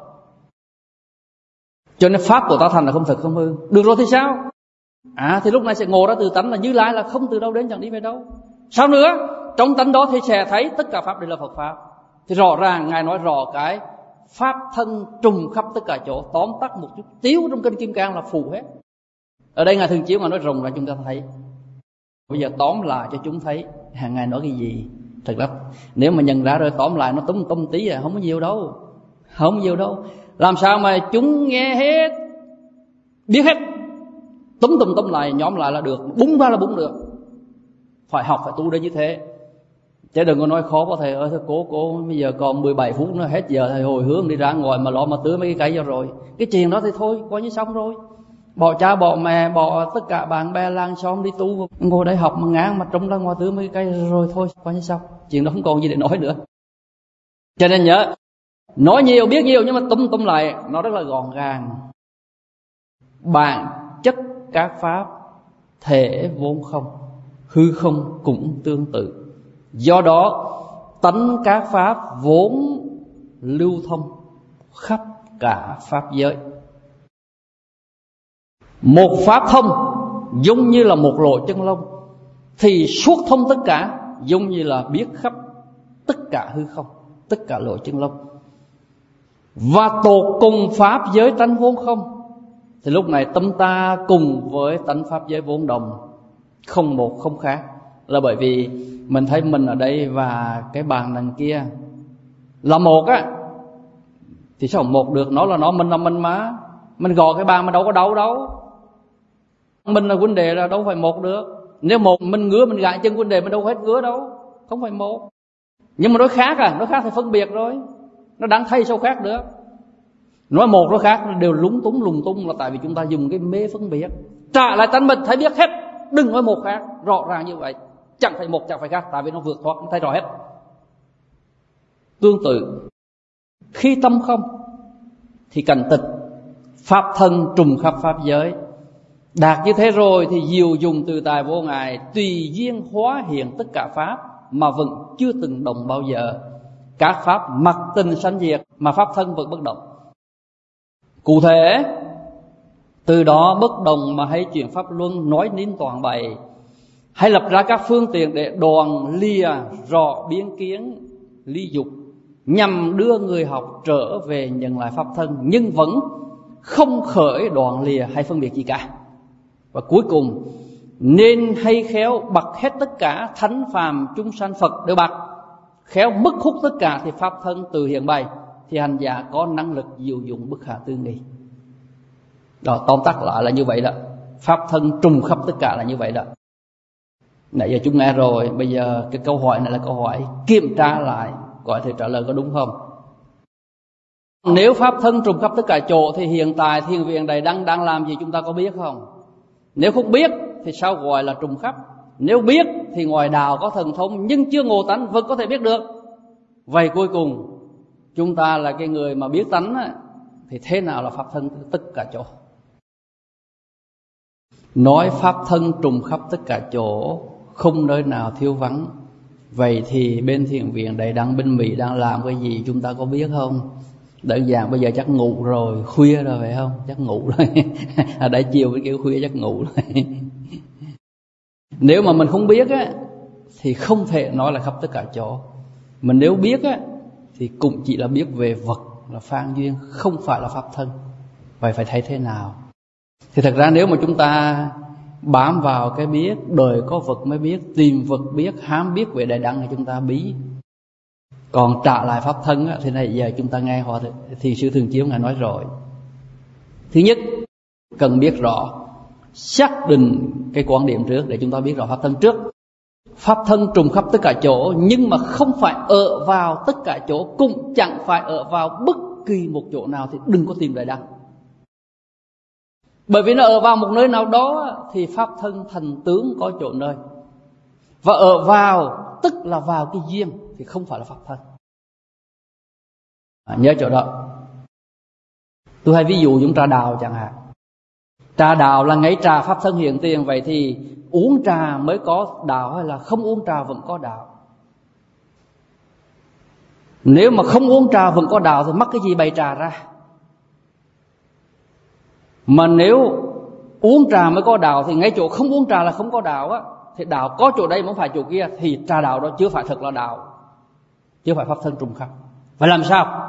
[SPEAKER 1] Cho nên Pháp của ta thành là không thật không hư. Được rồi thì sao? Thì lúc này sẽ ngộ ra từ tánh là Như Lai là không từ đâu đến chẳng đi về đâu. Sao nữa? Trong tánh đó thì sẽ thấy tất cả Pháp đều là Phật Pháp. Thì rõ ràng Ngài nói rõ cái Pháp thân trùm khắp tất cả chỗ. Tóm tắt một chút tiếu trong Kinh Kim Cang là phù hết. Ở đây Ngài Thường Chiếu mà nói rộng ra chúng ta thấy. Bây giờ tóm lại cho chúng thấy hàng ngày nói cái gì. Thật ra nếu mà nhận ra rồi tóm lại nó túm tí không có nhiều đâu. Không nhiều đâu. Làm sao mà chúng nghe hết, biết hết, túm lại, nhóm lại là được, búng ra là búng được. Phải học, phải tu đến như thế. Chứ đừng có nói khó quá thầy ơi, thôi cố bây giờ còn 17 phút nữa hết giờ, thầy hồi hướng đi ra ngoài mà lo mà tưới mấy cái cây cho rồi. Cái chuyện đó thì thôi, coi như xong rồi. Bỏ cha bỏ mẹ, bỏ tất cả bạn bè làng xóm đi tu, ngồi đây học mà ngán mà trông ra ngoài tưới mấy cái cây rồi thôi, coi như xong. Chuyện đó không còn gì để nói nữa. Cho nên nhớ, nói nhiều biết nhiều nhưng mà túm lại nó rất là gọn gàng. Bản chất các pháp thể vốn không, hư không cũng tương tự. Do đó tánh các pháp vốn lưu thông khắp cả pháp giới. Một pháp thông giống như là một lỗ chân lông, thì suốt thông tất cả giống như là biết khắp tất cả hư không, tất cả lỗ chân lông. Và tột cùng pháp giới tánh vốn không, thì lúc này tâm ta cùng với tánh pháp giới vốn đồng, không một không khác. Là bởi vì mình thấy mình ở đây và cái bàn đằng kia là một á, thì sao một được? Nó là nó, mình là mình mà. Mình gò cái bàn mà đâu có đâu. Mình là huynh đệ là đâu phải một được. Nếu một mình ngứa mình gãi chân huynh đệ mình đâu hết ngứa đâu, không phải một. Nhưng mà nói khác nói khác thì phân biệt rồi. Nó đáng thay sao khác được. Nói một nó khác, nó đều lúng túng là tại vì chúng ta dùng cái mê phân biệt. Trả lại tánh mình thấy biết hết, đừng nói một khác, rõ ràng như vậy. Chẳng phải một chẳng phải khác, tại vì nó vượt thoát, nó thấy rõ hết. Tương tự, khi tâm không thì cảnh tịch, pháp thân trùm khắp pháp giới. Đạt như thế rồi thì diệu dùng từ tài vô ngại, tùy duyên hóa hiện tất cả pháp mà vẫn chưa từng động bao giờ. Các pháp mặc tình sanh diệt mà pháp thân vẫn bất động. Cụ thể, từ đó bất đồng mà hay chuyện pháp luân nói nín toàn bày, hay lập ra các phương tiện để đoạn lìa rõ biến kiến ly dục, nhằm đưa người học trở về nhận lại pháp thân, nhưng vẫn không khởi đoạn lìa hay phân biệt gì cả. Và cuối cùng, nên hay khéo bật hết tất cả thánh phàm chúng sanh Phật đều bật, khéo mất hút tất cả thì pháp thân từ hiện bày, thì hành giả có năng lực diệu dụng bất khả tư nghị. Đó, tóm tắt lại là như vậy đó. Pháp thân trùng khắp tất cả là như vậy đó. Nãy giờ chúng nghe rồi, bây giờ cái câu hỏi này là câu hỏi kiểm tra lại, coi thử trả lời có đúng không. Nếu pháp thân trùng khắp tất cả chỗ thì hiện tại thiền viện này đang làm gì chúng ta có biết không? Nếu không biết thì sao gọi là trùng khắp? Nếu biết thì ngoài đạo có thần thông nhưng chưa ngộ tánh vẫn có thể biết được. Vậy cuối cùng chúng ta là cái người mà biết tánh á, thì thế nào là pháp thân tất cả chỗ? Nói pháp thân trùng khắp tất cả chỗ, không nơi nào thiếu vắng. Vậy thì bên thiền viện đây bên Mỹ đang làm cái gì chúng ta có biết không? Đơn giản bây giờ chắc ngủ rồi, khuya rồi phải không? Chắc ngủ rồi. Đã chiều với kiểu khuya chắc ngủ rồi. Nếu mà mình không biết á, thì không thể nói là khắp tất cả chỗ. Mình nếu biết á, thì cũng chỉ là biết về vật, là phan duyên, không phải là pháp thân. Vậy phải thấy thế nào? Thì thật ra nếu mà chúng ta bám vào cái biết, đời có vật mới biết, tìm vật biết, hám biết về đại đẳng thì chúng ta bí. Còn trả lại pháp thân á, thì này giờ chúng ta nghe họ Thiền sư Thường Chiếu ngài nói rồi. Thứ nhất, cần biết rõ, xác định cái quan điểm trước để chúng ta biết rõ pháp thân trước. Pháp thân trùng khắp tất cả chỗ, nhưng mà không phải ở vào tất cả chỗ, cũng chẳng phải ở vào bất kỳ một chỗ nào, thì đừng có tìm đại đẳng. Bởi vì nó ở vào một nơi nào đó thì pháp thân thành tướng có chỗ nơi. Và ở vào tức là vào cái duyên, thì không phải là pháp thân. Nhớ chỗ đó. Tôi hay ví dụ giống trà đào chẳng hạn. Trà đào là ngay trà pháp thân hiện tiền. Vậy thì uống trà mới có đạo hay là không uống trà vẫn có đạo? Nếu mà không uống trà vẫn có đạo thì mắc cái gì bày trà ra? Mà nếu uống trà mới có đạo thì ngay chỗ không uống trà là không có đạo á. Thì đạo có chỗ đây mà không phải chỗ kia, thì trà đạo đó chưa phải thật là đạo, chưa phải pháp thân trùng khắp. Phải làm sao?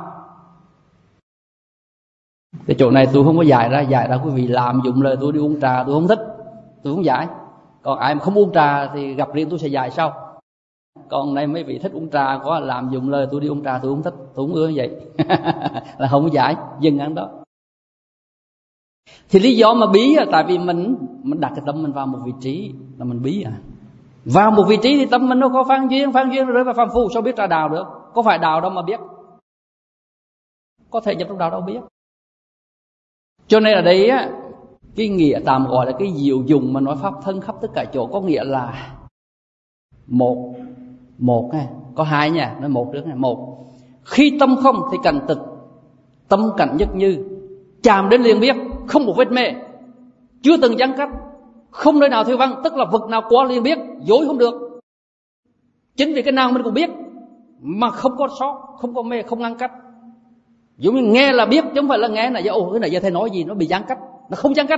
[SPEAKER 1] Cái chỗ này tôi không có dạy ra quý vị làm dụng lời tôi đi uống trà tôi không thích, tôi không giải. Còn ai mà không uống trà thì gặp riêng tôi sẽ dạy sau. Còn này mấy vị thích uống trà có làm dụng lời tôi đi uống trà tôi không thích, tôi không ưa như vậy. Là không có giải, dừng ăn đó. Thì lý do mà bí là tại vì mình đặt cái tâm mình vào một vị trí là mình bí à. Vào một vị trí thì tâm mình nó có phan duyên rơi vào phàm phu, sao biết ra đạo được? Có phải đạo đâu mà biết. Có thể nhập trong đạo đâu biết. Cho nên ở đây á, cái nghĩa tạm gọi là cái diệu dùng mà nói pháp thân khắp tất cả chỗ, có nghĩa là một nha, có hai nha, nói một trước nha. Một, khi tâm không thì cảnh tịch, tâm cảnh nhất như, chạm đến liền biết, không một vết mê, chưa từng gián cách, không nơi nào thiếu vắng, tức là vực nào qua liền biết, dối không được. Chính vì cái nào mình cũng biết mà không có sót, không có mê, không ngăn cách. Giống như nghe là biết chứ không phải là nghe là cái này giờ thầy nói gì nó bị gián cách, nó không gián cách.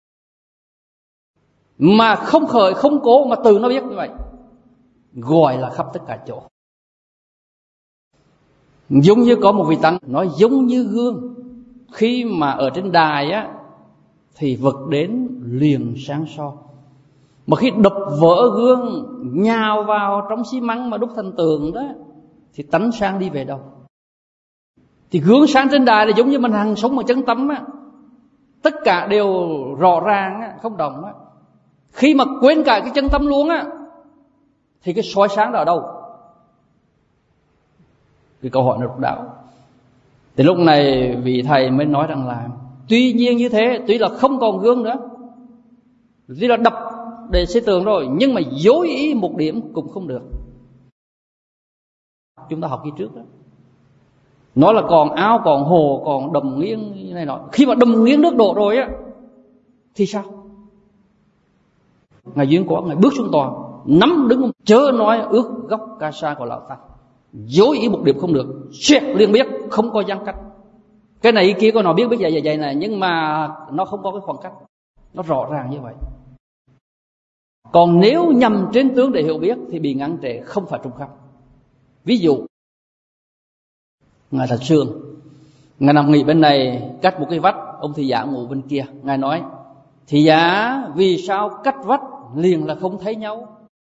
[SPEAKER 1] Mà không khởi, không cố mà từ nó biết như vậy, gọi là khắp tất cả chỗ. Giống như có một vị tăng nói giống như gương, khi mà ở trên đài á thì vật đến liền sáng soi. Mà khi đập vỡ gương, nhào vào trong xi măng mà đúc thành tường đó, thì tánh sáng đi về đâu? Thì gương sáng trên đài là giống như mình hằng sống bằng chân tâm á, tất cả đều rõ ràng á, không đồng á. Khi mà quên cả cái chân tâm luôn á, thì cái soi sáng đó ở đâu? Cái câu hỏi này độc đáo. Thì lúc này vị thầy mới nói rằng là tuy nhiên như thế, tuy là không còn gương nữa, tuy là đập để xây tường rồi, nhưng mà dối ý một điểm cũng không được. Chúng ta học kỳ trước đó, nói là còn áo, còn hồ, còn đầm nghiêng như này nọ. Khi mà đầm nghiêng nước đổ rồi á thì sao? Ngài Duyên Quang, Ngài bước xuống tòa, nắm đứng chớ nói ước góc ca sa của lão Tăng. Dối ý một điểm không được, xét liền biết, không có giãn cách. Cái này kia có nó biết vậy này, nhưng mà nó không có cái khoảng cách, nó rõ ràng như vậy. Còn nếu nhằm trên tướng để hiểu biết thì bị ngăn trệ, không phải trùng khắp. Ví dụ Ngài Thạch Sương, Ngài nằm nghỉ bên này, cách một cái vách, ông thị giả ngủ bên kia. Ngài nói thị giả vì sao cách vách liền là không thấy nhau?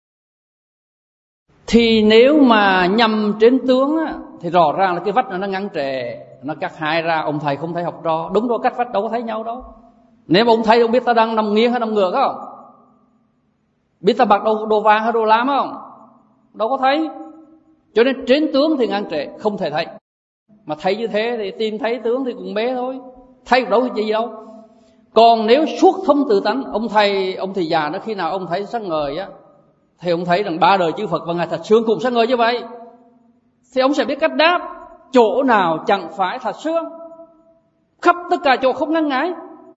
[SPEAKER 1] Thì nếu mà nhằm trên tướng á, thì rõ ràng là cái vách nó ngăn trệ, nó cắt hai ra, ông thầy không thấy học trò. Đúng rồi, cách vách đâu có thấy nhau đâu. Nếu mà ông thấy, ông biết ta đang nằm nghiêng hay nằm ngửa không? Biết ta mặc đồ vàng hay đồ lam không? Đâu có thấy. Cho nên trên tướng thì ngang trệ, không thể thấy. Mà thấy như thế thì tìm thấy tướng thì cũng mê thôi, thấy đâu có gì đâu. Còn nếu suốt thông tự tánh, ông thầy già đó, khi nào ông thấy sáng ngời á, thì ông thấy rằng ba đời chư Phật và Ngài Thạch Sương cùng sáng ngời như vậy, thì ông sẽ biết cách đáp. Chỗ nào chẳng phải Thạch Sương, khắp tất cả chỗ không ngăn ngái.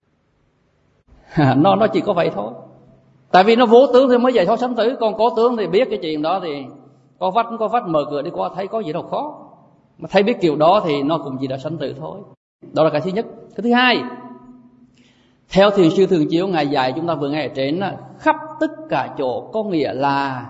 [SPEAKER 1] Nó chỉ có vậy thôi. Tại vì nó vô tướng thì mới giải thoát sanh tử. Còn có tướng thì biết cái chuyện đó thì có vách mở cửa đi qua, thấy có gì đâu khó. Mà thấy biết kiểu đó thì nó cũng chỉ là sanh tử thôi. Đó là cái thứ nhất. Cái thứ hai, theo Thiền sư Thường Chiếu Ngài dạy chúng ta vừa nghe ở trên, khắp tất cả chỗ có nghĩa là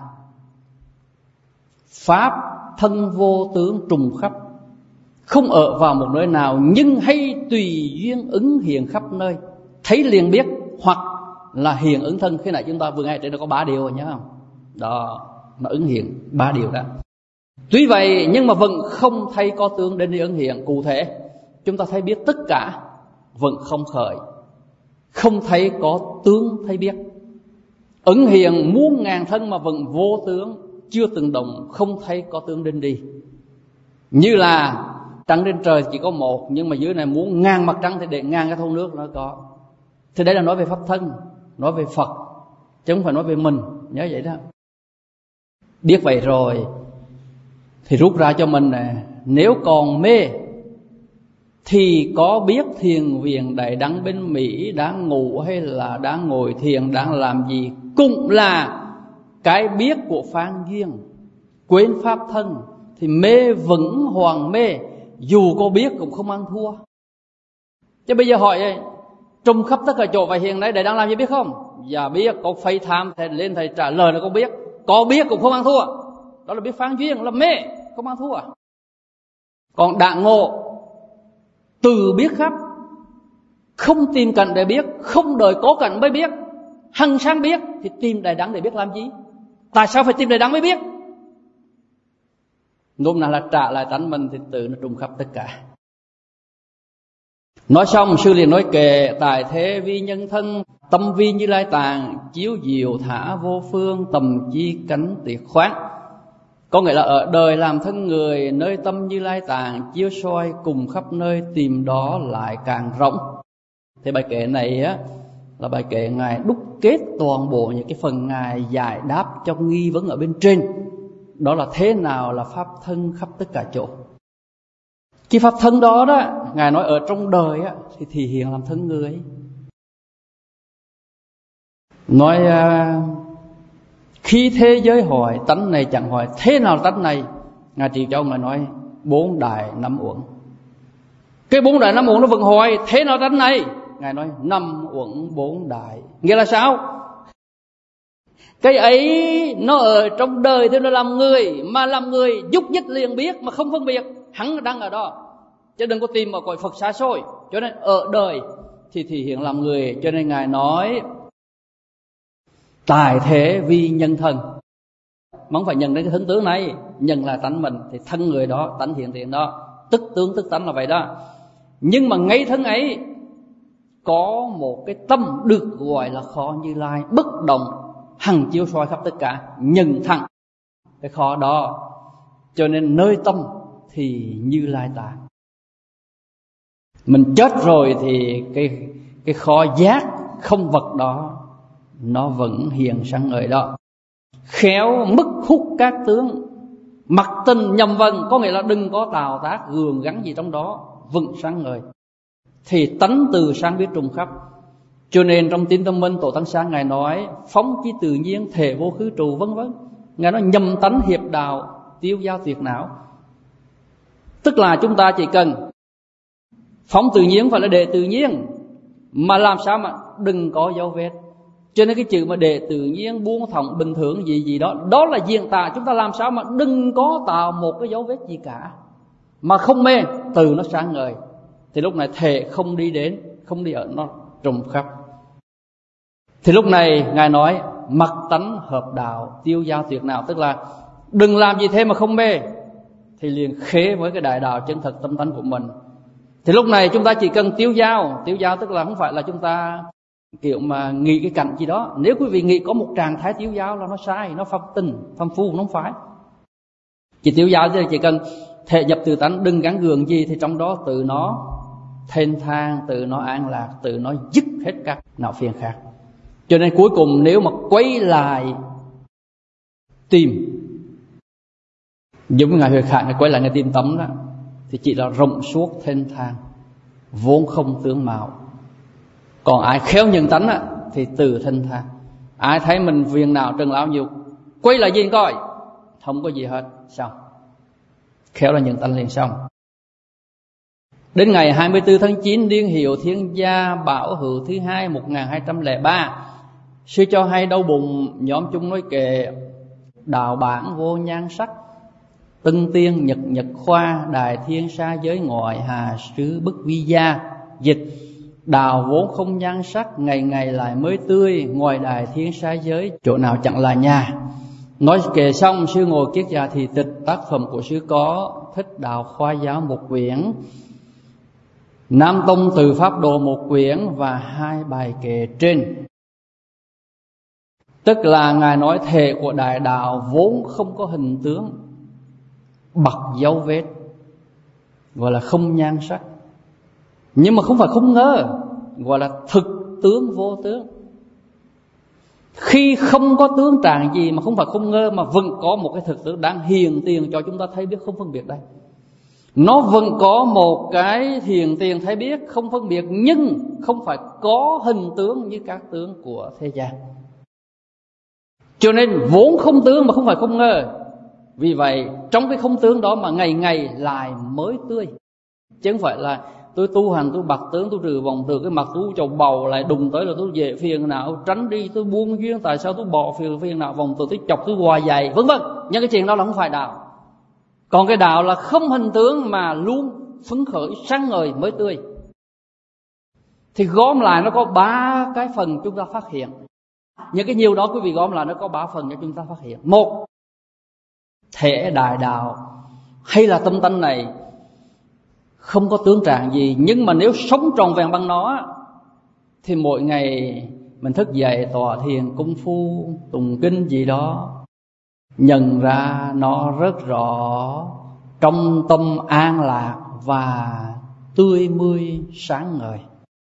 [SPEAKER 1] pháp thân vô tướng trùng khắp, không ở vào một nơi nào, nhưng hay tùy duyên ứng hiện khắp nơi. Thấy liền biết, hoặc là hiện ứng thân. Khi nãy chúng ta vừa nghe ở trên nó có 3 điều rồi nhớ không? Đó, nó ứng hiện 3 điều đó. Tuy vậy nhưng mà vẫn không thấy có tướng đến đi ứng hiện. Cụ thể chúng ta thấy biết tất cả, vẫn không khởi, không thấy có tướng thấy biết. Ứng hiện muôn ngàn thân mà vẫn vô tướng, chưa từng động, không thấy có tướng đến đi. Như là trăng trên trời chỉ có một, nhưng mà dưới này muốn ngàn mặt trăng thì để ngàn cái thau nước nó có. Thì đây là nói về pháp thân, nói về Phật, chứ không phải nói về mình. Nhớ vậy đó. Biết vậy rồi thì rút ra cho mình nè, nếu còn mê thì có biết thiền viện Đại Đăng bên Mỹ đang ngủ hay là đang ngồi thiền, đang làm gì, cũng là cái biết của Phan Duyên. Quên pháp thân thì mê vẫn hoàng mê, dù có biết cũng không ăn thua. Chứ bây giờ hỏi trùng khắp tất cả chỗ, và hiện nay Đại Đăng làm gì biết không? Dạ biết. Có FaceTime thầy lên thầy trả lời là con biết. Có biết cũng không ăn thua. Đó là biết Phan Duyên, là mê, không ăn thua. Còn Đạng Ngộ từ biết khắp, không tìm cảnh để biết, không đợi có cảnh mới biết, hằng sang biết, thì tìm Đại Đăng để biết làm gì? Tại sao phải tìm Đại Đăng mới biết? Nôm nào là trả lại tánh mình thì tự nó trùng khắp tất cả. Nói xong sư liền nói kệ: tại thế vi nhân thân, tâm vi Như Lai Tạng, chiếu diệu thả vô phương, tầm chi cánh tiệt khoáng. Có nghĩa là ở đời làm thân người, nơi tâm Như Lai Tạng chiếu soi cùng khắp nơi, tìm đó lại càng rộng. Thì bài kệ này á là bài kệ Ngài đúc kết toàn bộ những cái phần Ngài giải đáp cho nghi vấn ở bên trên. Đó là thế nào là pháp thân khắp tất cả chỗ. Cái pháp thân đó đó, Ngài nói ở trong đời á, thì hiện làm thân người. Nói khi thế giới hỏi tánh này chẳng hỏi thế nào tánh này, Ngài Trì Châu Ngài nói 4 đại 5 uẩn. Cái 4 đại 5 uẩn nó vẫn hỏi thế nào tánh này, Ngài nói 5 uẩn 4 đại. Nghĩa là sao? Cái ấy nó ở trong đời thì nó làm người, mà làm người giúp dứt liền biết, mà không phân biệt, hắn đang ở đó. Chứ đừng có tìm ở cõi Phật xa xôi. Cho nên ở đời thì hiện làm người. Cho nên Ngài nói tài thế vi nhân thân. Mà không phải nhận đến cái thân tướng này, nhận là tánh mình, thì thân người đó, tánh hiện tiền đó, tức tướng tức tánh là vậy đó. Nhưng mà ngay thân ấy có một cái tâm được gọi là kho Như Lai, bất động, hằng chiếu soi khắp tất cả, nhận thẳng cái kho đó. Cho nên nơi tâm thì Như Lai Tạng. Mình chết rồi thì cái kho giác không vật đó nó vẫn hiện sáng ngời đó. Khéo mức hút các tướng, mặc tình nhầm vần, có nghĩa là đừng có tào tác gường gắn gì trong đó, vẫn sáng ngời. Thì tánh từ sáng biết trùng khắp. Cho nên trong Tín Tâm Minh Tổ Tăng Sáng Ngài nói phóng chí tự nhiên, thể vô khứ trụ, vân vân. Ngài nói nhầm tánh hiệp đạo, tiêu giao tuyệt não. Tức là chúng ta chỉ cần phóng tự nhiên phải là để tự nhiên, mà làm sao mà đừng có dấu vết. Cho nên cái chữ mà để tự nhiên, buông thõng, bình thường gì đó, đó là diễn tả chúng ta làm sao mà đừng có tạo một cái dấu vết gì cả, mà không mê, từ nó sáng ngời. Thì lúc này thể không đi đến, không đi ở, nó trùng khắp. Thì lúc này Ngài nói mặc tánh hợp đạo, tiêu giao tuyệt nào. Tức là đừng làm gì thế mà không mê, thì liền khế với cái đại đạo chân thật tâm tánh của mình. Thì lúc này chúng ta chỉ cần tiêu dao. Tiêu dao tức là không phải là chúng ta kiểu mà nghĩ cái cảnh gì đó. Nếu quý vị nghĩ có một trạng thái tiêu dao là nó sai, nó phàm tình, phàm phu, nó không phải. Chỉ tiêu dao thì chỉ cần thể nhập từ tánh, đừng gắn gượng gì, thì trong đó tự nó thênh thang, tự nó an lạc, tự nó dứt hết các não phiền khác. Cho nên cuối cùng nếu mà quay lại tìm, giống như Ngài Huệ Khải quay lại Ngài tìm tấm đó, thì chỉ là rộng suốt thênh thang, vốn không tướng mạo. Còn ai khéo nhận tánh á, thì từ thênh thang. Ai thấy mình phiền não trần lão nhiều, quay lại nhìn coi, không có gì hết, xong. Khéo là nhận tánh liền xong. Đến ngày 24 tháng 9 Niên Hiệu Thiên Gia Bảo Hữu thứ 2 1203, sư cho hay đau bụng, nhóm chúng nói kệ đạo bản vô nhan sắc, tân tiên nhật nhật khoa, đại thiên sa giới ngoại, hà sứ bức vi gia. Dịch: đào vốn không nhan sắc, ngày ngày lại mới tươi, ngoài đại thiên sa giới chỗ nào chẳng là nhà. Nói kệ xong, sư ngồi kiết già thì tịch. Tác phẩm của sư có Thích Đạo Khoa Giáo một quyển, Nam Tông Từ Pháp Đồ một quyển và 2 bài kệ trên. Tức là Ngài nói thể của đại đạo vốn không có hình tướng, bậc dấu vết, gọi là không nhan sắc. Nhưng mà không phải không ngơ, gọi là thực tướng vô tướng. Khi không có tướng trạng gì mà không phải không ngơ, mà vẫn có một cái thực tướng đang hiện tiền cho chúng ta thấy biết không phân biệt đây. Nó vẫn có một cái hiện tiền thấy biết không phân biệt, nhưng không phải có hình tướng như các tướng của thế gian. Cho nên vốn không tướng mà không phải không ngơ. Vì vậy trong cái không tướng đó mà ngày ngày lại mới tươi. Chứ không phải là tôi tu hành, tôi bạc tướng, tôi trừ vòng từ cái mặt tôi chầu bầu lại đùng tới là tôi dễ phiền não, tránh đi, tôi buông duyên, tại sao tôi bỏ phiền não vòng từ, tôi chọc, tôi hòa dày, vân vân. Nhưng cái chuyện đó là không phải đạo. Còn cái đạo là không hình tướng mà luôn phấn khởi, sáng ngời, mới tươi. Thì gom lại nó có 3 cái phần chúng ta phát hiện. Những cái nhiều đó quý vị gom lại nó có 3 phần cho chúng ta phát hiện. Một, thể đại đạo hay là tâm tánh này không có tướng trạng gì, nhưng mà nếu sống tròn vẹn bằng nó thì mỗi ngày mình thức dậy tọa thiền công phu tụng kinh gì đó, nhận ra nó rất rõ, trong tâm an lạc và tươi mươi sáng ngời.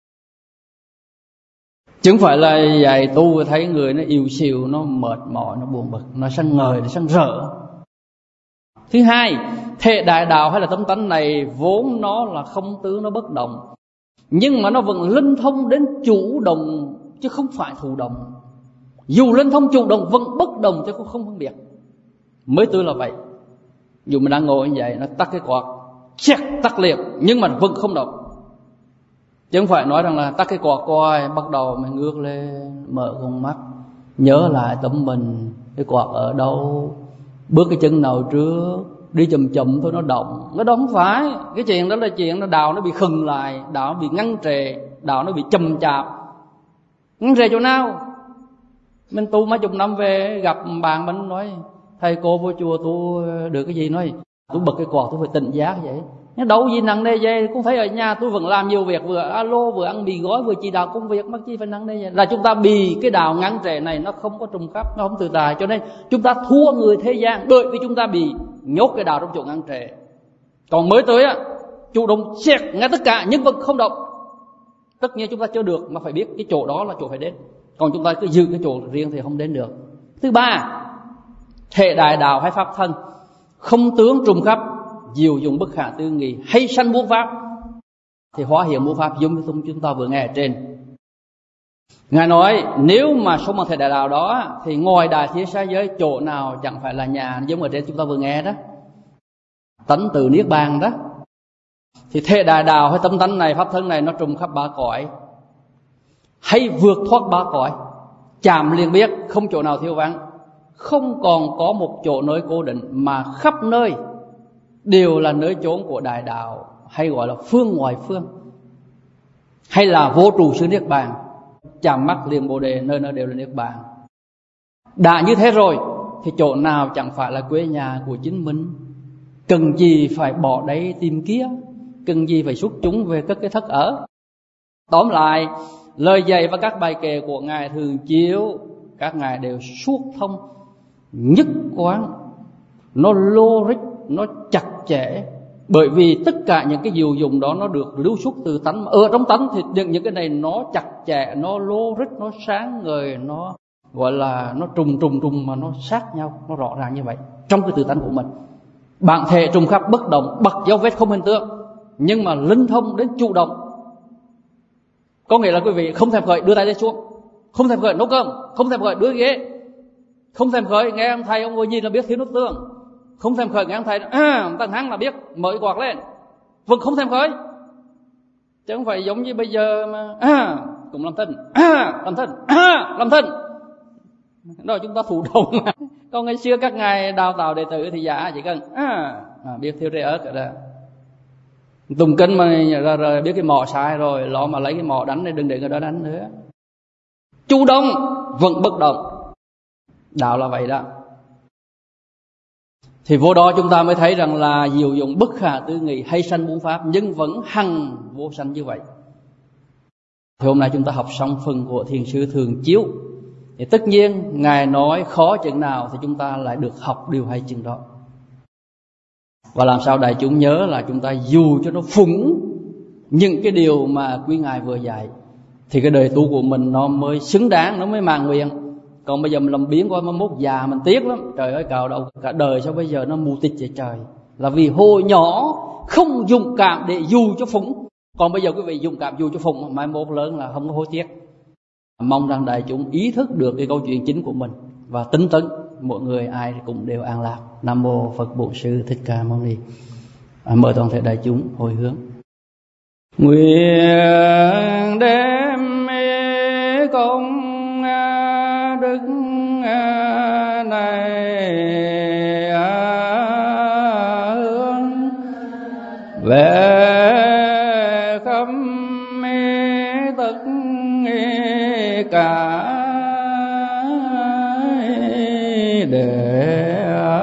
[SPEAKER 1] Chứ không phải là dạy tu thấy người nó yếu xìu, nó mệt mỏi, nó buồn bực, nó sáng ngời, nó sáng rỡ. Thứ hai, thể đại đạo hay là tâm tánh này vốn nó là không tướng, nó bất động, nhưng mà nó vẫn linh thông đến chủ động chứ không phải thụ động. Dù linh thông chủ động vẫn bất động chứ cũng không phân biệt. Mới tươi là vậy. Dù mình đang ngồi như vậy, nó tắt cái quạt, chẹt tắt liền, nhưng mà vẫn không động. Chứ không phải nói rằng là tắt cái quạt coi, bắt đầu mình ngước lên, mở con mắt, nhớ lại tấm mình, cái quạt ở đâu, bước cái chân nào trước, đi chậm chậm thôi nó động. Nó đó không phải. Cái chuyện đó là chuyện nó đạo nó bị khừng lại, đạo nó bị ngăn trề, đạo nó bị chậm chạp. Ngăn trề chỗ nào? Mình tu mấy chục năm về gặp bạn mình nói thầy cô vô chùa tu được cái gì, nói tôi bật cái quạt tôi phải tỉnh giác vậy. Nhưng đâu gì nặng nề vậy, cũng thấy ở nhà tôi vẫn làm nhiều việc, vừa alo vừa ăn mì gói vừa chỉ đạo công việc, mắc chi phải nặng nề vậy. Là chúng ta bị cái đạo ngăn trệ này, nó không có trùng khắp, nó không tự tại, cho nên chúng ta thua người thế gian, bởi vì chúng ta bị nhốt cái đạo trong chỗ ngăn trệ. Còn mới tới á, chủ động xét ngay tất cả nhưng vẫn không động. Tất nhiên chúng ta chưa được, mà phải biết cái chỗ đó là chỗ phải đến. Còn chúng ta cứ giữ cái chỗ riêng thì không đến được. Thứ ba, thể đại đạo hay pháp thân không tướng trùng khắp, diệu dụng bất khả tư nghị, hay sanh muôn pháp, thì hóa hiện muôn pháp, giống như chúng ta vừa nghe ở trên. Ngài nói nếu mà sống bằng thể đại đạo đó thì ngoài đại thiên sa giới chỗ nào chẳng phải là nhà, giống ở trên chúng ta vừa nghe đó, tánh từ niết bàn đó. Thì thể đại đạo hay tâm tánh này, pháp thân này nó trùng khắp 3 cõi, hay vượt thoát 3 cõi, chạm liền biết, không chỗ nào thiếu vắng, không còn có một chỗ nơi cố định, mà khắp nơi đều là nơi chốn của đại đạo, hay gọi là phương ngoài phương, hay là vô trụ xứ niết bàn, chạm mắt liền bồ đề, nơi nơi đều là niết bàn. Đã như thế rồi thì chỗ nào chẳng phải là quê nhà của chính mình, cần gì phải bỏ đấy tìm kia, cần gì phải xuất chúng về các cái thất ở. Tóm lại, lời dạy và các bài kệ của Ngài Thường Chiếu, các Ngài đều suốt thông, nhất quán, nó logic, nó chặt chẽ. Bởi vì tất cả những cái diệu dụng đó nó được lưu xuất từ tánh. Ở trong tánh thì những cái này nó chặt chẽ, nó logic, nó sáng ngời, nó gọi là nó trùng mà nó sát nhau, nó rõ ràng như vậy trong cái tự tánh của mình. Bản thể trùng khắp bất động, bật dấu vết không hình tượng, nhưng mà linh thông đến chủ động. Có nghĩa là quý vị không thèm khởi đưa tay lên xuống, không thèm khởi nấu cơm, không thèm khởi đưa ghế, không thèm khởi nghe ông thầy ông ngồi nhìn là biết thiếu nước tương, không thèm khởi nghe ông thầy tăng hăng là biết mở quạt lên, vẫn không thèm khởi. Chứ không phải giống như bây giờ mà cũng làm thinh, làm thinh. Đó chúng ta thụ động. Còn ngày xưa các ngài đào tạo đệ tử thì dạ chỉ cần biết thiếu rễ ớt rồi. Tùng kinh mà rồi biết cái mỏ sai rồi, lo mà lấy cái mỏ đánh, đừng để người đó đánh nữa. Chủ động vẫn bất động. Đạo là vậy đó. Thì vô đó chúng ta mới thấy rằng là diệu dụng bất khả tư nghị, hay sanh bốn pháp, nhưng vẫn hằng vô sanh như vậy. Thì hôm nay chúng ta học xong phần của Thiền sư Thường Chiếu. Thì tất nhiên Ngài nói khó chừng nào thì chúng ta lại được học điều hay chừng đó. Và làm sao đại chúng nhớ là chúng ta dù cho nó phúng những cái điều mà quý Ngài vừa dạy, thì cái đời tu của mình nó mới xứng đáng, nó mới mãn nguyện. Còn bây giờ mình làm biến coi mà mốt già mình tiếc lắm. Trời ơi cào đầu cả đời sao bây giờ nó mù tịch vậy trời. Là vì hồi nhỏ không dùng cảm để dù cho phúng. Còn bây giờ quý vị dùng cảm dù cho phúng, mai mốt lớn là không có hối tiếc. Mong rằng đại chúng ý thức được cái câu chuyện chính của mình và tinh tấn, mọi người ai cũng đều an lạc. Nam mô Phật Bổn Sư Thích Ca Mâu Ni. Mời toàn thể đại chúng hồi hướng. Nguyện đem công đức này hướng về khắp tất cả đệ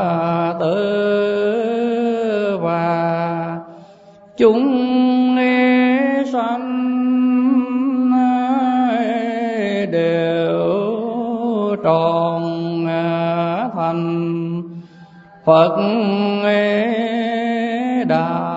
[SPEAKER 1] tử và chúng sanh đều tròn thành Phật Đà.